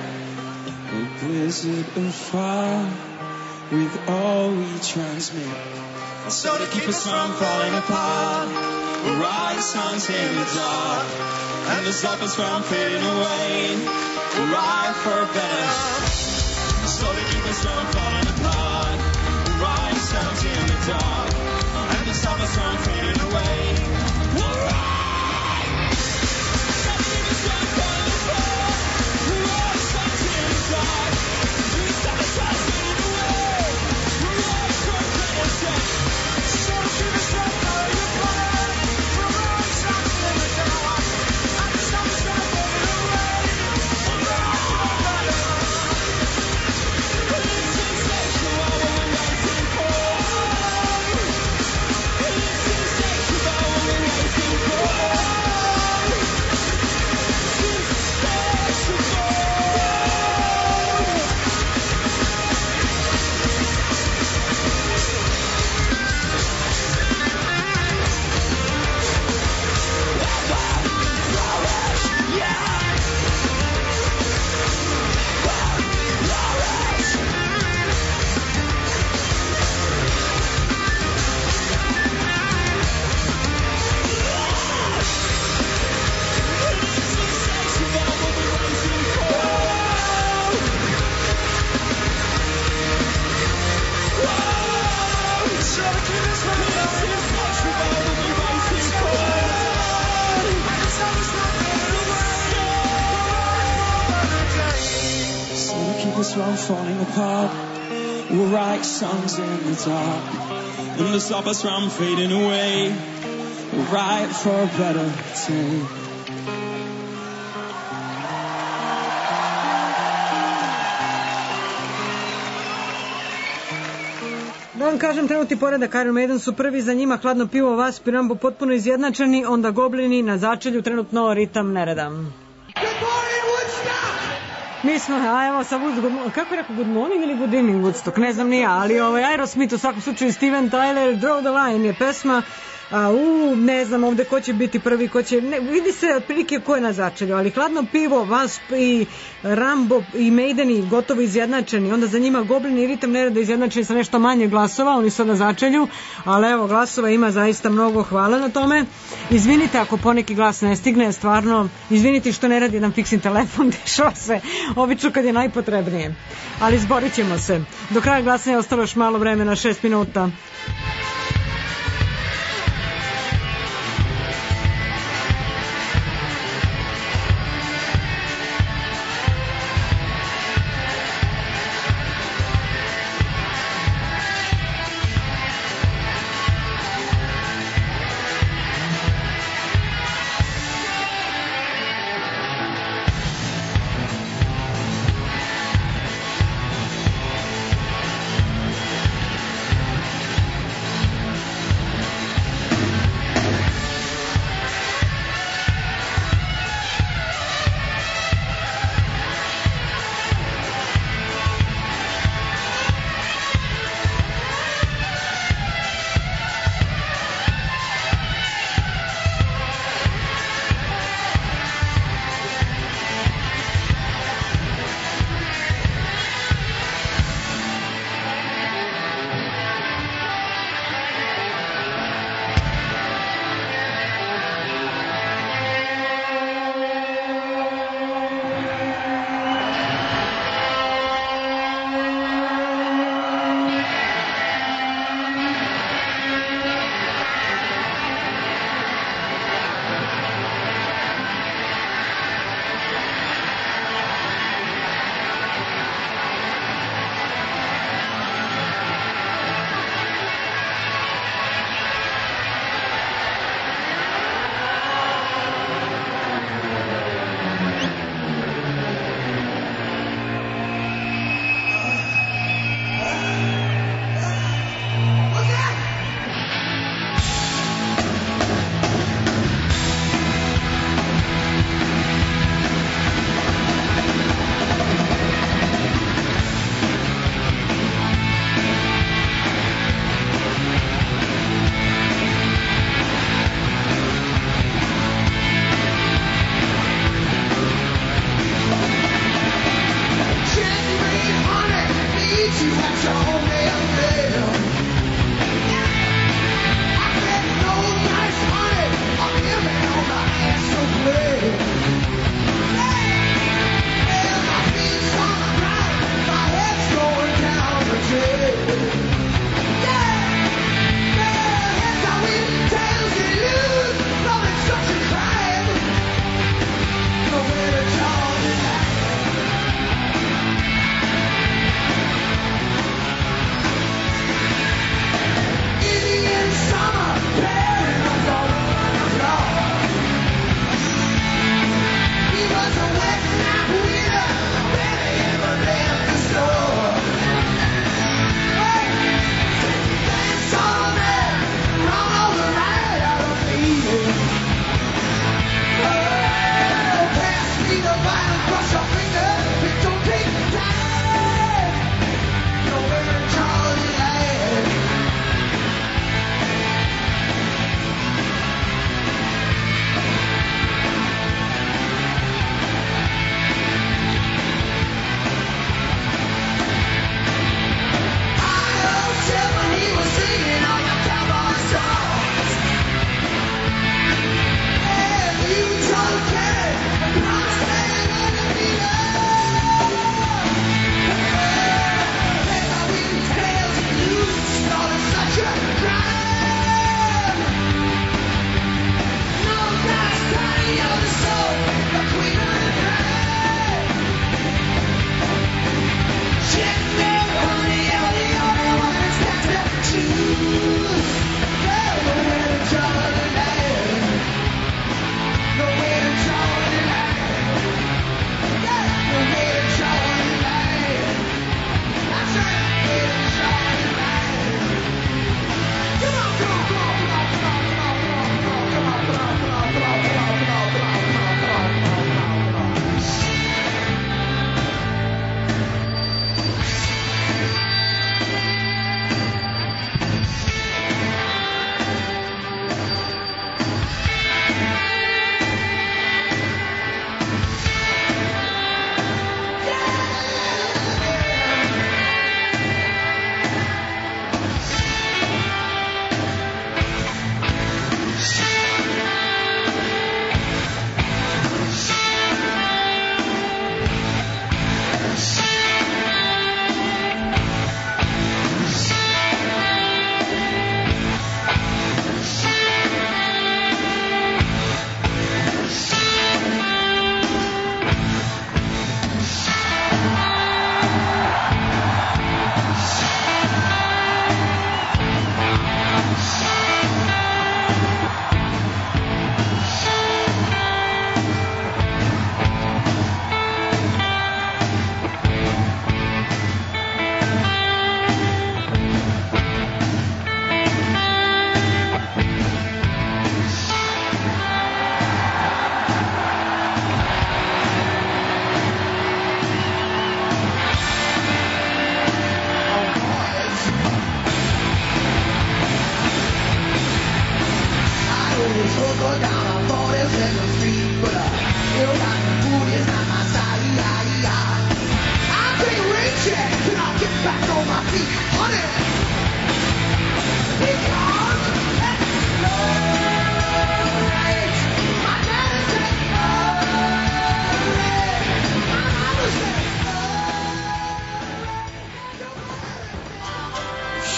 A blizzard of fire with all we transmit. So to keep us from falling apart, we'll write songs in the dark. And to stop us from fading away, we'll write for better. So to keep us from falling apart, we'll write songs in the dark. And to stop us from fading away, we'll write. So to keep us from falling apart, we'll write songs in the dark. And to stop us from fading away, we'll write for better. So to keep us from falling apart, we'll write songs in the dark. And to stop us from fading away, we'll write for better. It's insatiable what we're waiting for. It's insatiable what we're waiting for. From falling apart, we'll write songs in the dark. And to stop us from fading away, we'll write for a better day. Da vam kažem, trenuti poredak, Iron Maiden su prvi, za njima Hladno pivo, Wasp i Rambo potpuno izjednačeni, onda Goblini na začelju, trenutno Ritam nereda. Mi smo, a evo sa Woodstock, kako je rekao, Good Morning ili Good Evening Woodstock, ne znam ni ja, ali Aerosmith u svakom slučaju, Steven Tyler, Draw the Line je pesma, ne znam ovde ko će biti prvi, ko će, ne, vidi se otprilike ko je na začelju, ali Hladno pivo, Wasp i Rambo i Maideni gotovo izjednačeni, onda za njima Goblin i Ritam nereda izjednačeni sa nešto manje glasova, oni su na začelju, ali evo glasova ima zaista mnogo, hvala na tome. Izvinite ako poneki glas ne stigne, stvarno, izvinite što ne radi jedan fiksin telefon, dešava se obično kad je najpotrebnije, ali zborit ćemo se. Do kraja glasanja je ostalo još malo vremena, 6 minuta.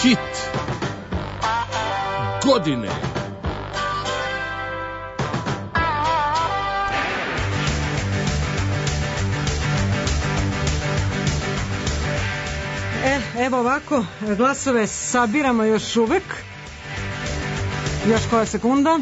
Hit godine. Evo ovako, glasove sabiramo još uvek. Još koja sekunda.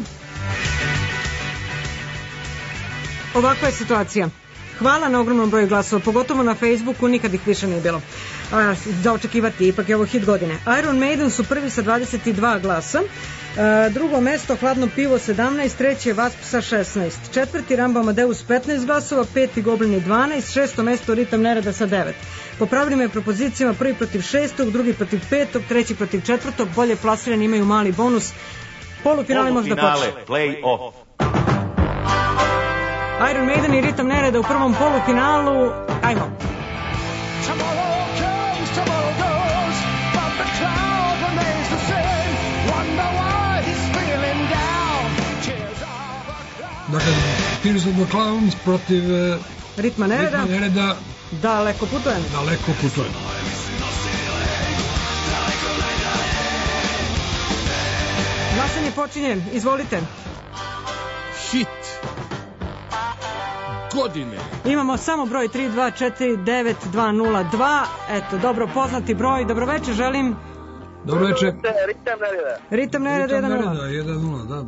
Ovakva je situacija. Hvala na ogromnom broju glasova, pogotovo na Facebooku, nikad ih više nije bilo. Za očekivati, ipak je ovo hit godine. Iron Maiden su prvi sa 22 glasa, drugo mesto Hladno pivo 17, treće Wasp sa 16, četvrti Rambo Amadeus 15 glasova, peti Goblini 12, šesto mesto Ritam nereda sa 9. Po pravilima i propozicijama prvi protiv šestog, drugi protiv petog, treći protiv četvrtog, bolje plasirani imaju mali bonus. Polufinale možda počne. Play-off. Iron Maiden i Ritam nereda u prvom polufinalu. Ajmo. Tomorrow comes, tomorrow goes, but the cloud remains the same. Wonder why he's feeling down. Tears of a cloud. Dakle, Tears of the Clowns protiv Ritma nereda. Daleko putujem. Daleko putujem. Glasanje počinje, izvolite. Hit godine. Imamo samo broj 3249-202. Eto, dobro poznati broj. Dobroveče, želim. Dobroveče. Ritam nereda 1-0. 1-0, da.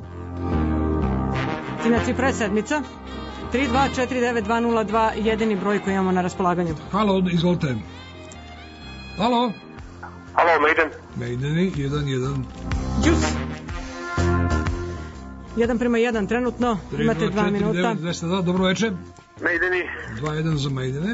Inači presedmica. 3249-202, jedini broj koji imamo na raspolaganju. Halo, izvolite. Halo. Halo, Maiden. Maideni, 1-1. Džus. 1:1 trenutno, imate 2 minuta. 202, dobro večer. Maideni. 2-1 za Maidene.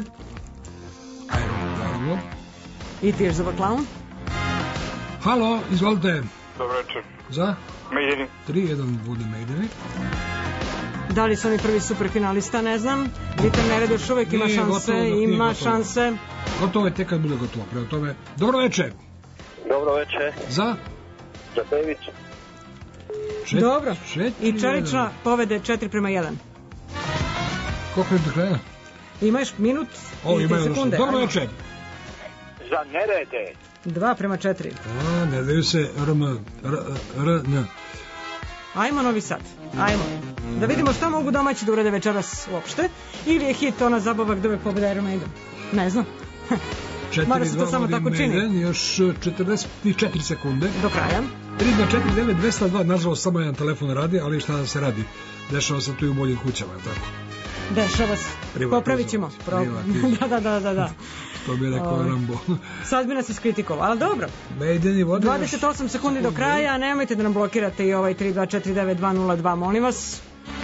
Ajmo. I Tears of a Clown. Halo, izvolite. Dobro večer. Za? Maideni. 3-1 vode Maideni. Da li su oni prvi superfinalista, ne znam. Ritam nered još uvek ima Nije šanse, gotovo, ima gotovo. šanse. Gotovo je tek kad bude gotovo. Prema tome, dobro večer. Dobro večer. Za? Za Pević. Dobro. 4-1. I Čelična povede 4:1. Koliko je do kraja? Imaš minut i 3 sekunde. Dobro Ajmo. večer. Za nerede. 2:4. Ne daju se RN. Ajmo Novi Sad. Ajmo. Da vidimo šta mogu domaći da urade večeras uopšte. Ili je hit ona zabava gde uvek pobeda Iron Maiden. Ne znam. Mada se to samo tako čini. Maiden, još 44 sekunde. Do kraja. 3249-202, nažalost samo jedan telefon radi, ali šta da se radi? Dešava se tu i u boljim kućama, tako? Dešava se. Popravit ćemo. Da. To bi rekao Rambo. Sad bi nas iskritikovao, ali dobro. Maiden je vode 28 sekundi do kraja, nemojte da nam blokirate i ovaj 3249-202, molim vas.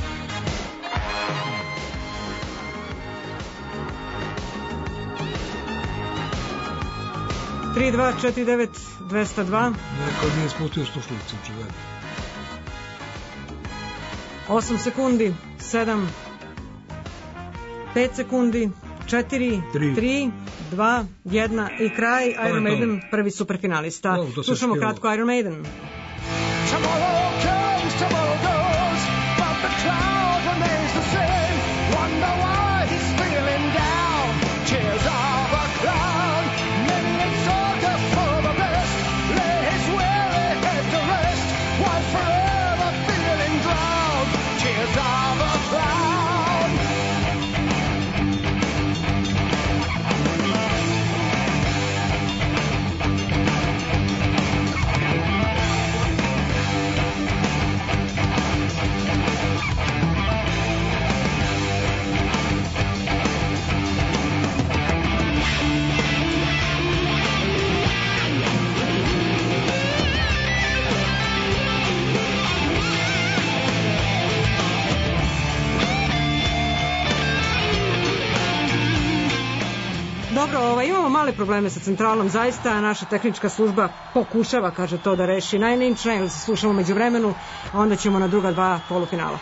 Tri, 2, 4, 9, 202. Neko nije spustio slušalicu, očigledno. 8 sekundi, 7, 5 sekundi, 4, 3, 2, 1 i kraj. Iron Maiden, prvi superfinalista. Slušamo kratko Iron Maiden. Tomorrow comes, tomorrow goes, but the cloud remains the same. Wonder why he's feeling down. Tears of a clown. Many exalt us for the best. Lay his weary head to rest. While forever feeling drowned. Tears of a clown. Dobro, imamo male probleme sa centralom, zaista naša tehnička služba pokušava, kaže to, da reši. Nine Inch Nails slušamo među vremenu, a onda ćemo na druga dva polufinala.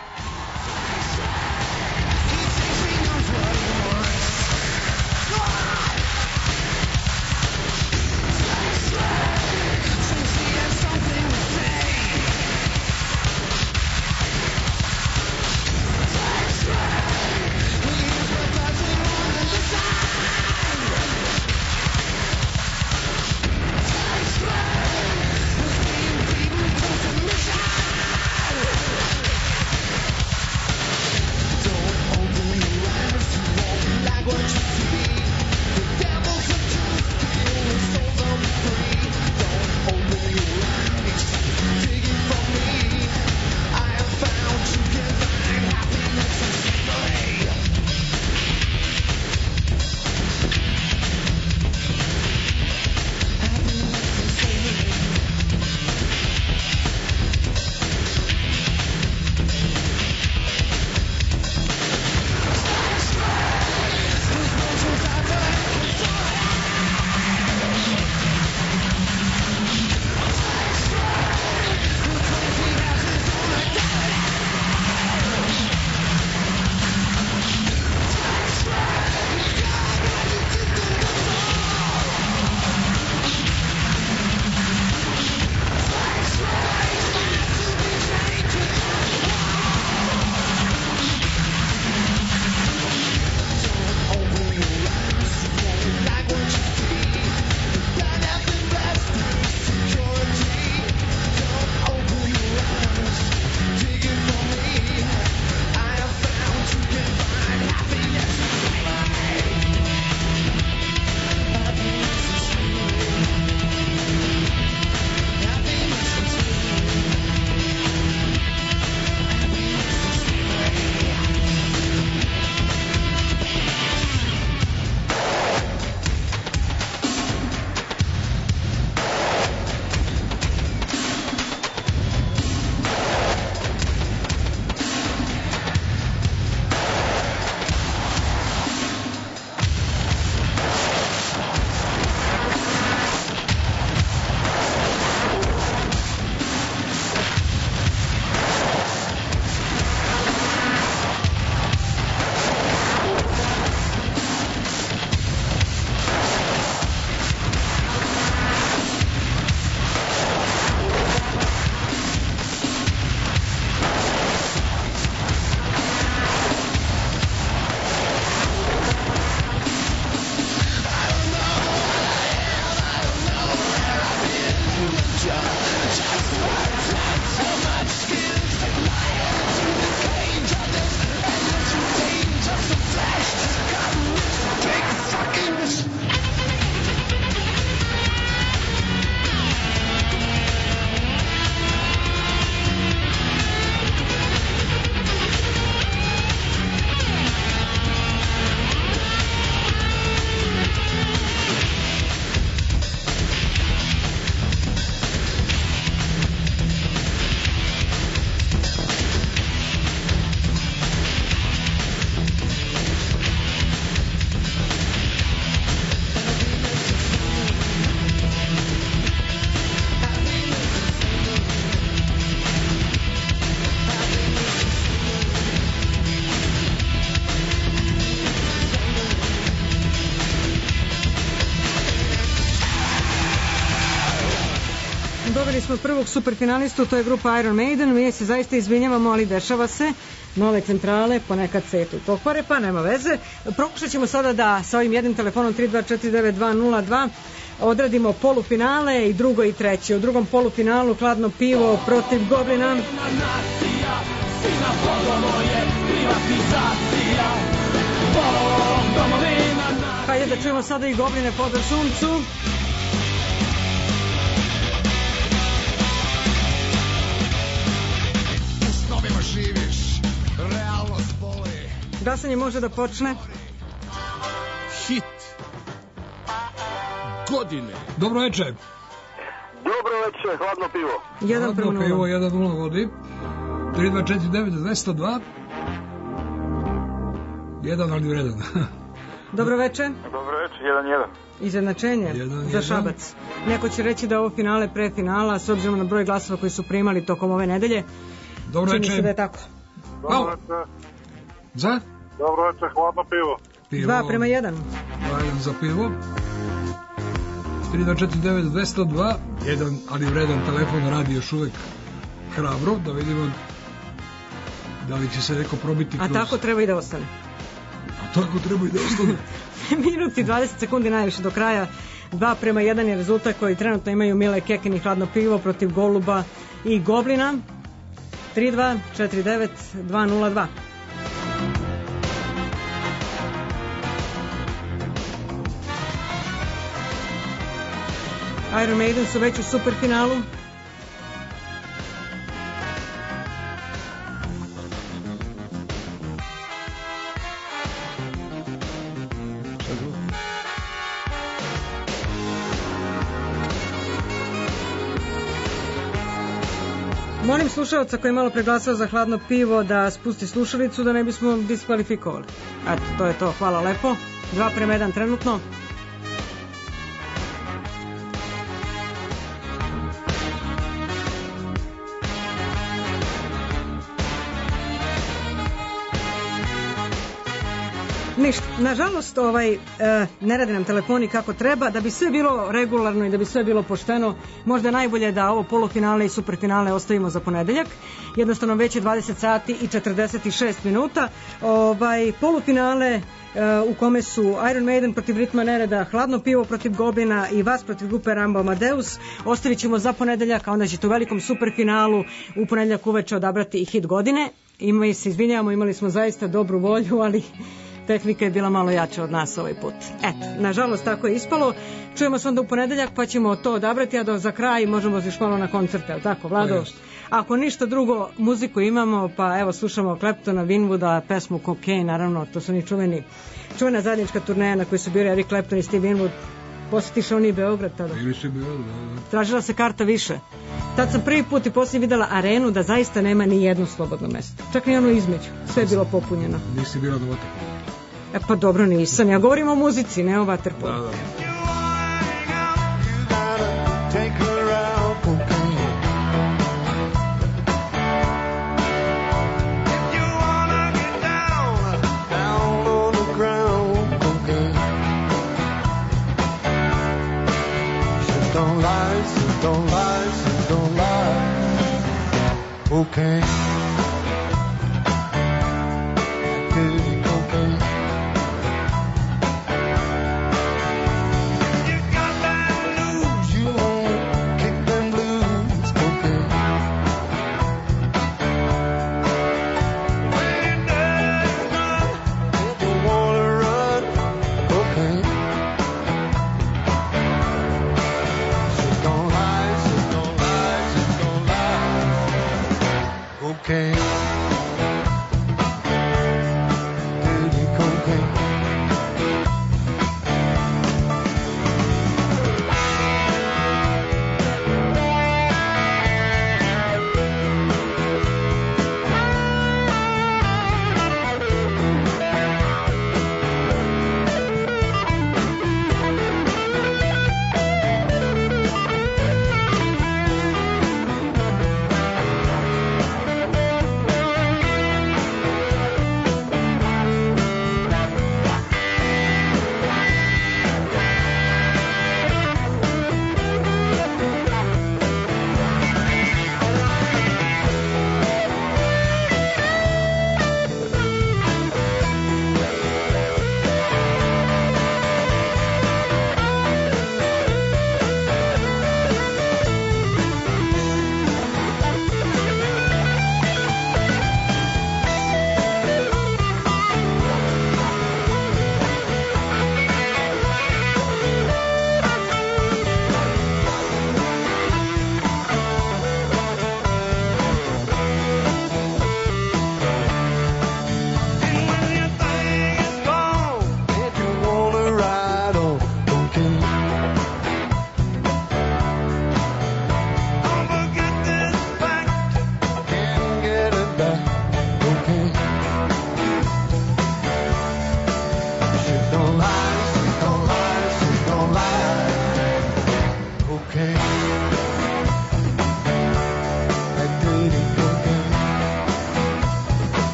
Dobili smo prvog superfinalistu, to je grupa Iron Maiden. Mi se zaista izvinjavamo, ali dešava se. Nove centrale, ponekad se tu pokvare, pa nema veze. Pokušat ćemo sada da sa ovim jednim telefonom 3249202 odradimo polufinale i drugo i treće. U drugom polufinalu Hladno pivo protiv Goblina. Hajde da čujemo sada i Gobline pod suncu. Živiš, realnost boli. Glasanje može da počne. Hit godine. Dobro večer. Dobro večer, Hladno pivo. 1:0. Hladno pivo, 1:0 vodi. 3249202. Jedan, ali vredan. Dobro večer. Dobro večer, 1:1. Izjednačenje za Šabac. Neko će reći da je ovo finale pre finala, s obzirom na broj glasova koji su primali tokom ove nedelje. Dobro Čini večer. se da je tako. Dobro večer. Za? Dobro večer, Hladno pivo. 2:1. 2:1 za pivo. 3249202. Jedan, ali vredan telefon radi još uvek hrabro. Da vidimo da li će se neko probiti kroz... A tako treba i da ostane. A tako treba i da ostane. Minuti 20 sekundi najviše do kraja. 2:1 je rezultat koji trenutno imaju Mile Kekin i Hladno pivo protiv Goluba i Goblina. 3249202. Iron Maiden su već u superfinalu. Molim slušalca koji je malo preglasao za Hladno pivo da spusti slušalicu da ne bismo diskvalifikovali. Eto, to je to. Hvala lepo. 2:1 trenutno. Ništa. Nažalost, ne radi nam telefoni kako treba. Da bi sve bilo regularno i da bi sve bilo pošteno, možda je najbolje da ovo polufinale i superfinale ostavimo za ponedeljak. Jednostavno već je 20 sati i 46 minuta. Polufinale u kome su Iron Maiden protiv Ritma nereda, Hladno pivo protiv Goblina i vas protiv grupe Rambo Amadeus ostavit ćemo za ponedeljak, a onda ćete u velikom superfinalu u ponedeljak uveče odabrati i hit godine. Mi se izvinjavamo, imali smo zaista dobru volju, ali tehnika je bila malo jača od nas ovaj put. Eto, nažalost tako je ispalo. Čujemo se onda u ponedeljak pa ćemo to odabrati, a za kraj možemo još malo na koncerte, ali tako, Vlado? Ako ništa drugo, muziku imamo, pa evo slušamo Claptona, Winwooda, pesmu Cocaine, naravno, to su ni čuvena zajednička turneja na kojoj su bili Eric Clapton i Steve Winwood. Posjetiš oni Beograd tada? Ili si Beograd, da. Tražila se karta više. Tad sam prvi put i poslije videla arenu da zaista nema ni jedno slobodno mesto. Čak ni ono između. Sve je bilo popunjeno. Nisi bila na vaterpolu? Pa dobro, nisam. Ja govorim o muzici, ne o vaterpolu. Da. Take her out, cocaine. If you wanna get down, down on the ground, cocaine. She don't lie, she don't lie, she don't lie, cocaine. Dirty cocaine. Cocaine, dirty cocaine.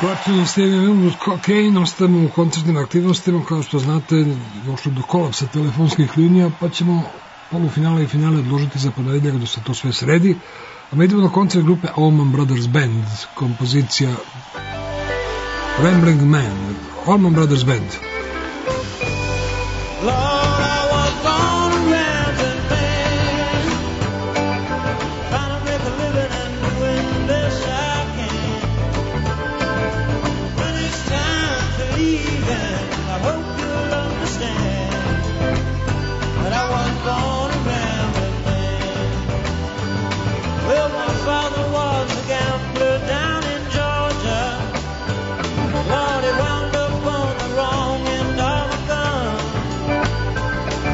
Kvartalno Stevie Cocaine, ostajemo u koncertnim aktivnostima, kao što znate, došlo do kolapsa telefonskih linija, pa ćemo polufinale i finale odložiti za ponedeljak da se to sve sredi. A mi idemo na koncert grupe Allman Brothers Band, kompozicija Rambling Man, Allman Brothers Band. Lord, I was born a rambling man, trying to make a living and doing best I can. When it's time to leave, and I hope you'll understand that I was born a rambling man. Well, my father was a gambler down in Georgia. Lord, he wound up on the wrong end of a gun.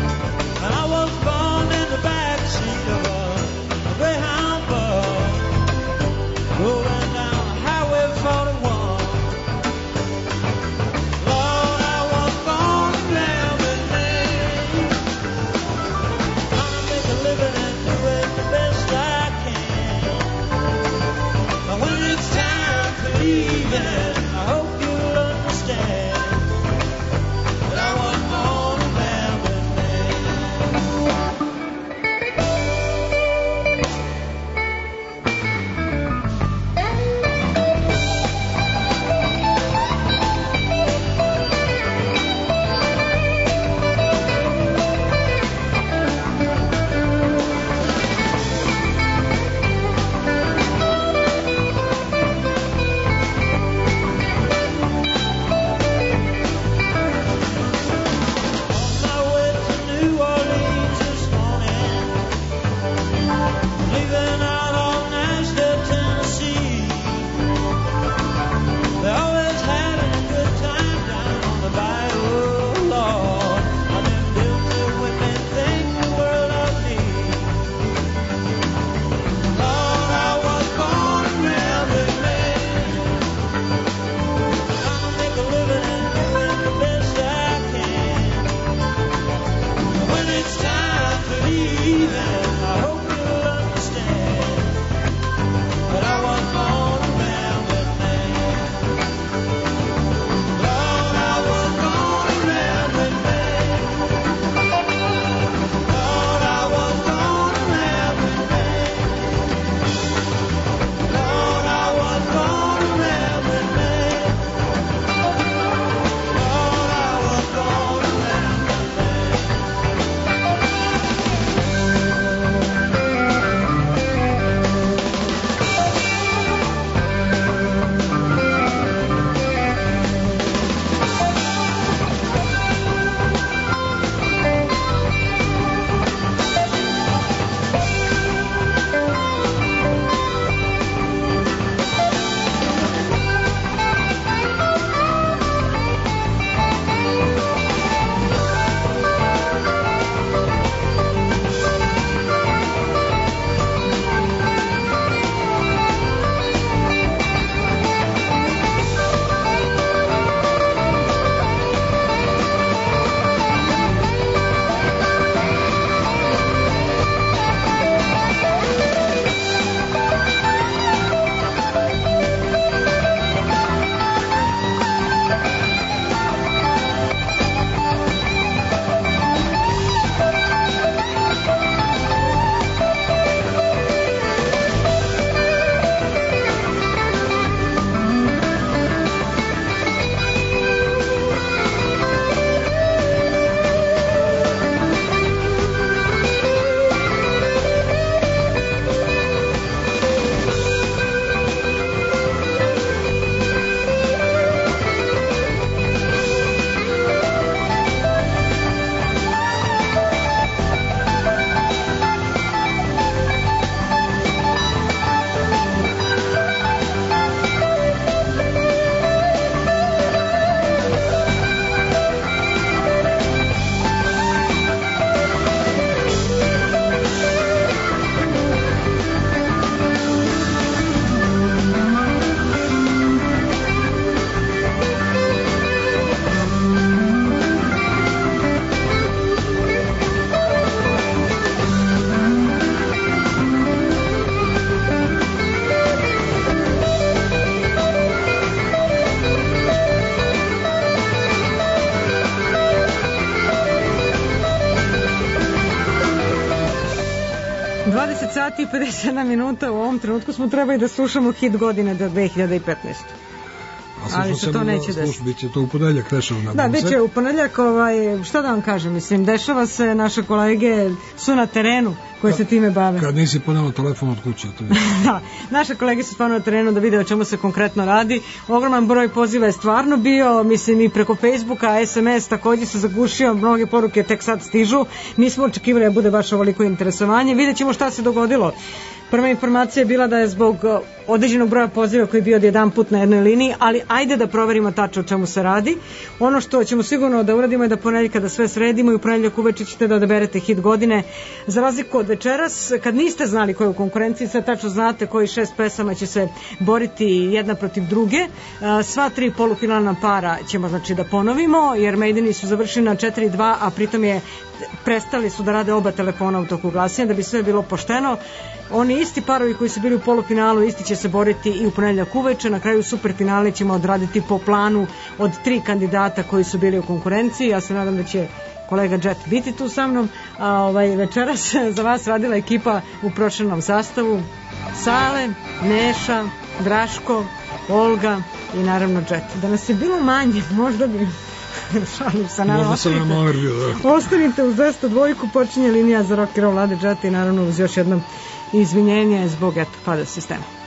20 sati i 57 minuta, u ovom trenutku smo trebali da slušamo hit godine do 2015. Ali se to neće desiti. Biće to u ponedeljak, rešeno nadam se. Da, bit će u ponedeljak, šta da vam kažem, mislim, dešava se, naše kolege su na terenu koji se time bave. Kad nisi ponela telefon od kuće, to je. Da, naše kolege su stvarno na terenu da vide o čemu se konkretno radi. Ogroman broj poziva je stvarno bio, mislim i preko Facebooka, SMS također se zagušio, mnoge poruke tek sad stižu. Nismo očekivali da bude baš ovoliko interesovanje. Vidjet ćemo šta se dogodilo. Prva informacija je bila da je zbog određenog broja poziva koji je bio jedan put na jednoj liniji, ali ajde da proverimo tačno o čemu se radi. Ono što ćemo sigurno da uradimo je da ponedeljka da sve sredimo i u ponedeljak uveče ćete da odaberete hit godine. Za razliku od večeras, kad niste znali ko je u konkurenciji, sad tačno znate koji 6 pesama će se boriti jedna protiv druge. Sva 3 polufinalna para ćemo znači da ponovimo, jer Maideni su završili na 4-2, a pritom prestali su da rade oba telefona u toku glasanja, da bi sve bilo pošteno. Oni isti parovi koji su bili u polufinalu isti će se boriti i u ponedeljak uveče. Na kraju superfinale ćemo odraditi po planu od 3 kandidata koji su bili u konkurenciji. Ja se nadam da će kolega Jet biti tu sa mnom, a večeras za vas radila ekipa u proširenom sastavu: Sale, Neša, Draško, Olga i naravno Jet. Da nas je bilo manje, možda bi šalim se, naravno. Možda sam nam over bio, da. Ostanite uz 202, počinje linija za rock and roll Vlade Jeta i naravno uz još jedno izvinjenje zbog pada sistema.